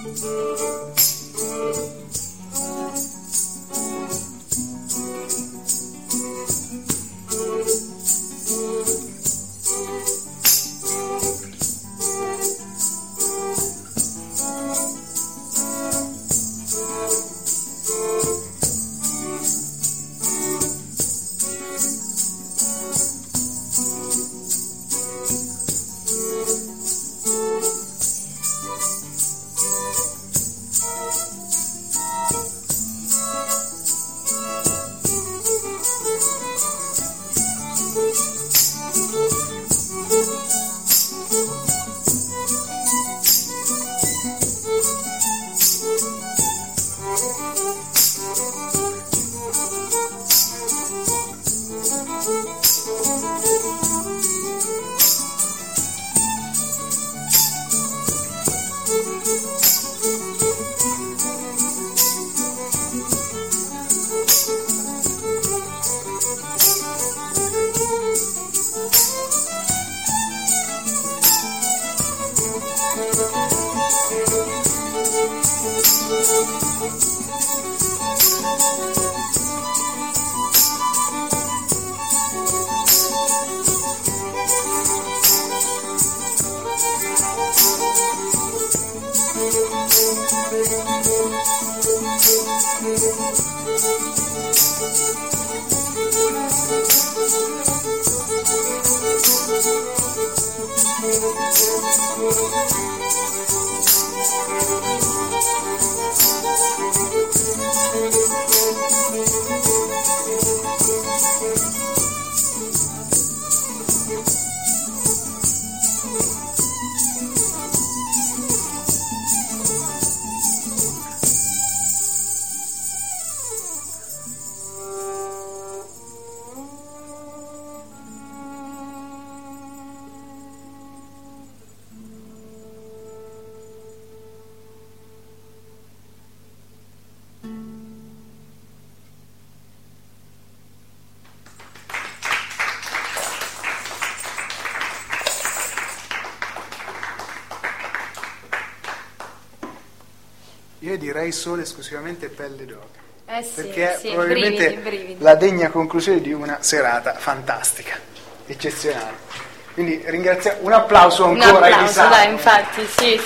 Io direi solo esclusivamente pelle d'oca. Sì, perché sì, probabilmente brividi. la degna conclusione di una serata fantastica, eccezionale. Quindi ringraziamo, un applauso ancora ai disabili. Dai, infatti, sì.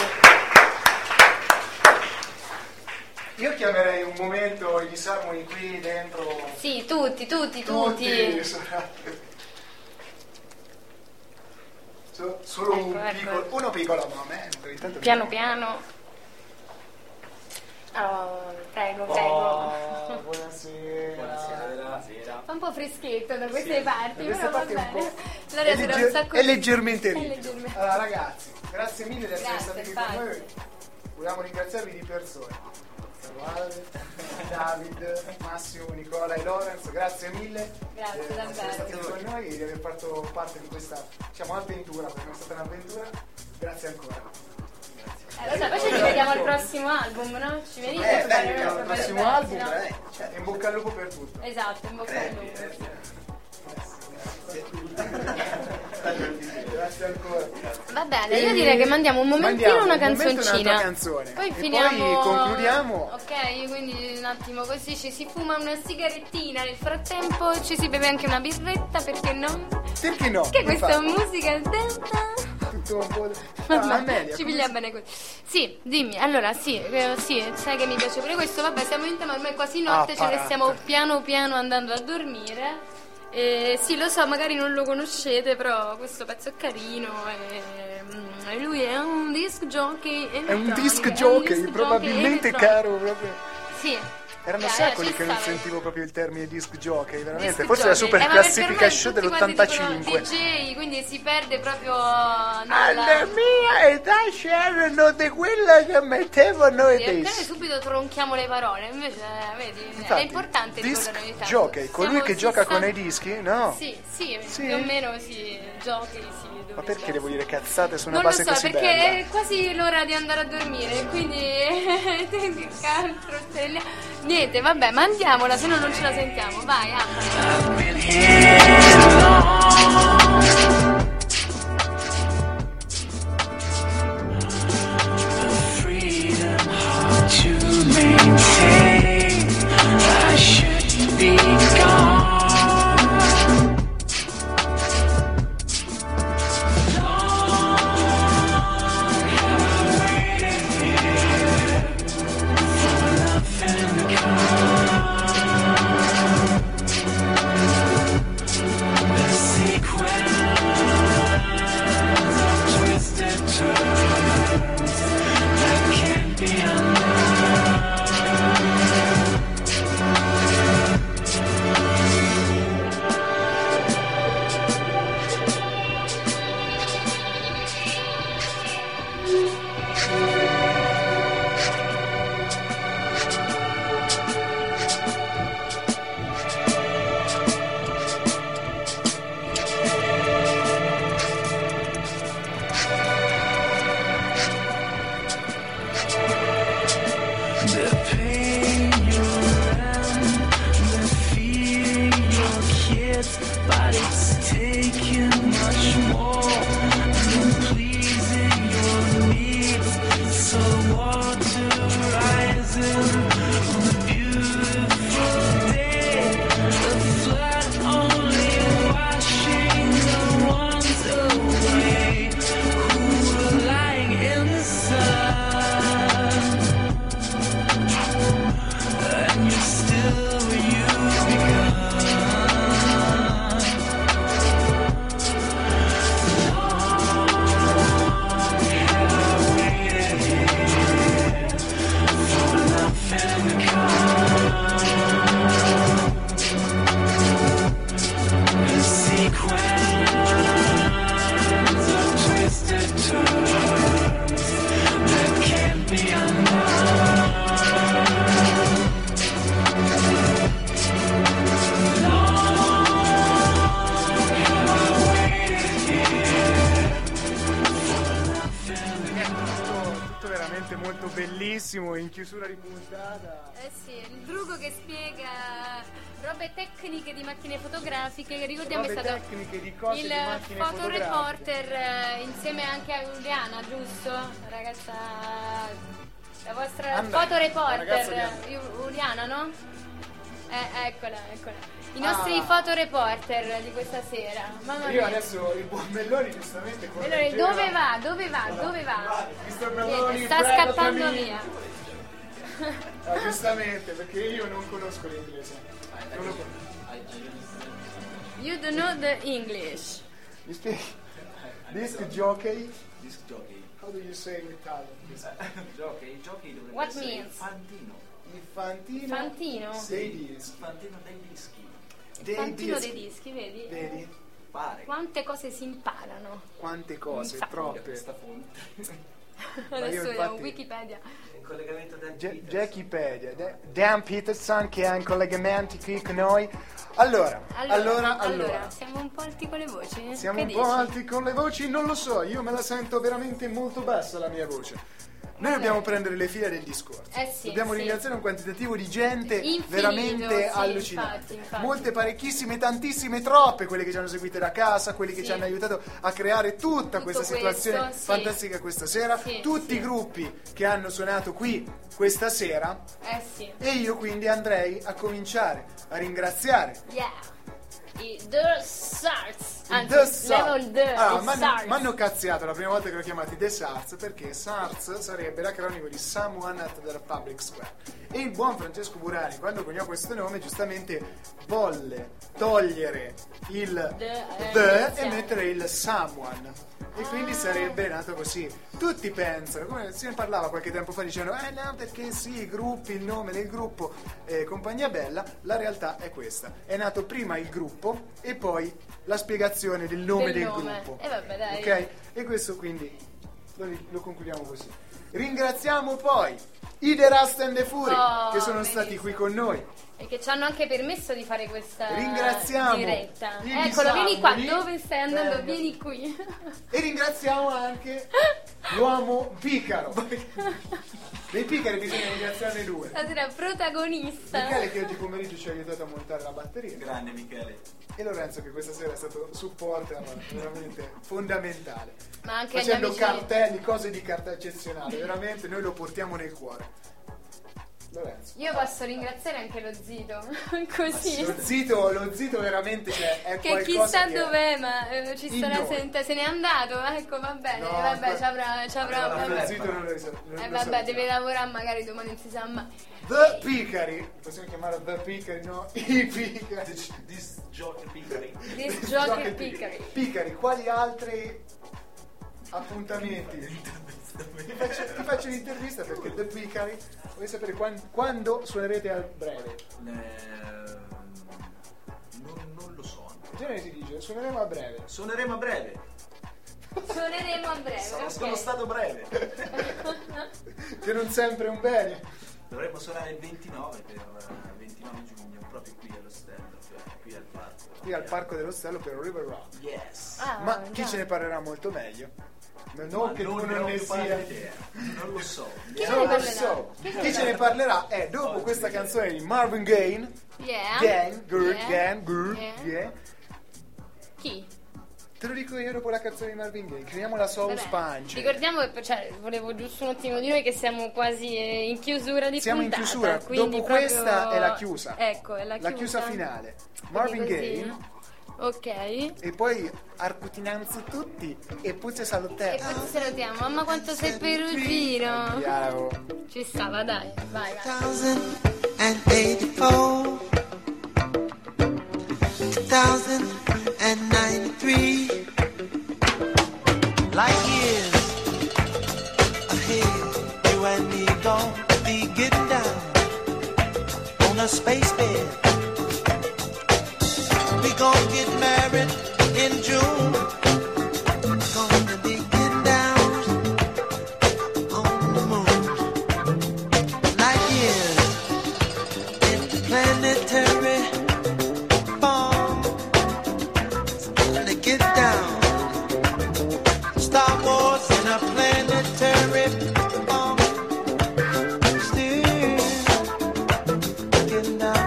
Io chiamerei un momento i disarmoni qui dentro. Sì, tutti. Solo uno piccolo momento. Intanto piano. Oh, prego. Buonasera. Fa un po' freschetto da queste parti, questa però parte va è un bene. po'. L'aria sarà un sacco È leggermente rigido. leggermente. Allora ragazzi, grazie mille di essere stati qui infatti. con noi. Vogliamo ringraziarvi di persona. Salve, David, Massimo, Nicola e Lorenzo, grazie mille. Grazie di essere stati davvero. con noi e di aver fatto parte di questa, avventura, perché è stata un'avventura. Grazie ancora. Lo so, poi ci rivediamo al prossimo album, no? Ci venite a fare il nostro prossimo album, in bocca al lupo per tutto. Esatto, in bocca al lupo. Grazie ancora. Va bene, io direi che mandiamo un momentino una canzoncina. Un'altra canzone. Poi E finiamo. poi concludiamo. Ok, quindi un attimo così ci si fuma una sigarettina. Nel frattempo ci si beve anche una birretta, perché no? Perché no? Che questa Infatti. musica Tutto un po'. Vabbè, ci pigliamo bene così. Sì, dimmi, allora sì, sai che mi piace pure questo. Vabbè, siamo in tema, ormai è quasi notte, ce ne stiamo piano andando a dormire. Sì, lo so, magari non lo conoscete, però questo pezzo è carino e lui è un disc jockey probabilmente caro proprio. Sì. Erano secoli che non sentivo proprio il termine disc jockey, veramente. Disc Forse la jockey. super classifica show tutti quanti dell'85. DJ, quindi si perde proprio Alla mia età c'erano di quella che mettevano i noi disc. subito tronchiamo le parole, invece vedi, Infatti, è importante disc ricordare ogni tanto. jockey, colui che gioca con i dischi? No. Sì, più o meno sì, jockey sì. Ma perché devo dire cazzate su una Non lo base so, così perché bella? è quasi l'ora di andare a dormire, quindi che altro niente, vabbè, mandiamola, se no non ce la sentiamo. Vai, Freedom The pain you're around, the fear you're kids, but it's taking much more than pleasing your needs. So water rising on a beautiful day, the flood only washing the ones away who were lying in the sun. And you're still where you begun. Molto bellissimo in chiusura di puntata. Eh sì, il Drugo che spiega robe tecniche di macchine fotografiche, che ricordiamo Robe è stato tecniche di cose il di macchine fotoreporter insieme anche a Giuliana, giusto? Ragazza, la vostra fotoreporter Giuliana, no? Eccola. I nostri fotoreporter di questa sera. Mamma Io mia. adesso il buon Melloni giustamente Melloni, dove va? Mr. Melloni, Niente, sta prego, scappando fammi- via. Giustamente, perché io non conosco l'inglese. Non lo conosco. You don't know the English. Mi spieghi? Disc jockey? Disc jockey. How do you say in Italian? Jockey dovrebbe What essere means? il fantino. Il fantino? Fantino? Dei dischi. Fantino dei dischi. Il fantino dei dischi, vedi? Vedi? Pare. Quante cose si imparano. Quante cose, Infatti. troppe. Questa fonte. Adesso vediamo infatti- Wikipedia. In collegamento da Jackipedia, Dan Peterson che ha in collegamenti qui con noi. Allora, siamo un po' alti con le voci? siamo Che un po' dici? alti con le voci, non lo so, io me la sento veramente molto bassa la mia voce. Noi dobbiamo prendere le file del discorso. Sì, dobbiamo sì. ringraziare un quantitativo di gente Infinito, veramente sì, allucinante. infatti. Molte, parecchissime, tantissime, troppe quelle che ci hanno seguite da casa, quelli che ci hanno aiutato a creare tutta questa situazione questo, sì. fantastica questa sera. Sì, tutti i gruppi che hanno suonato qui questa sera. Sì. E io quindi andrei a cominciare a ringraziare Yeah. I The Sarts. Anzi, The Sarts. level The. Mi Sarts. hanno cazziato la prima volta che l'ho chiamati The Sarts, perché SARS sarebbe l'acronimo di Someone at the Public Square. E il buon Francesco Burani, quando coniò questo nome, giustamente volle togliere il The e mettere il Someone. E quindi sarebbe nato così. Tutti pensano, come se ne parlava qualche tempo fa, dicevano no, perché sì, i gruppi, il nome del gruppo Compagnia Bella. La realtà è questa: è nato prima il gruppo e poi la spiegazione del nome del gruppo. E vabbè, dai. Ok? E questo quindi lo concludiamo così. Ringraziamo poi i The Rust and the Fury che sono stati qui con noi. E che ci hanno anche permesso di fare questa Ringraziamo diretta. i Eccolo, vieni qua. Disabili. Dove stai andando? Vieni qui. E ringraziamo anche l'uomo Picaro. Dei Picari bisogna ringraziarne due. Stasera protagonista. Michele che oggi pomeriggio ci ha aiutato a montare la batteria. Grande Michele. E Lorenzo che questa sera è stato supporter veramente fondamentale. Ma anche facendo agli amici. cartelli, cose di carta eccezionale. Veramente noi lo portiamo nel cuore. Lorenzo. Io posso ringraziare anche lo zito. Così. Lo zito veramente è che qualcosa chissà che dov'è, ma ci in starà noi. se n'è andato, ecco, va bene, No, vabbè, ci avrà lo zito non lo so. vabbè, deve lavorare, magari domani non si sa mai. The Picari, possiamo chiamare The Picari, no? I Picari. This Jockey Picari. This Jockey Picari. Picari, quali altri appuntamenti? Ti faccio un'intervista perché The Picari, vuoi sapere quando suonerete a breve? Non lo so. In genere si dice suoneremo a breve. Suoneremo a breve. Suoneremo a breve. Sono stato breve. Che non sempre è un bene. Dovremmo suonare il 29 per 29 giugno, proprio qui all'Ostello, cioè qui al parco. Qui al Parco dello Stello per River Rock. Yes. Ma chi ce ne parlerà molto meglio Non che tu non ne sia. Non lo so. Chi ce ne parlerà è dopo questa canzone di Marvin Gaye. Yeah. Chi? Te lo dico io dopo la canzone di Marvin Gaye. Chiamiamo la Sauce Punch. Ricordiamo, volevo giusto un attimo di noi che siamo quasi in chiusura di Siamo puntata. in chiusura. Dopo questa è la chiusa. Ecco, è la chiusa finale. Marvin Gaye. Ok. E poi arcutinanzo tutti e poi ci salutiamo. E poi ci salutiamo. Mamma quanto sei perugino. Andiamo. Ci stava, dai. Vai. 2084 2093 Light years ahead, you and me gon' be getting down on a space bed. We gon' get married in June. Gonna be getting down on the moon. Light years interplanetary bomb. Gonna get down. Star Wars in a planetary bomb. Still getting down.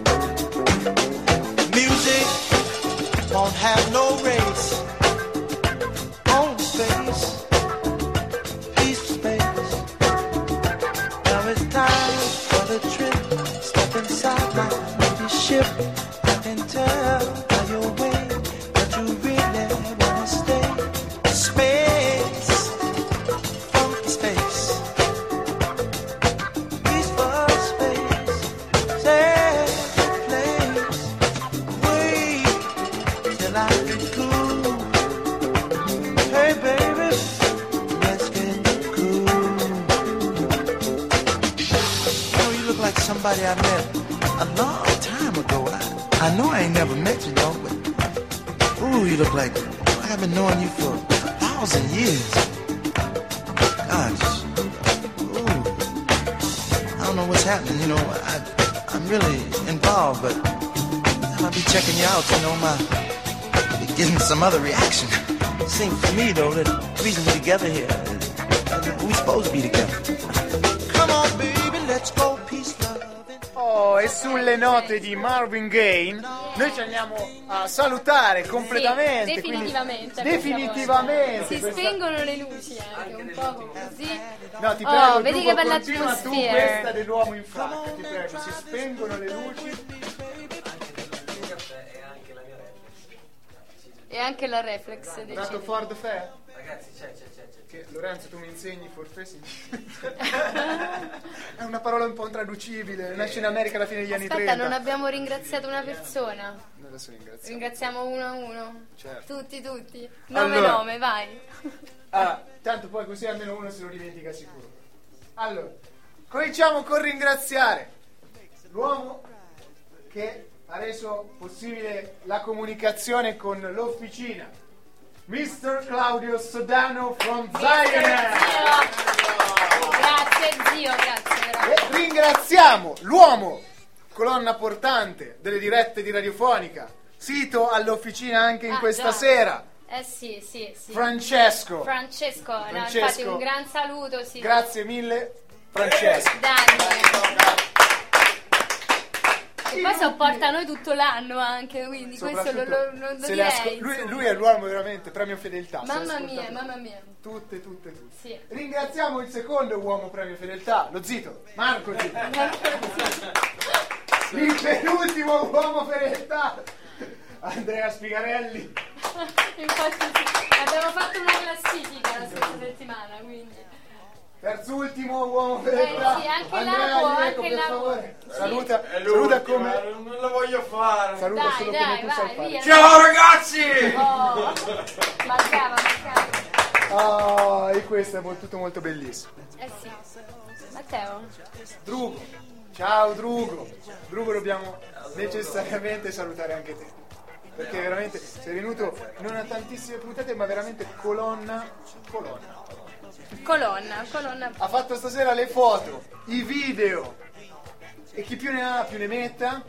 Music won't have no race on space, peace space. Now it's time for the trip. Step inside my baby ship. I can tell by your way that you really wanna stay. Space, from space, peaceful space, safe place. Wait till I get cool. Hey baby, let's get cool. You know, you look like somebody I met a long time ago. I know I ain't never met you though, but ooh, you look like I've been knowing you for 1,000 years. Gosh, ooh, I don't know what's happening. You know, I'm really involved, but I'll be checking you out. You know, be getting some other reaction. Seems to me though that the reason we're together here is we supposed to be together. Come on, baby, let's go, peace, love. Oh, e sulle note di Marvin Gaye noi ci andiamo a salutare completamente. Sì, definitivamente. Definitivamente. Si spengono le luci anche un po' così. No, ti prego, vedi tu, che bella continua tu atmosfera. questa dell'uomo in fracca, ti prego. Si spengono le luci. E anche la reflex. Dato Ford Fair? Ragazzi, c'è. Che Lorenzo, tu mi insegni forfè è una parola un po' intraducibile. Nasce in America alla fine degli anni 30. Aspetta, non abbiamo ringraziato una persona. Adesso Ringraziamo uno a uno. Certo. Tutti. Nome, vai. Tanto poi così almeno uno se lo dimentica sicuro. Allora, cominciamo con ringraziare l'uomo che ha reso possibile la comunicazione con l'officina, Mr. Claudio Sodano from Zion. Grazie zio, grazie. E ringraziamo l'uomo, colonna portante delle dirette di Radiofonica, sito all'officina anche in questa sera. Sì. Francesco, infatti un gran saluto. Sì. Grazie mille, Francesco. E poi sopporta noi tutto l'anno anche, quindi questo lo direi. Lui è l'uomo veramente, premio fedeltà. Mamma mia. Tutte. Sì. Ringraziamo il secondo uomo premio fedeltà, lo zito, Marco Zito. Il penultimo uomo fedeltà, Andrea Spigarelli. Infatti sì, abbiamo fatto una classifica la scorsa settimana, quindi. Terzultimo uomo fedeltà. Sì, anche Andrea, anche per favore. Saluta come non lo voglio fare. Saluta solo come tu sai fare. Ciao ragazzi! Mancava. E questo è tutto molto bellissimo. Sì. Matteo. Drugo. Ciao Drugo. Drugo, dobbiamo necessariamente salutare anche te. Perché veramente sei venuto non a tantissime puntate, ma veramente colonna. Ha fatto stasera le foto, i video, e chi più ne ha più ne metta.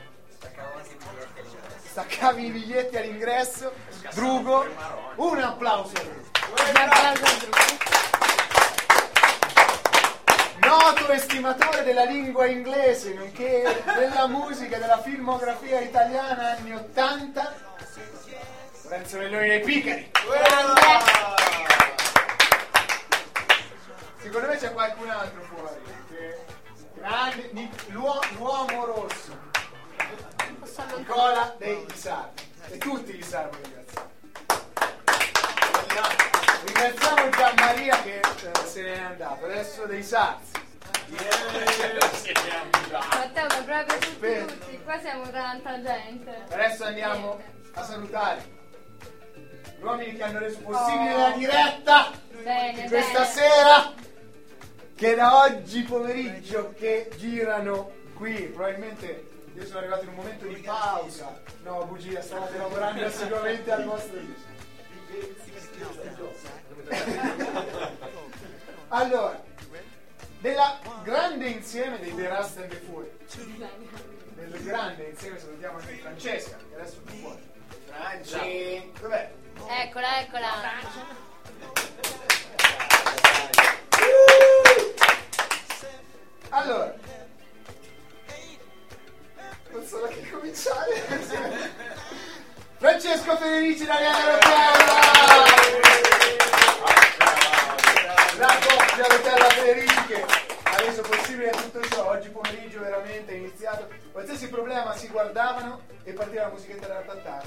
Staccavi i biglietti all'ingresso. Drugo, un applauso a lui. Un applauso al gruppo. Noto estimatore della lingua inglese, nonché della musica e della filmografia italiana anni 80, Lorenzo Melloni dei Picari. Secondo me c'è qualcun altro fuori. Grande, l'uomo rosso. Nicola dei Sardi. E tutti gli Sardi, ragazzi. Ringraziamo Gianmaria che se ne è andato. Adesso dei Sardi. Matteo, ma proprio tutti. Qua siamo tanta gente. Adesso andiamo a salutare gli uomini che hanno reso possibile la diretta di questa sera, che da oggi pomeriggio che girano qui. Probabilmente io sono arrivato in un momento di pausa. No, bugia, stavate lavorando assiduamente al vostro disco. Allora, della grande insieme dei The Rust and the Fury, del grande insieme salutiamo anche Francesca, che adesso è fuori. Franci, dov'è? Eccola. Allora, non so da che cominciare. Francesco Federici, Daniele Rotella, la coppia Rotella Federici che ha reso possibile tutto ciò. Oggi pomeriggio veramente è iniziato, qualsiasi problema si guardavano e partiva la musichetta della tattara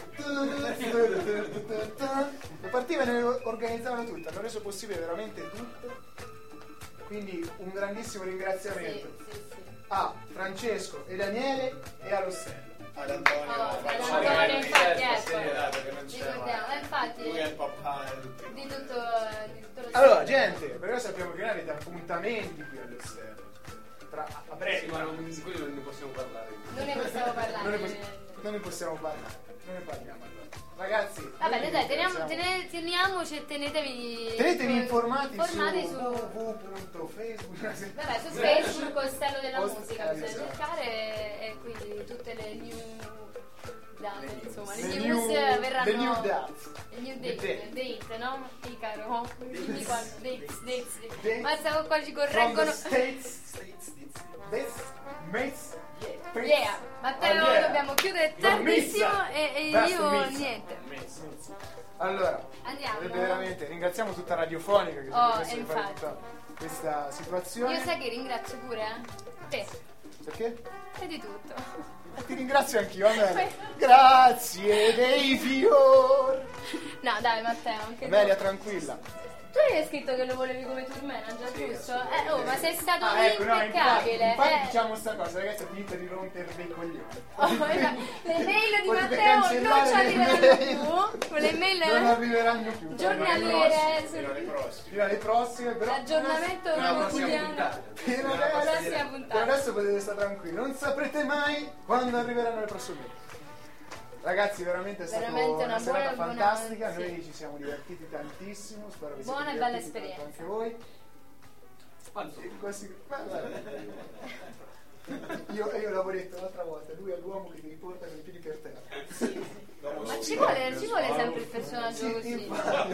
e partivano e organizzavano tutto, hanno reso possibile veramente tutto. Quindi un grandissimo ringraziamento a Francesco e Daniele e allo Stella. Ad Antonio, infatti, ecco. Infatti, lui è il papà di tutto lo allora, gente, però sappiamo che noi avete appuntamenti qui allo Stella. A breve. Sì, ma di quelli non ne possiamo parlare. Non ne possiamo parlare. Non ne possiamo parlare. Non ne parliamo allora. Ragazzi, vabbè, dai, teniamoci e tenetevi informati su www.facebook. Vabbè, su Facebook Ostello della Musica bisogna cercare e quindi tutte le news verranno. The new dates. Il new date, no? Icaro. Quindi quando dates. Ma stavo qua ci correggono. Yeah. Matteo, dobbiamo chiudere tardissimo e io niente. Allora, andiamo. Veramente ringraziamo tutta Radiofonica che si è permesso di fare tutta questa situazione. Io sai che ringrazio pure, te. Perché? E di tutto. Ti ringrazio anch'io, grazie dei fiori. No, dai, Matteo, anche Amelia, tranquilla. Tu hai scritto che lo volevi come tour manager, giusto? Ma sei stato ecco, impeccabile. Infatti diciamo sta cosa, ragazzi, ho finito di rompere dei coglioni. Le mail di Matteo non ci arriveranno più. Le mail non arriveranno più. Giornaliere. Fino alle prossime, però. L'aggiornamento quotidiano. Per adesso potete stare tranquilli. Non saprete mai quando arriveranno le prossime. Ragazzi, veramente è stata una serata fantastica, noi ci siamo divertiti tantissimo, spero che buona e bella esperienza anche voi. Io l'avevo detto l'altra volta, lui è l'uomo che ti riporta con i piedi per terra. Ma ci vuole sempre il personaggio così.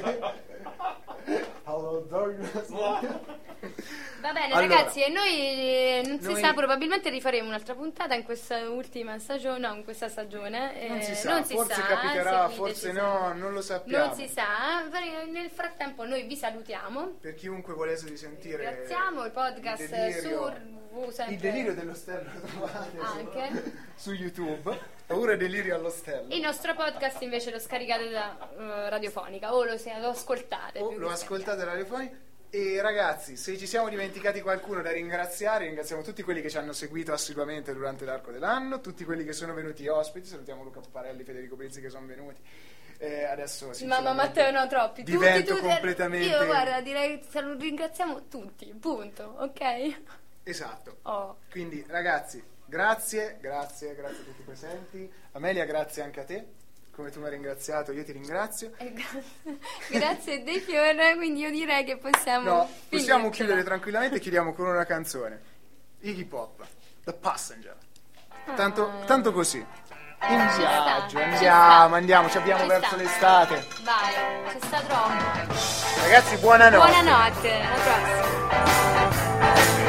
Va bene, allora, ragazzi, e noi non si sa, probabilmente rifaremo un'altra puntata in questa ultima stagione, no, in questa stagione. Non si sa, capiterà, forse no, non lo sappiamo. Non si sa. Nel frattempo noi vi salutiamo. Per chiunque volesse risentire, ringraziamo il podcast il delirio dello Stello lo trovate anche su YouTube. Oppure Delirio allo Stello. Il nostro podcast invece lo scaricate da Radiofonica o lo ascoltate. Lo ascoltate Radiofonica. E ragazzi, se ci siamo dimenticati qualcuno da ringraziare, ringraziamo tutti quelli che ci hanno seguito assiduamente durante l'arco dell'anno, tutti quelli che sono venuti ospiti, salutiamo Luca Paparelli, Federico Pizzi che sono venuti. Adesso Mamma Matteo, no, troppi. Divento completamente. Io guarda, direi che ringraziamo tutti, punto, ok? Esatto. Quindi ragazzi, grazie a tutti i presenti. Amelia, grazie anche a te. Come tu mi hai ringraziato, io ti ringrazio. Grazie dei fiori, quindi io direi che possiamo chiudere tranquillamente e chiudiamo con una canzone. Iggy Pop, The Passenger. Tanto così. In Ci viaggio, sta, andiamo, ci abbiamo Ci verso sta. l'estate. Vai, ci sta troppo. Ragazzi, buonanotte. Buonanotte, alla prossima.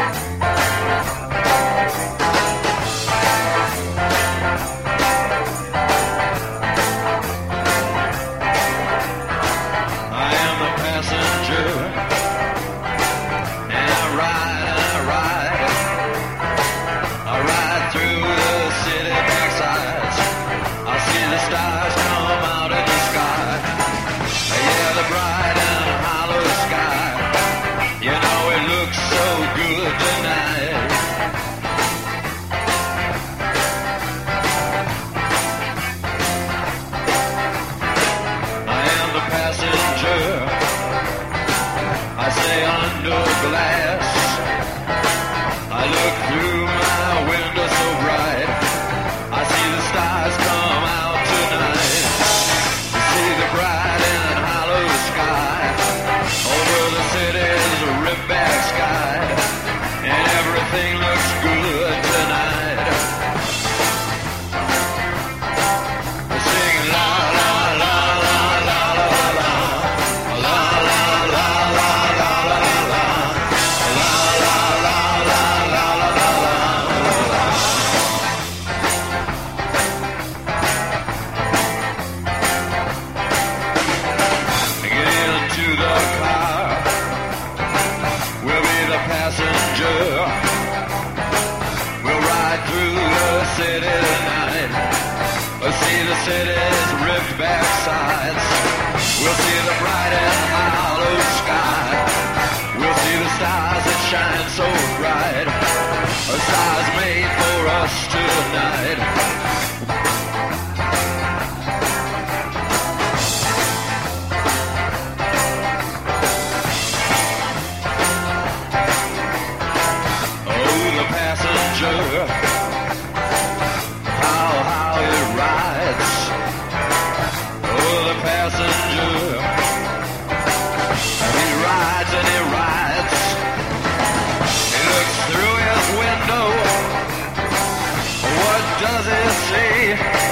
I am a passenger, and I ride through the city backsides. I see the stars come out of the sky. Yeah, the bright and hollow sky. You know it looks so good tonight. I am the passenger. I stay under glass. I look through my window so bright. I see the stars come out tonight. You see the bright and hollow sky over the city's ripped-back sky, and everything looks good tonight. I sing la la la la la la la la la la la la la la. Get into the car. We'll be the passenger. We'll ride through the city tonight. We'll see the city's ripped back sides. We'll see the bright and hollow sky. We'll see the stars that shine so bright. A stars made for us tonight. Oh, the passenger, how it rides. Oh, the passenger, he rides and he rides. He looks through his window. What does he see?